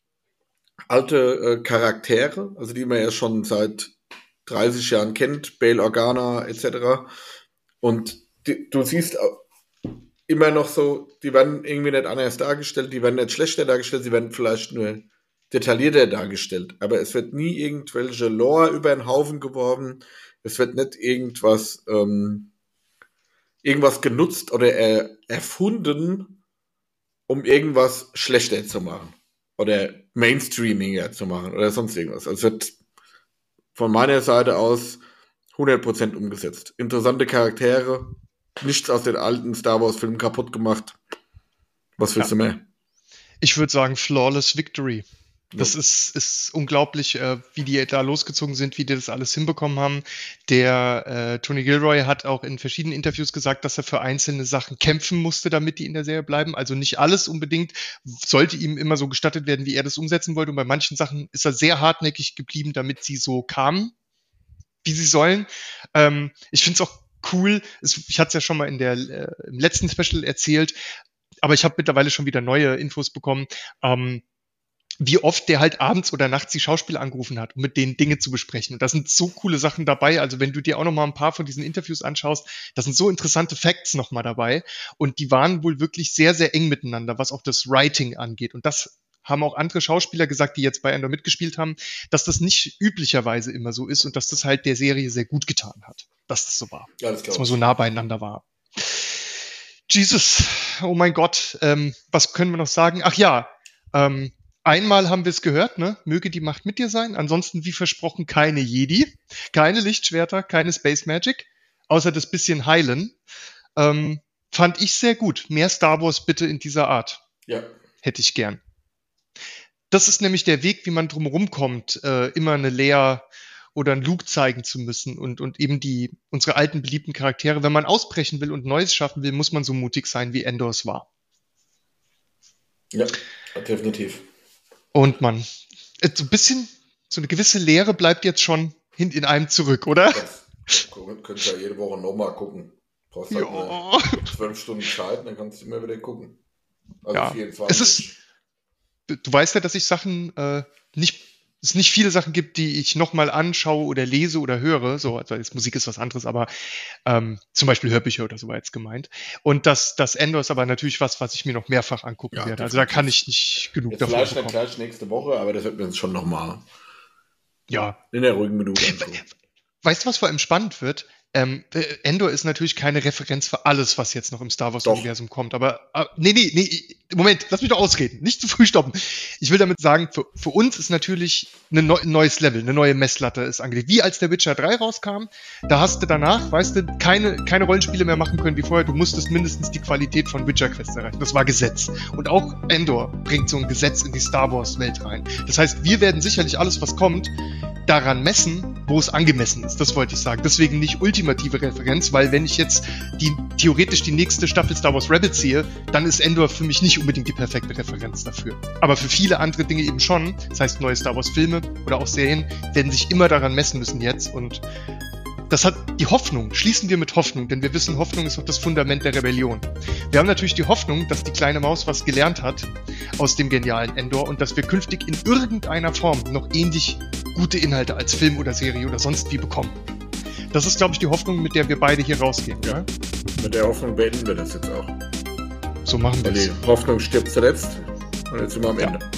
alte äh, Charaktere, also die man ja schon seit dreißig Jahren kennt, Bail Organa et cetera. Und die, du siehst immer noch so, die werden irgendwie nicht anders dargestellt, die werden nicht schlechter dargestellt, sie werden vielleicht nur detaillierter dargestellt, aber es wird nie irgendwelche Lore über den Haufen geworfen, es wird nicht irgendwas ähm, irgendwas genutzt oder er, erfunden, um irgendwas schlechter zu machen oder mainstreamiger zu machen oder sonst irgendwas. Also es wird von meiner Seite aus hundert Prozent umgesetzt. Interessante Charaktere, nichts aus den alten Star Wars Filmen kaputt gemacht. Was willst ja. du mehr? Ich würde sagen flawless victory. Das ist, ist unglaublich, äh, wie die da losgezogen sind, wie die das alles hinbekommen haben. Der äh, Tony Gilroy hat auch in verschiedenen Interviews gesagt, dass er für einzelne Sachen kämpfen musste, damit die in der Serie bleiben. Also nicht alles unbedingt sollte ihm immer so gestattet werden, wie er das umsetzen wollte. Und bei manchen Sachen ist er sehr hartnäckig geblieben, damit sie so kamen, wie sie sollen. Ähm, ich finde es auch cool. Es, ich hatte es ja schon mal in der äh, im letzten Special erzählt, aber ich habe mittlerweile schon wieder neue Infos bekommen. Ähm, wie oft der halt abends oder nachts die Schauspieler angerufen hat, um mit denen Dinge zu besprechen. Und da sind so coole Sachen dabei. Also wenn du dir auch noch mal ein paar von diesen Interviews anschaust, da sind so interessante Facts noch mal dabei. Und die waren wohl wirklich sehr, sehr eng miteinander, was auch das Writing angeht. Und das haben auch andere Schauspieler gesagt, die jetzt bei Andor mitgespielt haben, dass das nicht üblicherweise immer so ist und dass das halt der Serie sehr gut getan hat, dass das so war. Ja, das dass man so nah beieinander war. Jesus, oh mein Gott, ähm, was können wir noch sagen? Ach ja, ähm, einmal haben wir es gehört, ne? Möge die Macht mit dir sein. Ansonsten, wie versprochen, keine Jedi, keine Lichtschwerter, keine Space Magic, außer das bisschen Heilen. Ähm, fand ich sehr gut. Mehr Star Wars bitte in dieser Art. Ja. Hätte ich gern. Das ist nämlich der Weg, wie man drumherum kommt, äh, immer eine Leia oder einen Luke zeigen zu müssen und, und eben die unsere alten beliebten Charaktere. Wenn man ausbrechen will und Neues schaffen will, muss man so mutig sein, wie Endor es war. Ja, definitiv. Und man, so ein bisschen, so eine gewisse Leere bleibt jetzt schon hin in einem zurück, oder? Das könnt ihr ja jede Woche nochmal gucken. Du brauchst halt eine zwölf Stunden Zeit, dann kannst du immer wieder gucken. Also ja, vierundzwanzig. Es ist, du weißt ja, dass ich Sachen äh, nicht, es nicht viele Sachen gibt, die ich nochmal anschaue oder lese oder höre. So, also jetzt Musik ist was anderes, aber ähm, zum Beispiel Hörbücher oder so war jetzt gemeint. Und das, das Endor ist aber natürlich was, was ich mir noch mehrfach angucken ja, werde. Also da kann ich nicht genug jetzt davon vielleicht bekommen. Vielleicht nicht gleich nächste Woche, aber das wird mir uns schon nochmal ja. in der ruhigen Minute angucken. Weißt du, was vor allem spannend wird? Ähm, Endor ist natürlich keine Referenz für alles, was jetzt noch im Star Wars-Universum kommt. Aber äh, nee, nee, nee, Moment, lass mich doch ausreden. Nicht zu früh stoppen. Ich will damit sagen, für, für uns ist natürlich eine neu, ein neues Level, eine neue Messlatte ist angelegt. Wie als der Witcher drei rauskam, da hast du danach, weißt du, keine, keine Rollenspiele mehr machen können wie vorher. Du musstest mindestens die Qualität von Witcher Quest erreichen. Das war Gesetz. Und auch Endor bringt so ein Gesetz in die Star Wars-Welt rein. Das heißt, wir werden sicherlich alles, was kommt, daran messen, wo es angemessen ist. Das wollte ich sagen. Deswegen nicht ultimative Referenz, weil wenn ich jetzt die theoretisch die nächste Staffel Star Wars Rebels sehe, dann ist Endor für mich nicht unbedingt die perfekte Referenz dafür. Aber für viele andere Dinge eben schon. Das heißt, neue Star Wars Filme oder auch Serien werden sich immer daran messen müssen jetzt und das hat die Hoffnung, schließen wir mit Hoffnung, denn wir wissen, Hoffnung ist auch das Fundament der Rebellion. Wir haben natürlich die Hoffnung, dass die kleine Maus was gelernt hat aus dem genialen Endor und dass wir künftig in irgendeiner Form noch ähnlich gute Inhalte als Film oder Serie oder sonst wie bekommen. Das ist, glaube ich, die Hoffnung, mit der wir beide hier rausgehen. Ja, mit der Hoffnung beenden wir das jetzt auch. So machen wir es. Die Hoffnung stirbt zuletzt und jetzt sind wir am Ende. Ja.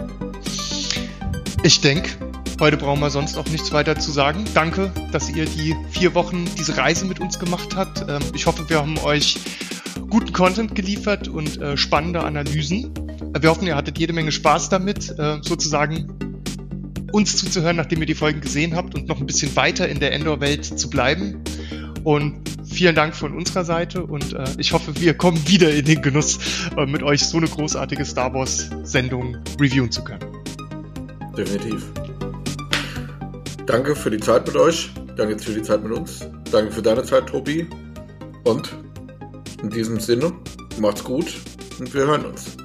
Ich denke, heute brauchen wir sonst auch nichts weiter zu sagen. Danke, dass ihr die vier Wochen diese Reise mit uns gemacht habt. Ich hoffe, wir haben euch guten Content geliefert und äh, spannende Analysen. Wir hoffen, ihr hattet jede Menge Spaß damit, äh, sozusagen uns zuzuhören, nachdem ihr die Folgen gesehen habt und noch ein bisschen weiter in der Endor-Welt zu bleiben. Und vielen Dank von unserer Seite und äh, ich hoffe, wir kommen wieder in den Genuss, äh, mit euch so eine großartige Star Wars-Sendung reviewen zu können. Definitiv. Danke für die Zeit mit euch. Danke für die Zeit mit uns. Danke für deine Zeit, Tobi. Und in diesem Sinne, macht's gut und wir hören uns.